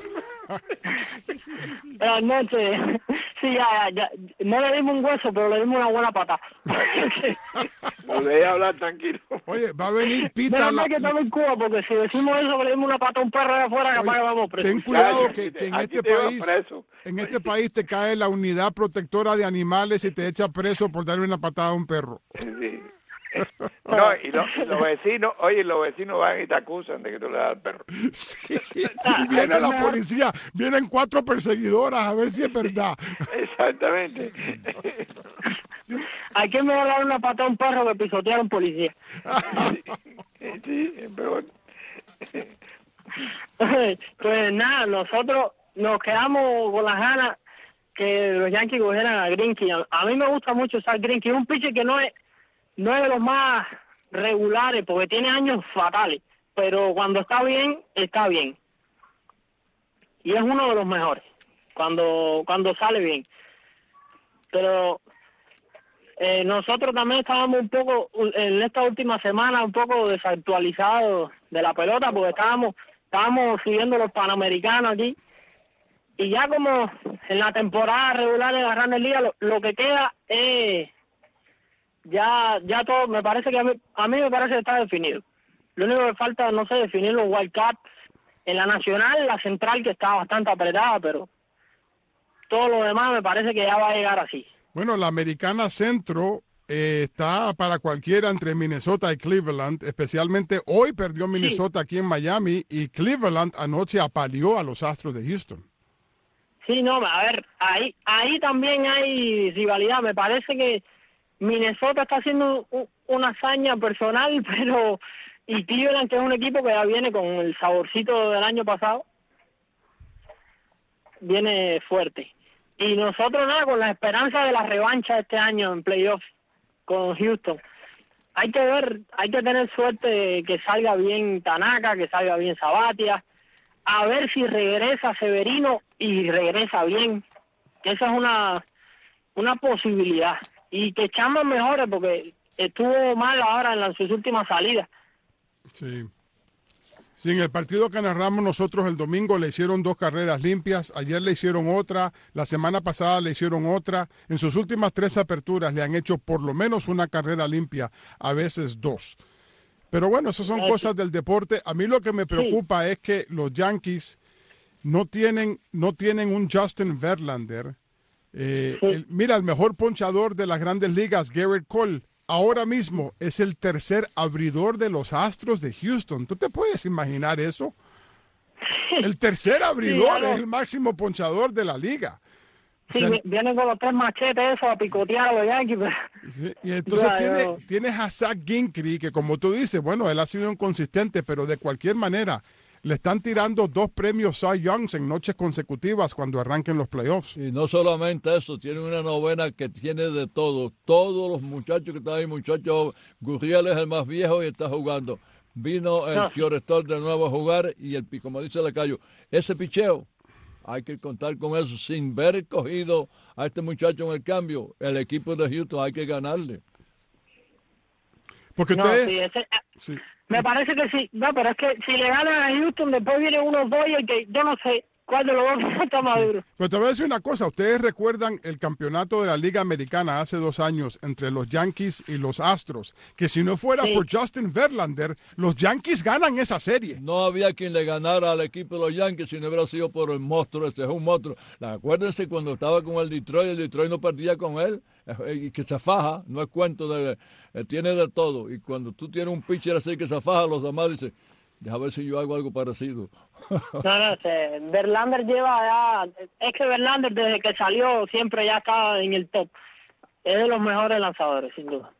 Buenas noches. Sí, ya, ya, no le dimos un hueso, pero le dimos una buena pata. Lo dejé hablar tranquilo. Oye, va a venir Pita. Menos La... mal que estamos en Cuba, porque si decimos eso, que le dimos una pata a un perro de afuera, capaz que vamos presos. Ten cuidado que, que en Aquí este te llevan país, preso. en este país te cae la unidad protectora de animales y te echa preso por darle una patada a un perro. Sí. No, y lo- los vecinos, oye, los vecinos van y te acusan de que tú le das al perro. Sí, y viene la policía, vienen cuatro perseguidoras a ver si es verdad. Exactamente. Hay que mejor dar una pata a un perro que pisotear a un policía. Sí, es peor. Pues nada, nosotros nos quedamos con las ganas que los Yankees cogieran a Greinke. A, a mí me gusta mucho usar Greinke. Es un pitcher que no es no es de los más regulares porque tiene años fatales, pero cuando está bien, está bien. Y es uno de los mejores cuando cuando sale bien. Pero eh, nosotros también estábamos un poco, en esta última semana, un poco desactualizados de la pelota porque estábamos estábamos siguiendo los Panamericanos aquí. Y ya como en la temporada regular de la Grandes Ligas, lo, lo que queda es... Ya ya todo, me parece que a mí, a mí me parece que está definido. Lo único que falta, no sé, definir los Wildcats. En la Nacional, la Central, que está bastante apretada, pero todo lo demás me parece que ya va a llegar así. Bueno, la Americana Centro eh, está para cualquiera entre Minnesota y Cleveland, especialmente hoy perdió Minnesota sí. aquí en Miami y Cleveland anoche apaleó a los Astros de Houston. Sí, no, a ver, ahí ahí también hay rivalidad. Me parece que Minnesota está haciendo un, una hazaña personal, pero y Cleveland, que es un equipo que ya viene con el saborcito del año pasado, viene fuerte. Y nosotros nada, con la esperanza de la revancha este año en playoffs con Houston. Hay que ver, hay que tener suerte que salga bien Tanaka, que salga bien Sabathia, a ver si regresa Severino y regresa bien, que esa es una una posibilidad. Y que Chapman mejore porque estuvo mal ahora en las, sus últimas salidas. Sí. Sí, en el partido que narramos nosotros el domingo le hicieron dos carreras limpias, ayer le hicieron otra, la semana pasada le hicieron otra. En sus últimas tres aperturas le han hecho por lo menos una carrera limpia, a veces dos. Pero bueno, esas son cosas del deporte. A mí lo que me preocupa es que los Yankees no tienen, no tienen un Justin Verlander. Eh, sí. el, mira, el mejor ponchador de las Grandes Ligas, Garrett Cole, ahora mismo es el tercer abridor de los Astros de Houston. ¿Tú te puedes imaginar eso? El tercer abridor sí, claro. es el máximo ponchador de la liga. Sí, o sea, vienen con los tres machetes eso a picotear a los Yankees. Pero... Sí, y entonces ya, tiene, yo... tienes a Zach Greinke, que como tú dices, bueno, él ha sido inconsistente, pero de cualquier manera le están tirando dos premios Cy Youngs en noches consecutivas cuando arranquen los playoffs. Y no solamente eso, tiene una novena que tiene de todo. Todos los muchachos que están ahí, muchachos, Gurriel es el más viejo y está jugando. Vino el shortstop de nuevo a jugar y, el como dice Lacayo, ese picheo, hay que contar con eso. Sin ver cogido a este muchacho en el cambio, el equipo de Houston hay que ganarle. Porque no, ustedes... Sí, ese... sí. Me parece que sí, no, pero es que si le ganan a Houston, después viene unos Dodgers que yo no sé, cuál de los dos está más duro. Pero te voy a decir una cosa, ¿ustedes recuerdan el campeonato de la Liga Americana hace dos años entre los Yankees y los Astros? Que si no fuera sí. por Justin Verlander, los Yankees ganan esa serie. No había quien le ganara al equipo de los Yankees si no hubiera sido por el monstruo, este es un monstruo. Acuérdense cuando estaba con el Detroit, el Detroit no perdía con él, y que se faja, no es cuento, de tiene de todo. Y cuando tú tienes un pitcher así que se faja, los demás dicen, deja ver si yo hago algo parecido. No, no, sé, Verlander lleva ya, es que Verlander desde que salió siempre ya estaba en el top. Es de los mejores lanzadores, sin duda.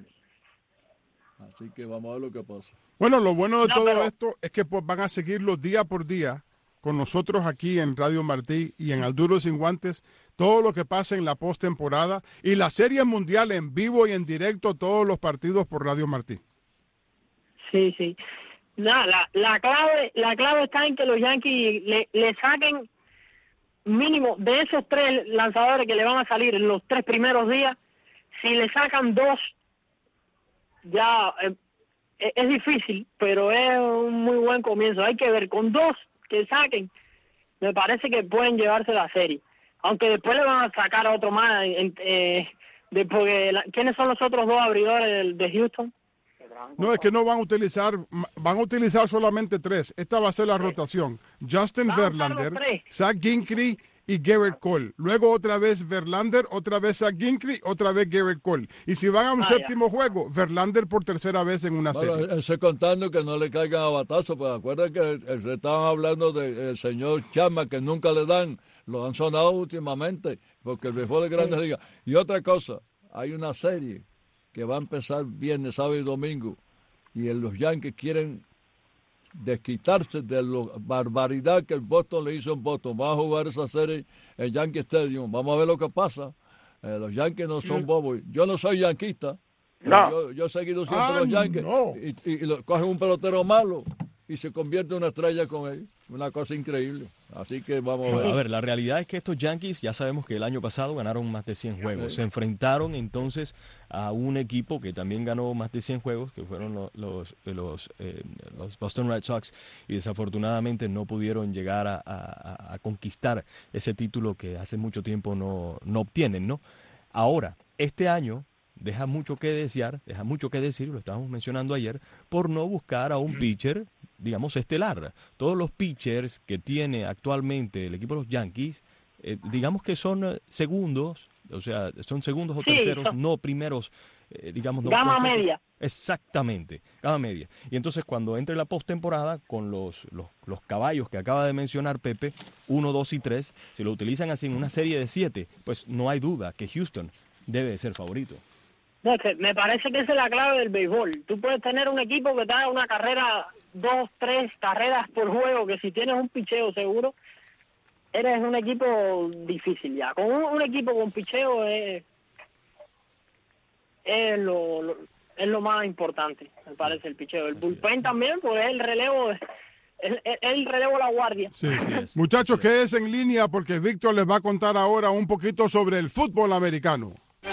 Así que vamos a ver lo que pasa. Bueno, lo bueno de no, todo pero... esto es que pues, van a seguirlo día por día con nosotros aquí en Radio Martí y en Al Duro Sin Guantes, todo lo que pasa en la postemporada y la Serie Mundial en vivo y en directo, todos los partidos por Radio Martí. Sí, sí. Nada, la, la clave la clave está en que los Yankees le, le saquen mínimo de esos tres lanzadores que le van a salir en los tres primeros días, si le sacan dos, ya eh, es difícil, pero es un muy buen comienzo. Hay que ver, con dos que saquen, me parece que pueden llevarse la serie. Aunque después le van a sacar a otro más, eh, de, porque la, ¿quiénes son los otros dos abridores de, de Houston? No, es que no van a utilizar, van a utilizar solamente tres. Esta va a ser la rotación. Justin Verlander, Zach Greinke y Garrett Cole. Luego otra vez Verlander, otra vez Zach Greinke, otra vez Garrett Cole. Y si van a un ah, séptimo ya. juego, Verlander por tercera vez en una bueno, serie. Estoy contando que no le caigan a batazo, pues acuerdan que se estaban hablando del señor Chapman, que nunca le dan, lo han sonado últimamente, porque el béisbol de Grandes Ligas. Y otra cosa, hay una serie que va a empezar viernes, sábado y domingo, y los Yankees quieren desquitarse de la barbaridad que el Boston le hizo en Boston. Va a jugar esa serie en Yankee Stadium. Vamos a ver lo que pasa. Eh, los Yankees no son bobos. Yo no soy yanquista. No. Yo, yo he seguido siempre ah, los Yankees. No. Y, y, y lo, cogen un pelotero malo y se convierte en una estrella con él. Una cosa increíble. Así que vamos a ver. A ver, la realidad es que estos Yankees, ya sabemos que el año pasado ganaron más de cien juegos. Se enfrentaron entonces a un equipo que también ganó más de cien juegos, que fueron los, los, los, eh, los Boston Red Sox, y desafortunadamente no pudieron llegar a, a, a conquistar ese título que hace mucho tiempo no, no obtienen, ¿no? Ahora, este año deja mucho que desear, deja mucho que decir, lo estábamos mencionando ayer, por no buscar a un pitcher, digamos, estelar. Todos los pitchers que tiene actualmente el equipo de los Yankees, eh, digamos que son eh, segundos, o sea, son segundos o sí, terceros, son... no primeros, eh, digamos. No, gama no, media. Exactamente, gama media. Y entonces cuando entre la postemporada, con los, los, los caballos que acaba de mencionar Pepe, uno, dos y tres, si lo utilizan así en una serie de siete, pues no hay duda que Houston debe de ser favorito. No, es que me parece que esa es la clave del béisbol. Tú puedes tener un equipo que te haga una carrera, dos, tres carreras por juego, que si tienes un picheo seguro, eres un equipo difícil ya. Con un, un equipo con picheo es, es, lo, lo, es lo más importante, me parece, el picheo. El bullpen también, pues es el relevo, es el, el relevo la guardia. Sí, sí es. Muchachos, quédense en línea porque Víctor les va a contar ahora un poquito sobre el fútbol americano.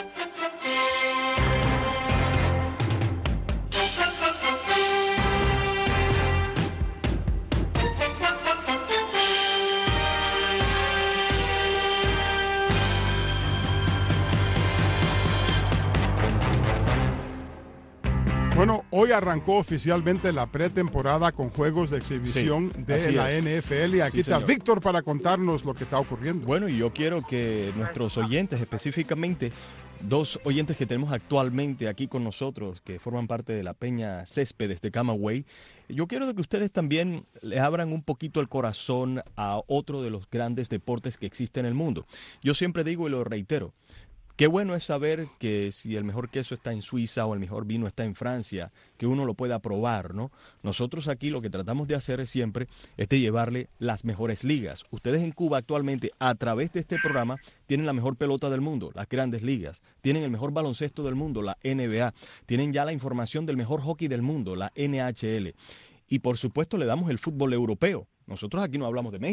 Bueno, hoy arrancó oficialmente la pretemporada con juegos de exhibición sí, de la es. N F L y aquí sí, está señor. Víctor para contarnos lo que está ocurriendo. Bueno, y yo quiero que nuestros oyentes, específicamente dos oyentes que tenemos actualmente aquí con nosotros, que forman parte de la Peña Céspedes de Camagüey, yo quiero que ustedes también le abran un poquito el corazón a otro de los grandes deportes que existe en el mundo. Yo siempre digo y lo reitero, qué bueno es saber que si el mejor queso está en Suiza o el mejor vino está en Francia, que uno lo pueda probar, ¿no? Nosotros aquí lo que tratamos de hacer siempre es de llevarle las mejores ligas. Ustedes en Cuba actualmente, a través de este programa, tienen la mejor pelota del mundo, las grandes ligas. Tienen el mejor baloncesto del mundo, la N B A. Tienen ya la información del mejor hockey del mundo, la N H L. Y por supuesto le damos el fútbol europeo. Nosotros aquí no hablamos de México.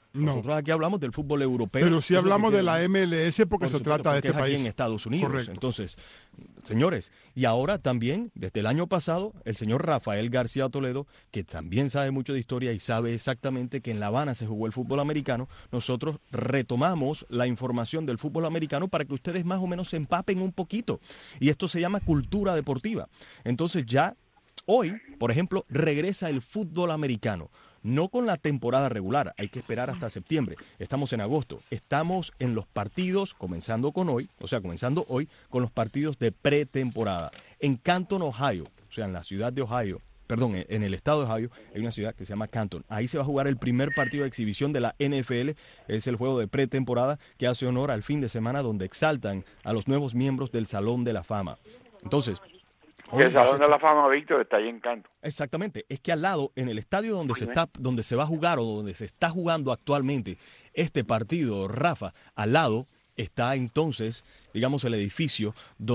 No. Nosotros aquí hablamos del fútbol europeo. Pero sí hablamos de la M L S porque Por se supuesto, trata de porque este es aquí país. en Estados Unidos. Correcto. Entonces, señores, y ahora también, desde el año pasado, el señor Rafael García Toledo, que también sabe mucho de historia y sabe exactamente que en La Habana se jugó el fútbol americano, nosotros retomamos la información del fútbol americano para que ustedes más o menos se empapen un poquito. Y esto se llama cultura deportiva. Entonces ya hoy, por ejemplo, regresa el fútbol americano. No con la temporada regular, hay que esperar hasta septiembre. Estamos en agosto. Estamos en los partidos, comenzando con hoy, o sea, comenzando hoy, con los partidos de pretemporada. En Canton, Ohio, o sea, en la ciudad de Ohio, perdón, en el estado de Ohio, hay una ciudad que se llama Canton. Ahí se va a jugar el primer partido de exhibición de la N F L. Es el juego de pretemporada que hace honor al fin de semana donde exaltan a los nuevos miembros del Salón de la Fama. Entonces, el Salón de la Fama, Víctor, está ahí en Canton. Exactamente, es que al lado, en el estadio donde se está, donde se va a jugar o donde se está jugando actualmente este partido, Rafa, al lado está entonces, digamos, el edificio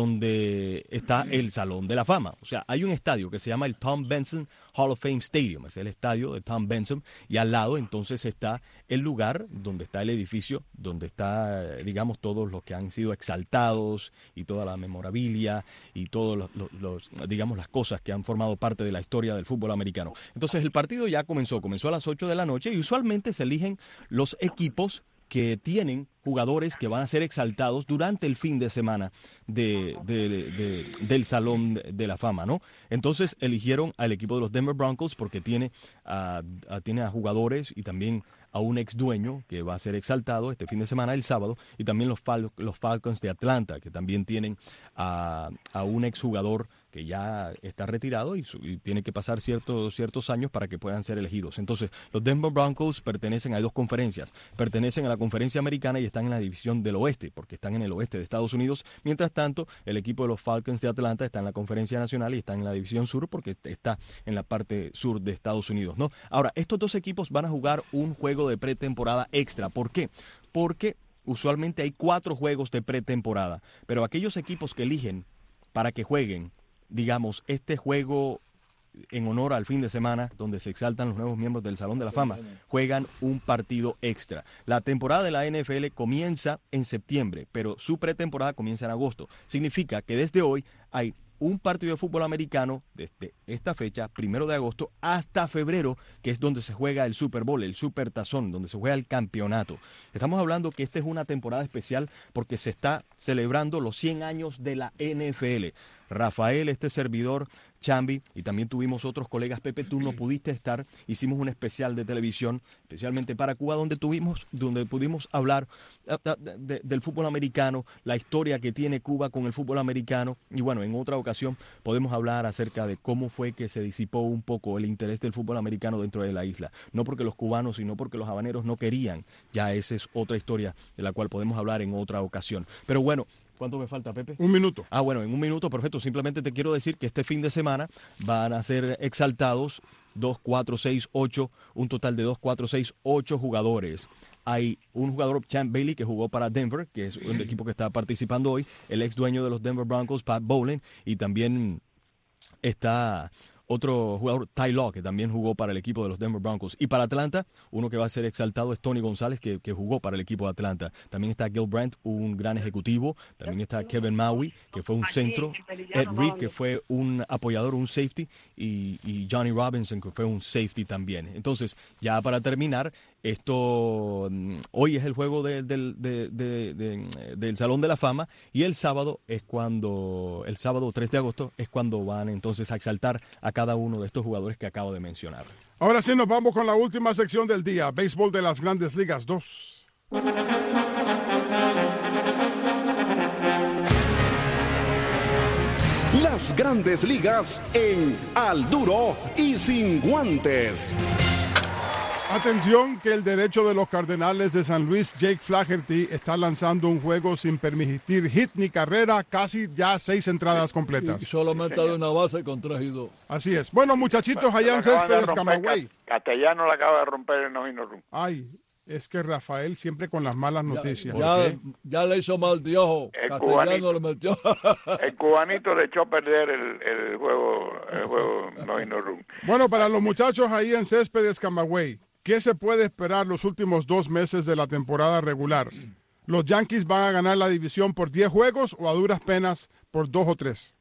donde está el Salón de la Fama. O sea, hay un estadio que se llama el Tom Benson Hall of Fame Stadium, es el estadio de Tom Benson, y al lado entonces está el lugar donde está el edificio, donde está, digamos, todos los que han sido exaltados y toda la memorabilia y todos los, los, los, digamos, las cosas que han formado parte de la historia del fútbol americano. Entonces el partido ya comenzó, comenzó a las ocho de la noche y usualmente se eligen los equipos que tienen jugadores que van a ser exaltados durante el fin de semana de, de, de, del Salón de la Fama, ¿no? Entonces eligieron al equipo de los Denver Broncos porque tiene a, a, tiene a jugadores y también a un ex dueño que va a ser exaltado este fin de semana, el sábado, y también los, Fal los Falcons de Atlanta, que también tienen a, a un ex jugador que ya está retirado y, su, y tiene que pasar ciertos, ciertos años para que puedan ser elegidos. Entonces, los Denver Broncos pertenecen a dos conferencias. Pertenecen a la conferencia americana y están en la división del oeste, porque están en el oeste de Estados Unidos. Mientras tanto, el equipo de los Falcons de Atlanta está en la conferencia nacional y está en la división sur porque está en la parte sur de Estados Unidos, ¿no? Ahora, estos dos equipos van a jugar un juego de pretemporada extra. ¿Por qué? Porque usualmente hay cuatro juegos de pretemporada, pero aquellos equipos que eligen para que jueguen, digamos, este juego en honor al fin de semana, donde se exaltan los nuevos miembros del Salón de la Fama, juegan un partido extra. La temporada de la N F L comienza en septiembre, pero su pretemporada comienza en agosto. Significa que desde hoy hay un partido de fútbol americano desde esta fecha, primero de agosto, hasta febrero, que es donde se juega el Super Bowl, el Super Tazón, donde se juega el campeonato. Estamos hablando que esta es una temporada especial porque se está celebrando los cien años de la N F L. Rafael, este servidor, Chambi, y también tuvimos otros colegas. Pepe, tú no pudiste estar, hicimos un especial de televisión, especialmente para Cuba, donde tuvimos, donde pudimos hablar de, de, del fútbol americano, la historia que tiene Cuba con el fútbol americano, y bueno, en otra ocasión podemos hablar acerca de cómo fue que se disipó un poco el interés del fútbol americano dentro de la isla, no porque los cubanos, sino porque los habaneros no querían. Ya esa es otra historia de la cual podemos hablar en otra ocasión. Pero bueno, ¿cuánto me falta, Pepe? Un minuto. Ah, bueno, en un minuto, perfecto. Simplemente te quiero decir que este fin de semana van a ser exaltados dos, cuatro, seis, ocho, un total de dos, cuatro, seis, ocho jugadores. Hay un jugador, Champ Bailey, que jugó para Denver, que es un equipo que está participando hoy, el ex dueño de los Denver Broncos, Pat Bowlen, y también está otro jugador, Ty Law, que también jugó para el equipo de los Denver Broncos. Y para Atlanta, uno que va a ser exaltado es Tony González, que, que jugó para el equipo de Atlanta. También está Gil Brandt, un gran ejecutivo. También está Kevin Maui, que fue un centro. Ed Reed, que fue un apoyador, un safety. Y, y Johnny Robinson, que fue un safety también. Entonces, ya para terminar, esto hoy es el juego de, de, de, de, de, del Salón de la Fama, y el sábado es cuando, el sábado tres de agosto es cuando van entonces a exaltar a cada uno de estos jugadores que acabo de mencionar. Ahora sí nos vamos con la última sección del día, béisbol de las Grandes Ligas dos. Las Grandes Ligas en Al Duro y Sin Guantes. Atención, que el derecho de los Cardenales de San Luis, Jake Flaherty, está lanzando un juego sin permitir hit ni carrera, casi ya seis entradas completas. Y solamente de una base con tres y dos. Así es. Bueno, muchachitos, Bueno, allá en lo acaban de Céspedes, romper, Camagüey. Castellano la acaba de romper el no-hino run. Ay, es que Rafael siempre con las malas noticias. Ya, ya, ya le hizo mal de ojo. El Castellano cubanito, le metió. el cubanito le echó a perder el, el juego, el juego no-hino run. Bueno, para los muchachos ahí en Céspedes, Camagüey, ¿qué se puede esperar los últimos dos meses de la temporada regular? ¿Los Yankees van a ganar la división por diez juegos o a duras penas por dos o tres?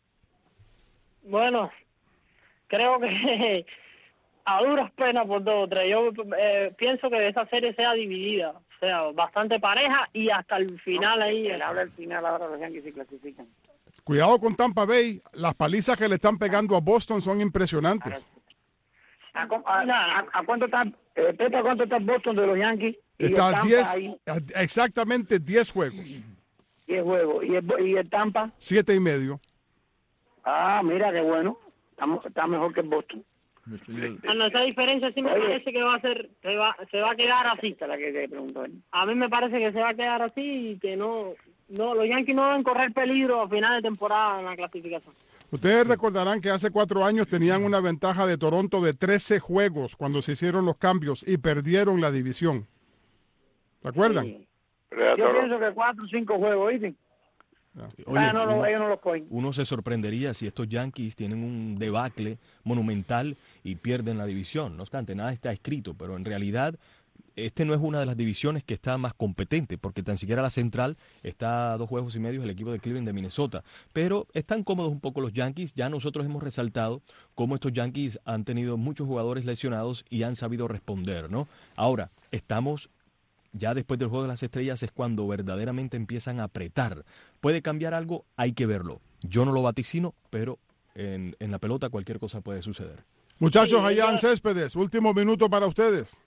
Bueno, creo que a duras penas por dos o tres. Yo eh, pienso que esa serie sea dividida, o sea, bastante pareja y hasta el final no, ahí. El habla el final, ahora los Yankees se clasifican. Cuidado con Tampa Bay, las palizas que le están pegando a Boston son impresionantes. ¿A, a, a, a cuánto está, eh, Pepe, a cuánto está Boston de los Yankees? Y Está el a Tampa diez, ahí, a- exactamente diez juegos, diez juegos. ¿Y el, y el Tampa? siete y medio. Ah, mira, qué bueno. Está, mo- está mejor que el Boston. Ah, no, esa diferencia sí me Oye. parece que va a ser, se va, se va a quedar así. Esta es la que te pregunto. ¿eh? A mí me parece que se va a quedar así y que no, no, los Yankees no deben correr peligro a final de temporada en la clasificación. Ustedes recordarán que hace cuatro años tenían una ventaja de Toronto de trece juegos cuando se hicieron los cambios y perdieron la división. ¿Se acuerdan? Sí. Yo pienso que cuatro o cinco juegos, ¿viste? Oye, Ah, no, no, uno- ellos no los cogen. Uno se sorprendería si estos Yankees tienen un debacle monumental y pierden la división. No obstante, nada está escrito, pero en realidad este no es una de las divisiones que está más competente, porque tan siquiera la central está a dos juegos y medio el equipo de Cleveland de Minnesota. Pero están cómodos un poco los Yankees. Ya nosotros hemos resaltado cómo estos Yankees han tenido muchos jugadores lesionados y han sabido responder, ¿no? Ahora, estamos... Ya después del Juego de las Estrellas es cuando verdaderamente empiezan a apretar. ¿Puede cambiar algo? Hay que verlo. Yo no lo vaticino, pero en, en la pelota cualquier cosa puede suceder. Muchachos, Sí, allá en ya- Céspedes, último minuto para ustedes.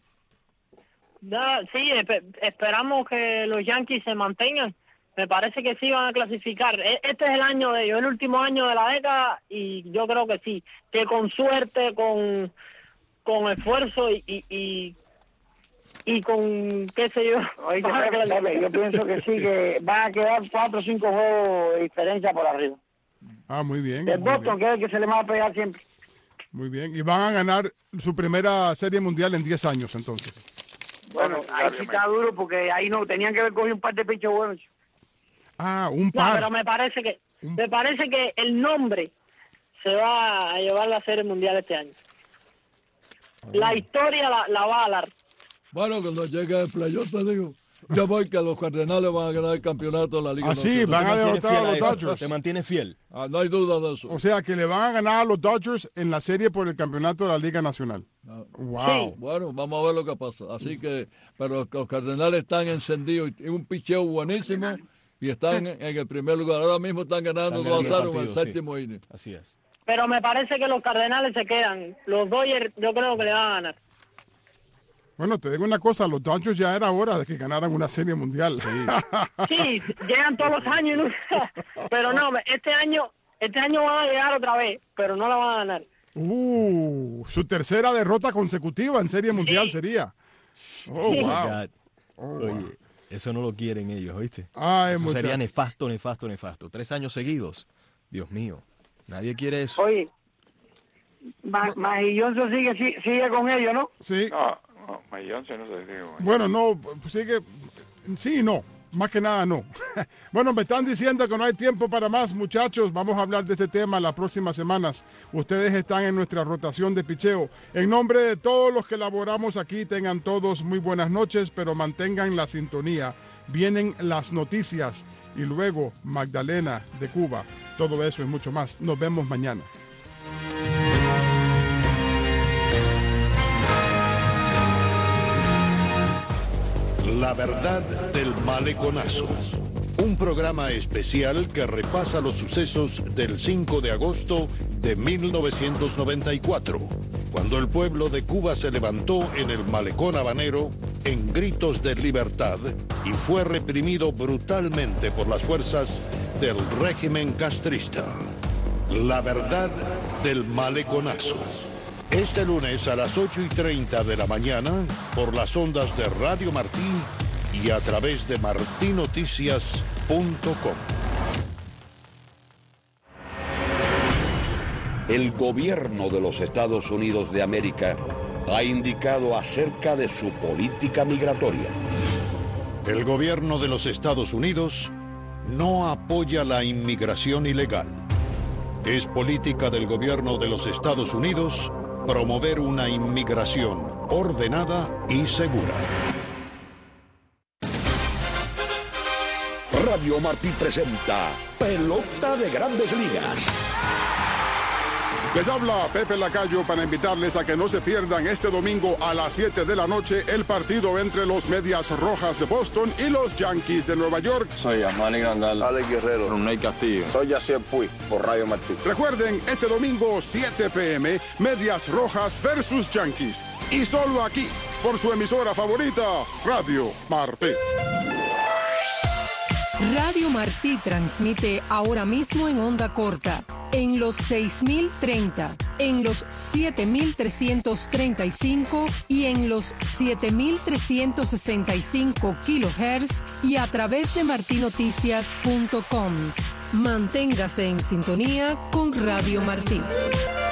Da- sí, espe- esperamos que los Yankees se mantengan. Me parece que sí van a clasificar. E- Este es el año de ellos, el último año de la década y yo creo que sí. Que con suerte, con, con esfuerzo y, y, y, y con, qué sé yo. Oye, van a Pepe, clasificar. Pepe, yo pienso que sí, que van a quedar cuatro o cinco juegos de diferencia por arriba. Ah, muy bien. El muy Boston, bien, que es el que se le va a pegar siempre. muy bien. Y van a ganar su primera serie mundial en diez años, entonces. Bueno, ahí sí está duro porque ahí no tenían que haber cogido un par de pichos buenos. Ah, un No, par. pero me parece que me parece que el nombre se va a llevar la Serie Mundial este año. La historia la, la va a dar. Bueno, cuando llegue el playoff te digo, yo voy que los Cardenales van a ganar el campeonato de la Liga Ah, sí, Nacional. van a derrotar a los eso? Dodgers. ¿Te mantiene fiel? Ah, no hay duda de eso. O sea, que le van a ganar a los Dodgers en la serie por el campeonato de la Liga Nacional. Wow. Bueno, vamos a ver lo que pasa. Así que, pero los Cardenales están encendidos y un picheo buenísimo y están en el primer lugar. Ahora mismo están ganando Están dos a ganando cero en el partidos, sí. séptimo inning. Así es. Pero me parece que los Cardenales se quedan. Los Dodgers yo creo que le van a ganar. Bueno, te digo una cosa, los Dodgers ya era hora de que ganaran una serie mundial. Sí, llegan todos los años, y nunca- pero no, este año, este año van a llegar otra vez, pero no la van a ganar. Uh, su tercera derrota consecutiva en serie mundial sería. Oh, Oh, my wow. God. Oye, eso no lo quieren ellos, ¿oíste? Ay, eso sería muchacho. nefasto, nefasto, nefasto. Tres años seguidos. Dios mío. Nadie quiere eso. Oye, Ma- Magic Johnson sigue, sigue, sigue con ellos, ¿no? Sí. No, no, Mike Johnson no se dice. Bueno, no, pues sigue. Sí y no. Más que nada, no. Bueno, me están diciendo que no hay tiempo para más, muchachos. Vamos a hablar de este tema las próximas semanas. Ustedes están en nuestra rotación de picheo. En nombre de todos los que laboramos aquí, tengan todos muy buenas noches, pero mantengan la sintonía. Vienen las noticias y luego Magdalena de Cuba. Todo eso y mucho más. Nos vemos mañana. La verdad del maleconazo. Un programa especial que repasa los sucesos del cinco de agosto de mil novecientos noventa y cuatro, cuando el pueblo de Cuba se levantó en el malecón habanero en gritos de libertad y fue reprimido brutalmente por las fuerzas del régimen castrista. La verdad del maleconazo. Este lunes a las ocho y treinta de la mañana por las ondas de Radio Martí y a través de martí noticias punto com. El gobierno de los Estados Unidos de América ha indicado acerca de su política migratoria. El gobierno de los Estados Unidos no apoya la inmigración ilegal. Es política del gobierno de los Estados Unidos promover una inmigración ordenada y segura. Radio Martí presenta Pelota de Grandes Ligas. Les habla Pepe Lacayo para invitarles a que no se pierdan este domingo a las siete de la noche el partido entre los Medias Rojas de Boston y los Yankees de Nueva York. Soy Amani Grandal, Alex Guerrero, Runay Castillo. Soy Yacier Puig por Radio Martí. Recuerden, este domingo siete p m Medias Rojas versus Yankees. Y solo aquí, por su emisora favorita, Radio Martí. Radio Martí transmite ahora mismo en onda corta, en los seis mil treinta, en los siete mil trescientos treinta y cinco y en los siete mil trescientos sesenta y cinco kilohertz y a través de martinoticias punto com. Manténgase en sintonía con Radio Martí.